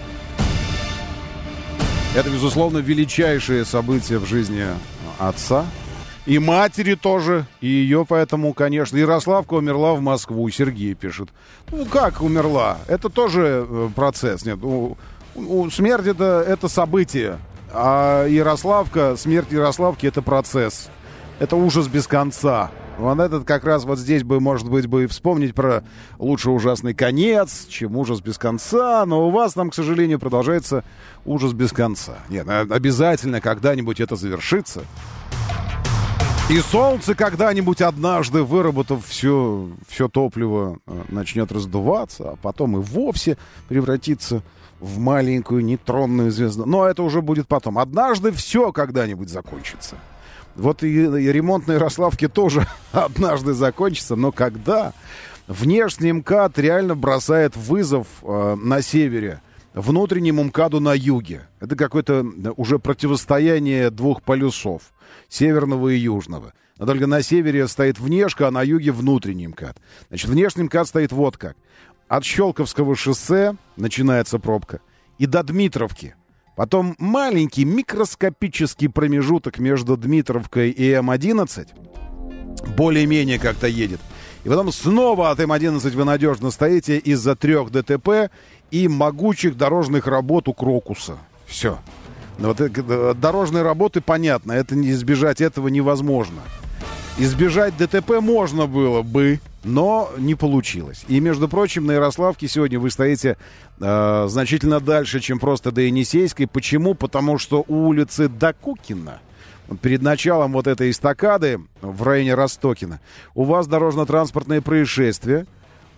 Это, безусловно, величайшее событие в жизни отца. И матери тоже. И ее поэтому, конечно... Ярославка умерла в Москву, Сергей пишет. Ну, как умерла? Это тоже процесс. Нет, смерть это событие. А смерть Ярославки — это процесс. Это ужас без конца. Вот этот как раз вот здесь бы, может быть, бы и вспомнить про лучше ужасный конец, чем ужас без конца. Но у вас там, к сожалению, продолжается ужас без конца. Нет, обязательно когда-нибудь это завершится. И солнце когда-нибудь однажды, выработав все топливо, начнет раздуваться, а потом и вовсе превратиться в маленькую нейтронную звезду. Но это уже будет потом. Однажды все когда-нибудь закончится. Вот и ремонт на Ярославке тоже однажды закончится. Но когда? Внешний МКАД реально бросает вызов на севере внутреннему МКАДу на юге. Это какое-то уже противостояние двух полюсов. Северного и южного. Но только на севере стоит внешка, а на юге внутренний МКАД. Значит, внешний МКАД стоит вот как. От Щелковского шоссе начинается пробка и до Дмитровки. Потом маленький микроскопический промежуток между Дмитровкой и М11 более-менее как-то едет. И потом снова от М11 вы надежно стоите из-за 3 ДТП и могучих дорожных работ у Крокуса. Все. Вот дорожные работы, понятно, это не избежать этого невозможно. Избежать ДТП можно было бы, но не получилось. И, между прочим, на Ярославке сегодня вы стоите значительно дальше, чем просто до Енисейской. Почему? Потому что у улицы Докукина, перед началом вот этой эстакады в районе Ростокина, у вас дорожно-транспортное происшествие,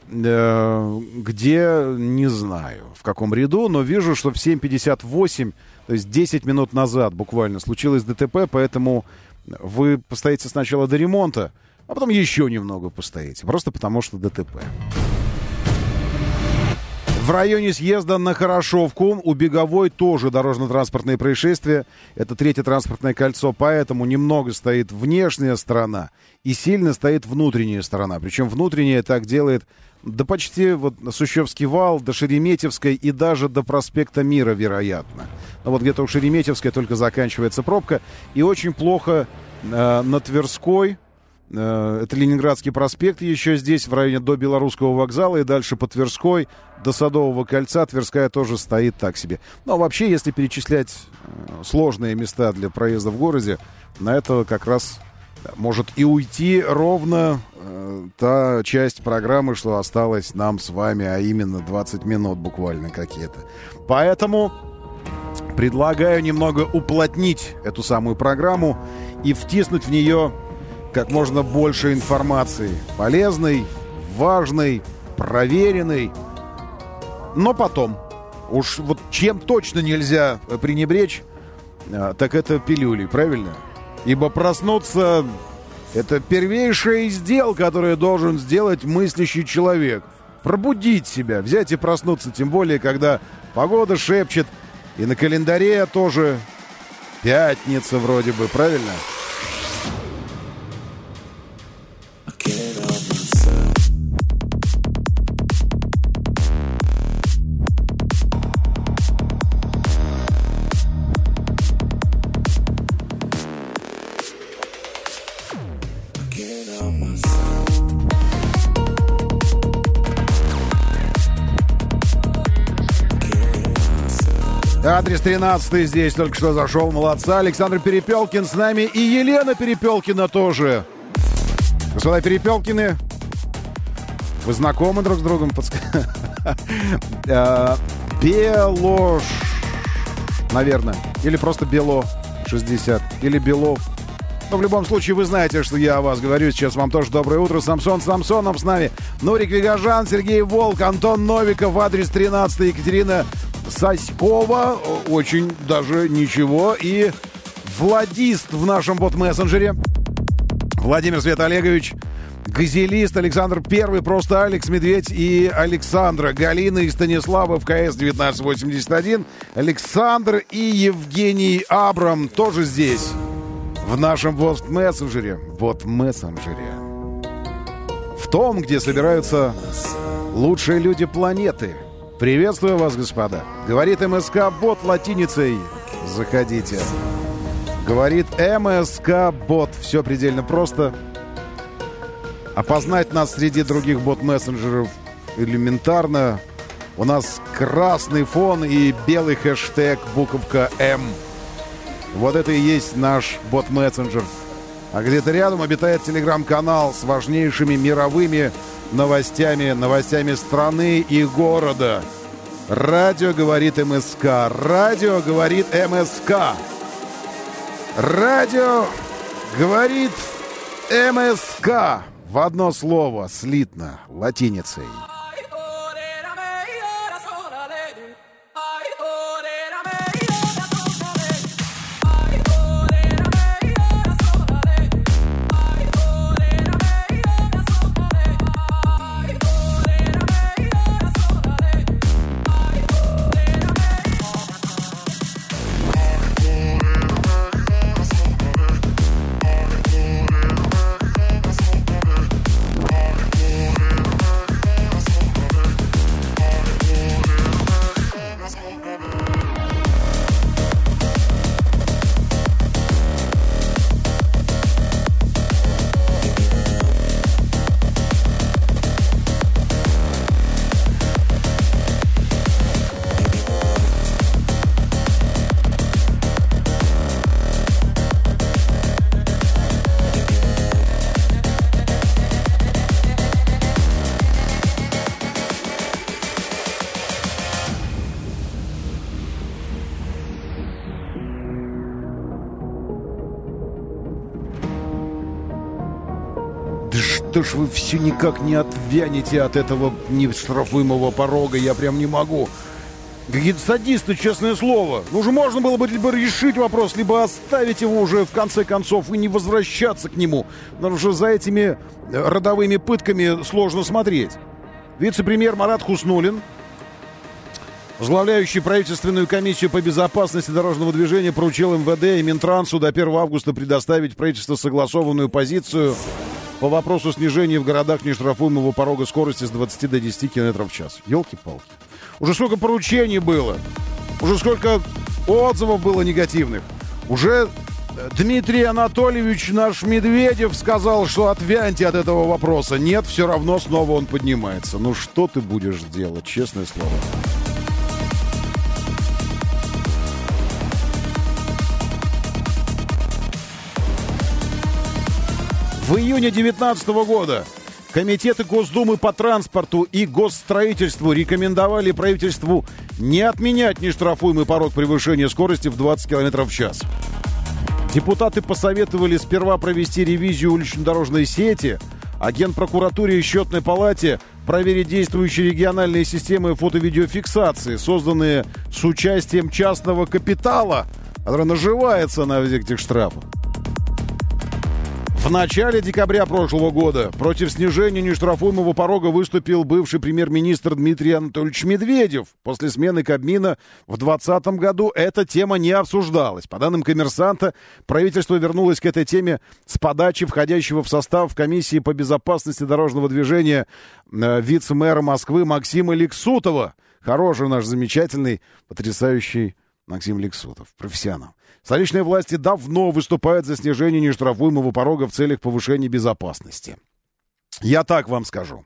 где, не знаю, в каком ряду, но вижу, что в 7:58, то есть 10 минут назад буквально случилось ДТП, поэтому вы постоите сначала до ремонта, а потом еще немного постоите, просто потому что ДТП. В районе съезда на Хорошовку у Беговой тоже дорожно-транспортные происшествия. Это 3-е транспортное кольцо, поэтому немного стоит внешняя сторона и сильно стоит внутренняя сторона. Причем внутренняя так делает до почти вот Сущевский вал, до Шереметьевской и даже до проспекта Мира, вероятно. Но вот где-то у Шереметьевской только заканчивается пробка. И очень плохо на Тверской. Это Ленинградский проспект еще здесь, в районе до Белорусского вокзала, и дальше по Тверской до Садового кольца. Тверская тоже стоит так себе. Но вообще, если перечислять сложные места для проезда в городе, на это как раз может и уйти ровно та часть программы, что осталась нам с вами, а именно 20 минут буквально какие-то. Поэтому предлагаю немного уплотнить эту самую программу и втиснуть в нее как можно больше информации. Полезной, важной, проверенной. Но потом. Уж вот чем точно нельзя пренебречь, так это пилюли, правильно? Ибо проснуться — это первейшее из дел, которое должен сделать мыслящий человек. Пробудить себя, взять и проснуться. Тем более, когда погода шепчет. И на календаре тоже пятница вроде бы, правильно? Адрес 13 здесь только что зашел. Молодца. Александр Перепелкин с нами. И Елена Перепелкина тоже. Господа Перепелкины, вы знакомы друг с другом? Белош, наверное. Или просто Бело 60. Или Белов. Но в любом случае вы знаете, что я о вас говорю. Сейчас вам тоже доброе утро. Самсон Самсонов с нами. Нурик Вигажан, Сергей Волк, Антон Новиков. Адрес 13. Екатерина Саськова, очень даже ничего. И Владист в нашем бот-мессенджере. Владимир Свет Олегович, Газелист, Александр Первый, просто Алекс Медведь и Александра, Галина и Станислава в КС 1981, Александр и Евгений Абрам тоже здесь, в нашем бот-мессенджере. Бот-мессенджере. В том, где собираются лучшие люди планеты. Приветствую вас, господа. Говорит МСК-бот латиницей. Заходите. Говорит МСК-бот. Все предельно просто. Опознать нас среди других бот-мессенджеров элементарно. У нас красный фон и белый хэштег, буковка М. Вот это и есть наш бот-мессенджер. А где-то рядом обитает телеграм-канал с важнейшими мировыми новостями страны и города. Радио говорит МСК. Радио говорит МСК. Радио говорит МСК. В одно слово, слитно, латиницей. Что ж вы все никак не отвянете от этого нештрафуемого порога, я прям не могу. Какие-то садисты, честное слово. Ну уже можно было бы либо решить вопрос, либо оставить его уже в конце концов и не возвращаться к нему. Потому что за этими родовыми пытками сложно смотреть. Вице-премьер Марат Хуснуллин Возглавляющий правительственную комиссию по безопасности дорожного движения поручил МВД и Минтрансу до 1 августа предоставить в правительство согласованную позицию по вопросу снижения в городах нештрафуемого порога скорости с 20 до 10 км в час. Ёлки-палки. Уже сколько поручений было, уже сколько отзывов было негативных. Уже Дмитрий Анатольевич, наш Медведев, сказал, что отвяньте от этого вопроса. Нет, все равно снова он поднимается. Ну что ты будешь делать, честное слово. В июне 2019 года комитеты Госдумы по транспорту и госстроительству рекомендовали правительству не отменять нештрафуемый порог превышения скорости в 20 км в час. Депутаты посоветовали сперва провести ревизию улично-дорожной сети, а Генпрокуратуре и Счетной палате проверить действующие региональные системы фото-видеофиксации, созданные с участием частного капитала, который наживается на этих штрафах. В начале декабря прошлого года против снижения нештрафуемого порога выступил бывший премьер-министр Дмитрий Анатольевич Медведев. После смены Кабмина в 2020 году эта тема не обсуждалась. По данным «Коммерсанта», правительство вернулось к этой теме с подачи входящего в состав комиссии по безопасности дорожного движения вице-мэра Москвы Максима Ликсутова. Хороший наш замечательный, потрясающий Максим Ликсутов, профессионал. Столичные власти давно выступают за снижение нештрафуемого порога в целях повышения безопасности. Я так вам скажу.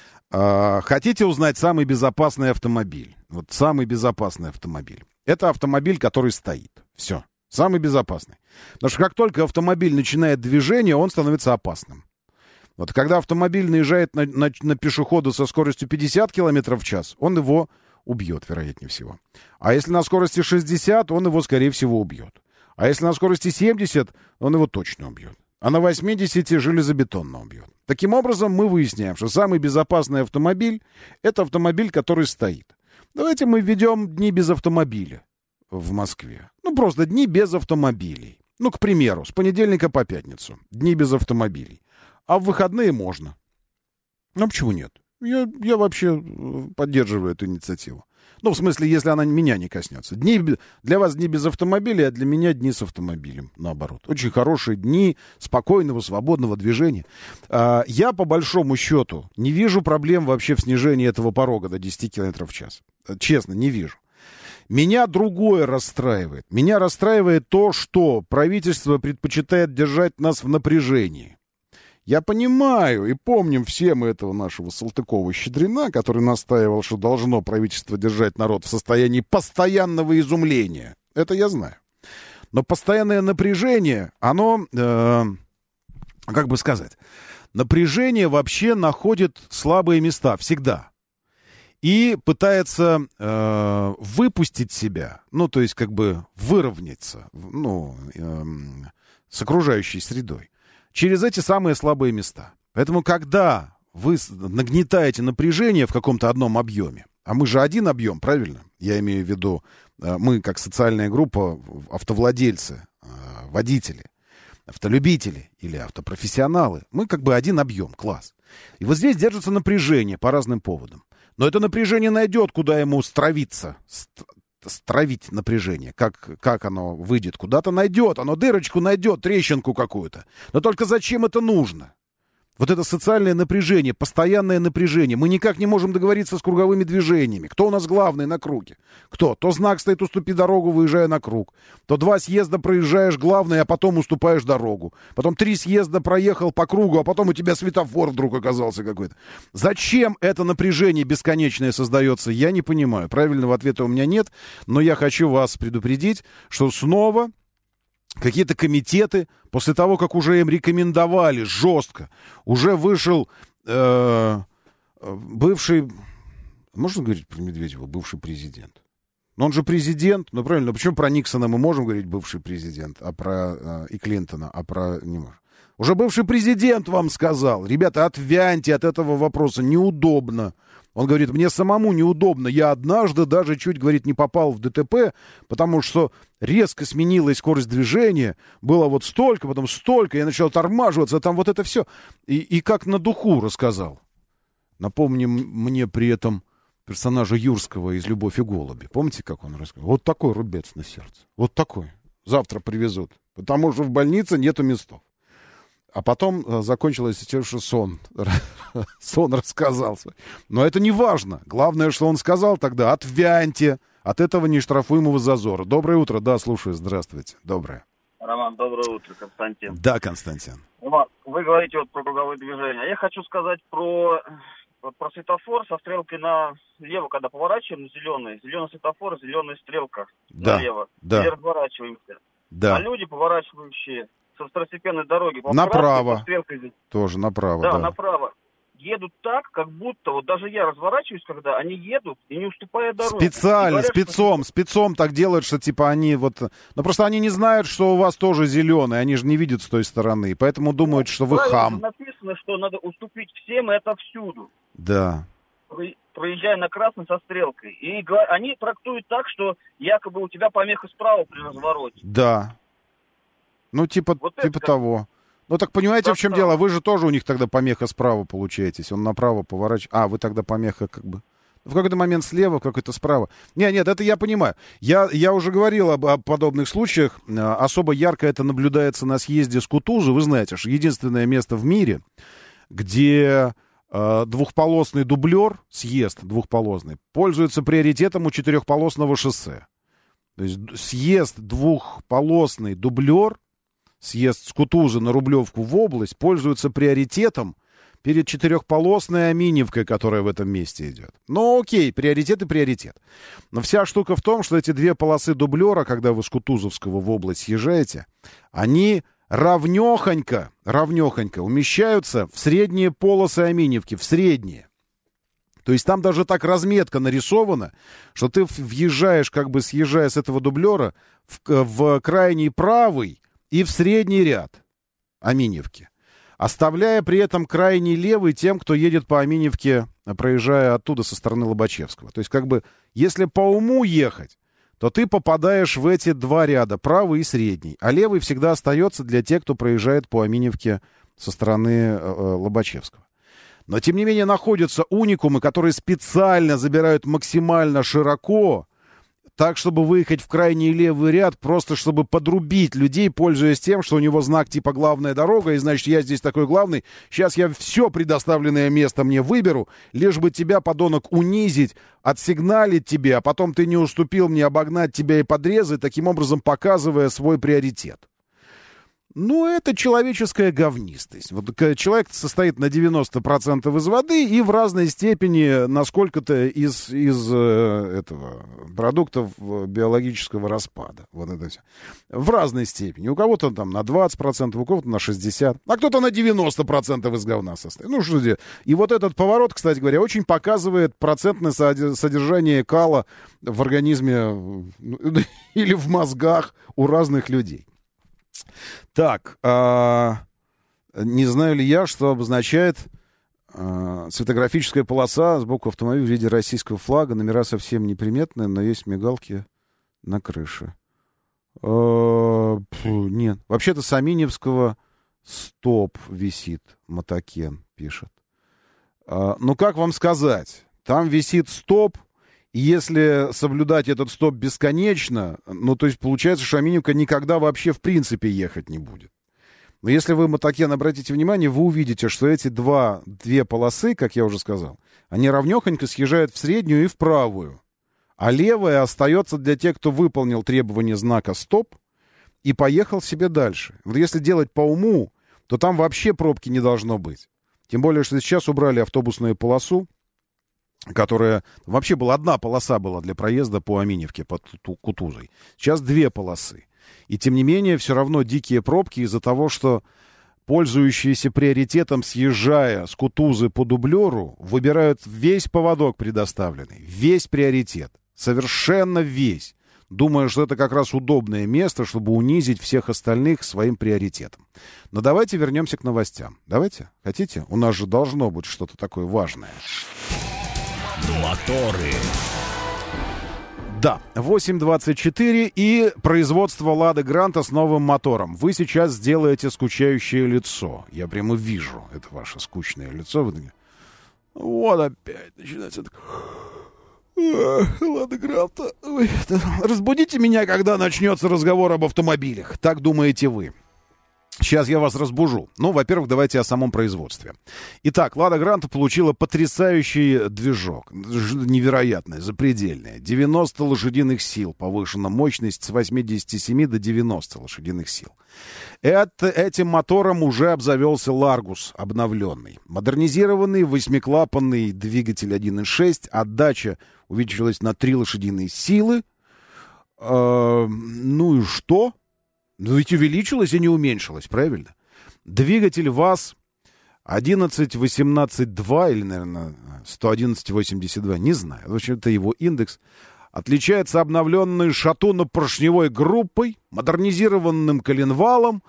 Хотите узнать самый безопасный автомобиль? Вот самый безопасный автомобиль. Это автомобиль, который стоит. Все. Самый безопасный. Потому что как только автомобиль начинает движение, он становится опасным. Вот когда автомобиль наезжает на пешехода со скоростью 50 км в час, он его убьет, вероятнее всего. А если на скорости 60, он его, скорее всего, убьет. А если на скорости 70, он его точно убьет. А на 80 железобетонно убьет. Таким образом, мы выясняем, что самый безопасный автомобиль — это автомобиль, который стоит. Давайте мы введем дни без автомобиля в Москве. Ну, просто дни без автомобилей. Ну, к примеру, с понедельника по пятницу. Дни без автомобилей. А в выходные можно. Ну, почему нет? Я вообще поддерживаю эту инициативу. Ну, в смысле, если она меня не коснется. Для вас дни без автомобиля, а для меня дни с автомобилем, наоборот. Очень хорошие дни спокойного, свободного движения. Я, по большому счету, не вижу проблем вообще в снижении этого порога до 10 км в час. Честно, не вижу. Меня другое расстраивает. Меня расстраивает то, что правительство предпочитает держать нас в напряжении. Я понимаю и помним все мы этого нашего Салтыкова-Щедрина, который настаивал, что должно правительство держать народ в состоянии постоянного изумления. Это я знаю. Но постоянное напряжение, оно, как бы сказать, напряжение вообще находит слабые места всегда. И пытается выпустить себя, ну, то есть как бы выровняться, ну, с окружающей средой. Через эти самые слабые места. Поэтому, когда вы нагнетаете напряжение в каком-то одном объеме, а мы же один объем, правильно? Я имею в виду, мы как социальная группа, автовладельцы, водители, автолюбители или автопрофессионалы, мы как бы один объем, класс. И вот здесь держится напряжение по разным поводам. Но это напряжение найдет, куда ему стравиться, стравить напряжение, как оно выйдет, куда-то найдет, оно дырочку найдет, трещинку какую-то. Но только зачем это нужно? Вот это социальное напряжение, постоянное напряжение. Мы никак не можем договориться с круговыми движениями. Кто у нас главный на круге? Кто? То знак стоит «Уступи дорогу», выезжая на круг. То 2 съезда проезжаешь главный, а потом уступаешь дорогу. Потом 3 съезда проехал по кругу, а потом у тебя светофор вдруг оказался какой-то. Зачем это напряжение бесконечное создается, я не понимаю. Правильного ответа у меня нет, но я хочу вас предупредить, что снова какие-то комитеты, после того, как уже им рекомендовали жестко, уже вышел бывший, можно говорить про Медведева, бывший президент? Но он же президент, ну правильно, почему про Никсона мы можем говорить бывший президент, а про и Клинтона, а про не можем? Уже бывший президент вам сказал, ребята, отвяньте от этого вопроса, неудобно. Он говорит, мне самому неудобно. Я однажды даже чуть, говорит, не попал в ДТП, потому что резко сменилась скорость движения. Было вот столько, потом столько. Я начал тормаживаться, там вот это все. И как на духу рассказал. Напомним мне при этом персонажа Юрского из «Любовь и голуби». Помните, как он рассказывал? Вот такой рубец на сердце. Вот такой. Завтра привезут. Потому что в больнице нету местов. А потом закончилось тем, что сон рассказался. Но это не важно. Главное, что он сказал тогда: отвяньте от этого нештрафуемого зазора. Доброе утро. Да, слушаю. Здравствуйте. Доброе.
Роман, доброе утро. Константин.
Да, Константин.
Роман, вы говорите вот про круговое движение. А я хочу сказать про светофор со стрелкой налево, когда поворачиваем на зеленый. Зеленый светофор, зеленая стрелка налево.
Да.
И разворачиваемся.
Да.
А люди, поворачивающие со второстепенной дороги
направо.
Стрелкой,
тоже направо.
Да, направо. Едут так, как будто, вот даже я разворачиваюсь, когда они едут и не уступая дорогу.
Специально, спецом так делают, что типа они вот... Ну просто они не знают, что у вас тоже зеленый, они же не видят с той стороны, поэтому думают, что вы хам.
Написано, что надо уступить всем, и это всюду.
Да.
Проезжая на красный со стрелкой. И они трактуют так, что якобы у тебя помеха справа при развороте.
Да. Ну, типа того. Ну, так понимаете, в чем дело? Вы же тоже у них тогда помеха справа получаетесь. Он направо поворачивает. А, вы тогда помеха как бы... В какой-то момент слева, в какой-то справа. Нет, это я понимаю. Я уже говорил об подобных случаях. Особо ярко это наблюдается на съезде с Кутузы. Вы знаете, что единственное место в мире, где двухполосный дублер, съезд двухполосный, пользуется приоритетом у четырехполосного шоссе. То есть съезд двухполосный дублер, съезд с Кутузы на Рублевку в область, пользуется приоритетом перед четырехполосной Аминевкой, которая в этом месте идет. Ну, окей, приоритет и приоритет. Но вся штука в том, что эти две полосы дублера, когда вы с Кутузовского в область съезжаете, они равнёхонько умещаются в средние полосы Аминевки, в средние. То есть там даже так разметка нарисована, что ты въезжаешь, как бы съезжая с этого дублера, в крайний правый и в средний ряд Аминевки, оставляя при этом крайний левый тем, кто едет по Аминевке, проезжая оттуда со стороны Лобачевского. То есть как бы, если по уму ехать, то ты попадаешь в эти два ряда, правый и средний, а левый всегда остается для тех, кто проезжает по Аминевке со стороны Лобачевского. Но, тем не менее, находятся уникумы, которые специально забирают максимально широко, так, чтобы выехать в крайний левый ряд, просто чтобы подрубить людей, пользуясь тем, что у него знак типа «главная дорога», и значит, я здесь такой главный, сейчас я все предоставленное место мне выберу, лишь бы тебя, подонок, унизить, отсигналить тебе, а потом ты не уступил мне, обогнать тебя и подрезать, таким образом показывая свой приоритет. Ну, это человеческая говнистость. Вот человек состоит на 90% из воды и в разной степени на сколько-то из этого продуктов биологического распада. Вот это все. В разной степени. У кого-то там на 20%, у кого-то на 60%, а кто-то на 90% из говна состоит. Ну, что делать? И вот этот поворот, кстати говоря, очень показывает процентное содержание кала в организме или в мозгах у разных людей. Так, не знаю ли я, что обозначает светографическая полоса сбоку автомобиля в виде российского флага. Номера совсем неприметные, но есть мигалки на крыше. Нет. Вообще-то с Аминевского стоп висит, Мотокен пишет. Ну, как вам сказать? Там висит стоп. И если соблюдать этот стоп бесконечно, ну, то есть получается, что Аминевка никогда вообще в принципе ехать не будет. Но если вы, Мотокен, обратите внимание, вы увидите, что эти две полосы, как я уже сказал, они равнёхонько съезжают в среднюю и в правую. А левая остается для тех, кто выполнил требование знака «стоп» и поехал себе дальше. Вот если делать по уму, то там вообще пробки не должно быть. Тем более, что сейчас убрали автобусную полосу, которая... Вообще была одна полоса была для проезда по Аминевке, под Кутузой. Сейчас две полосы. И тем не менее, все равно дикие пробки из-за того, что пользующиеся приоритетом, съезжая с Кутузы по дублеру, выбирают весь поводок предоставленный, весь приоритет, совершенно весь, думая, что это как раз удобное место, чтобы унизить всех остальных своим приоритетом. Но давайте вернемся к новостям. Давайте? Хотите? У нас же должно быть что-то такое важное.
Моторы.
Да, 8.24 и производство «Лады Гранта» с новым мотором. Вы сейчас сделаете скучающее лицо. Я прямо вижу это ваше скучное лицо. Вот опять начинается так... Лада Гранта. Разбудите меня, когда начнется разговор об автомобилях. Так думаете вы. Сейчас я вас разбужу. Ну, во-первых, давайте о самом производстве. Итак, Лада Гранта получила потрясающий движок. Невероятный, запредельный. 90 лошадиных сил. Повышена мощность с 87 до 90 лошадиных сил. Этим мотором уже обзавелся Ларгус обновленный. Модернизированный восьмиклапанный двигатель 1.6. Отдача увеличилась на 3 лошадиные силы. Ну и что? Ну ведь увеличилась и не уменьшилась, правильно? Двигатель ВАЗ 11.18.2 или, наверное, 111.82, не знаю. В общем, это его индекс. Отличается обновленной шатунно-поршневой группой, модернизированным коленвалом.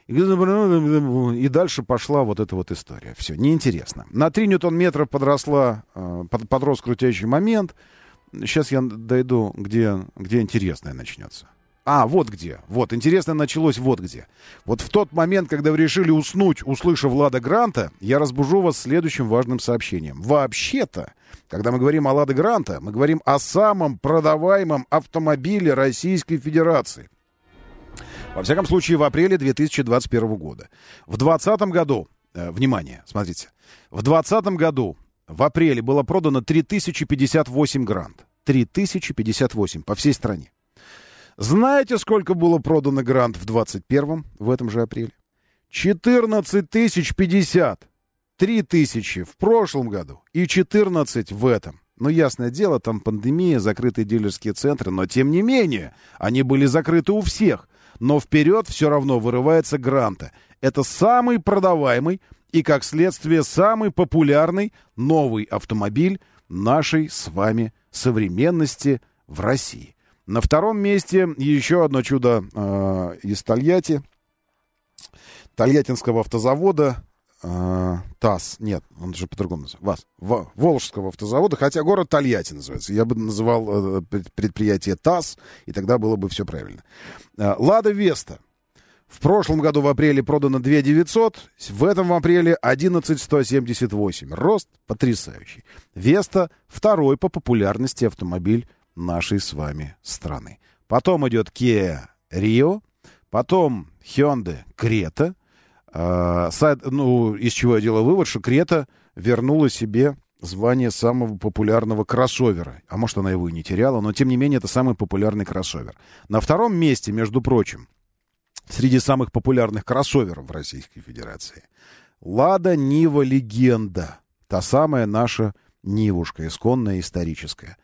И дальше пошла вот эта вот история. Все, неинтересно. На 3 ньютон-метра подрос крутящий момент. Сейчас я дойду, где интересное начнется. Вот где. Вот, интересно началось вот где. Вот в тот момент, когда вы решили уснуть, услышав Лада Гранта, я разбужу вас следующим важным сообщением. Вообще-то, когда мы говорим о Лада Гранта, мы говорим о самом продаваемом автомобиле Российской Федерации. Во всяком случае, в апреле 2021 года. В 2020 году, внимание, смотрите, в 2020 году в апреле было продано 3058 Грант. 3058 по всей стране. Знаете, сколько было продано Грант в 21-м, в этом же апреле? 14 050. 3 тысячи в прошлом году и 14 в этом. Ну, ясное дело, там пандемия, закрытые дилерские центры, но тем не менее, они были закрыты у всех. Но вперед все равно вырывается Гранта. Это самый продаваемый и, как следствие, самый популярный новый автомобиль нашей с вами современности в России. На втором месте еще одно чудо из Тольятти. Тольяттинского автозавода ТАСС. Нет, он же по-другому называется. Волжского автозавода, хотя город Тольятти называется. Я бы называл предприятие ТАСС, и тогда было бы все правильно. Лада Веста. В прошлом году в апреле продано 2900, в этом в апреле 11178. Рост потрясающий. Веста второй по популярности автомобиль нашей с вами страны. Потом идет Kia Rio, потом Hyundai Creta. Из чего я делаю вывод, что Крета вернула себе звание самого популярного кроссовера. А может, она его и не теряла, но тем не менее это самый популярный кроссовер. На втором месте, между прочим, среди самых популярных кроссоверов в Российской Федерации, Лада Нива Легенда. Та самая наша Нивушка, исконная, историческая.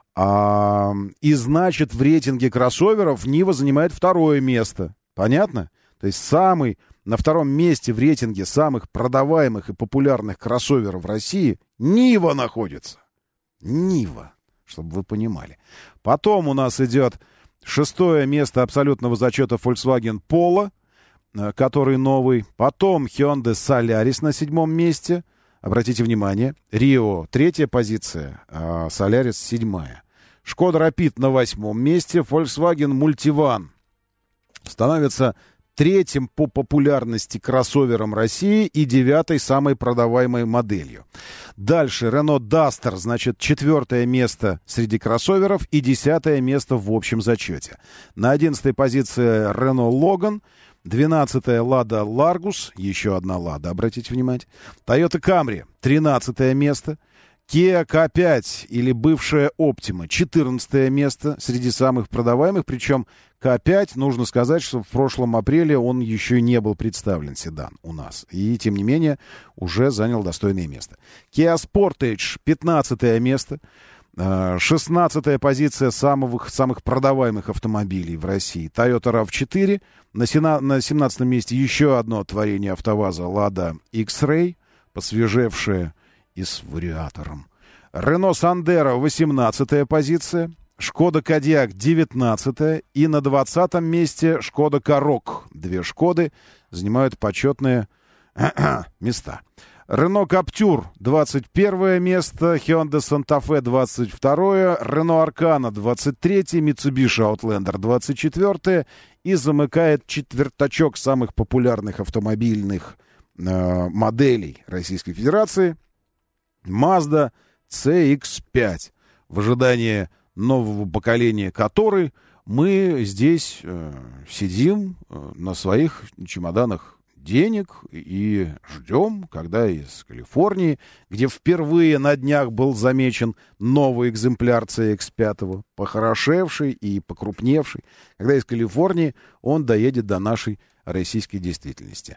И значит, в рейтинге кроссоверов Нива занимает второе место. Понятно? То есть на втором месте в рейтинге самых продаваемых и популярных кроссоверов в России Нива находится. Нива, чтобы вы понимали. Потом у нас идет 6-е место абсолютного зачета Volkswagen Polo, который новый. Потом Hyundai Solaris на 7-м месте. Обратите внимание. Rio 3-я позиция, а Solaris 7-я. Шкода Rapid на 8-м месте. Volkswagen Multivan становится 3-м по популярности кроссовером России и 9-й самой продаваемой моделью. Дальше Renault Duster, значит, 4-е место среди кроссоверов и 10-е место в общем зачете. На 11-й позиции Renault Logan, 12-я Lada Largus, еще одна Lada, обратите внимание. Toyota Camry, 13-е место. Kia K5 или бывшая Optima, 14-е место среди самых продаваемых. Причем K5, нужно сказать, что в прошлом апреле он еще не был представлен, седан, у нас. И, тем не менее, уже занял достойное место. Kia Sportage, 15-е место. 16-я позиция самых продаваемых автомобилей в России. Toyota RAV4. На 17-м месте еще одно творение АвтоВАЗа Lada X-Ray, посвежевшее и с вариатором. Renault Sandero 18-я позиция. Шкода Кодиак 19-я. И на 20-м месте Шкода Karoq. 2 Шкоды занимают почетные места. Renault Captur 21 место, Hyundai Santa Fe 22, Renault Arcana 23, Mitsubishi Outlander 24 и замыкает четвертачок самых популярных автомобильных моделей Российской Федерации Mazda CX-5. в ожидании нового поколения Каторы, мы здесь сидим на своих чемоданах денег и ждем, когда из Калифорнии, где впервые на днях был замечен новый экземпляр CX-5, похорошевший и покрупневший, когда из Калифорнии он доедет до нашей российской действительности.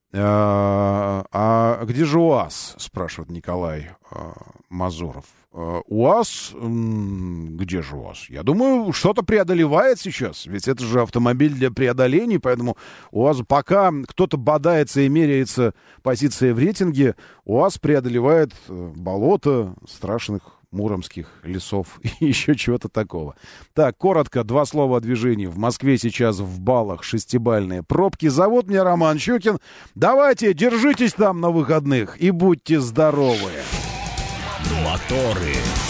А где же УАЗ, спрашивает Николай Мазуров. УАЗ, где же УАЗ? Я думаю, что-то преодолевает сейчас, ведь это же автомобиль для преодолений, поэтому УАЗ, пока кто-то бодается и меряется позицией в рейтинге, УАЗ преодолевает болото страшных муромских лесов и еще чего-то такого. Так, коротко, 2 слова о движении. В Москве сейчас в баллах 6-бальные пробки. Зовут меня Роман Щукин. Давайте, держитесь там на выходных и будьте здоровы.
Моторы.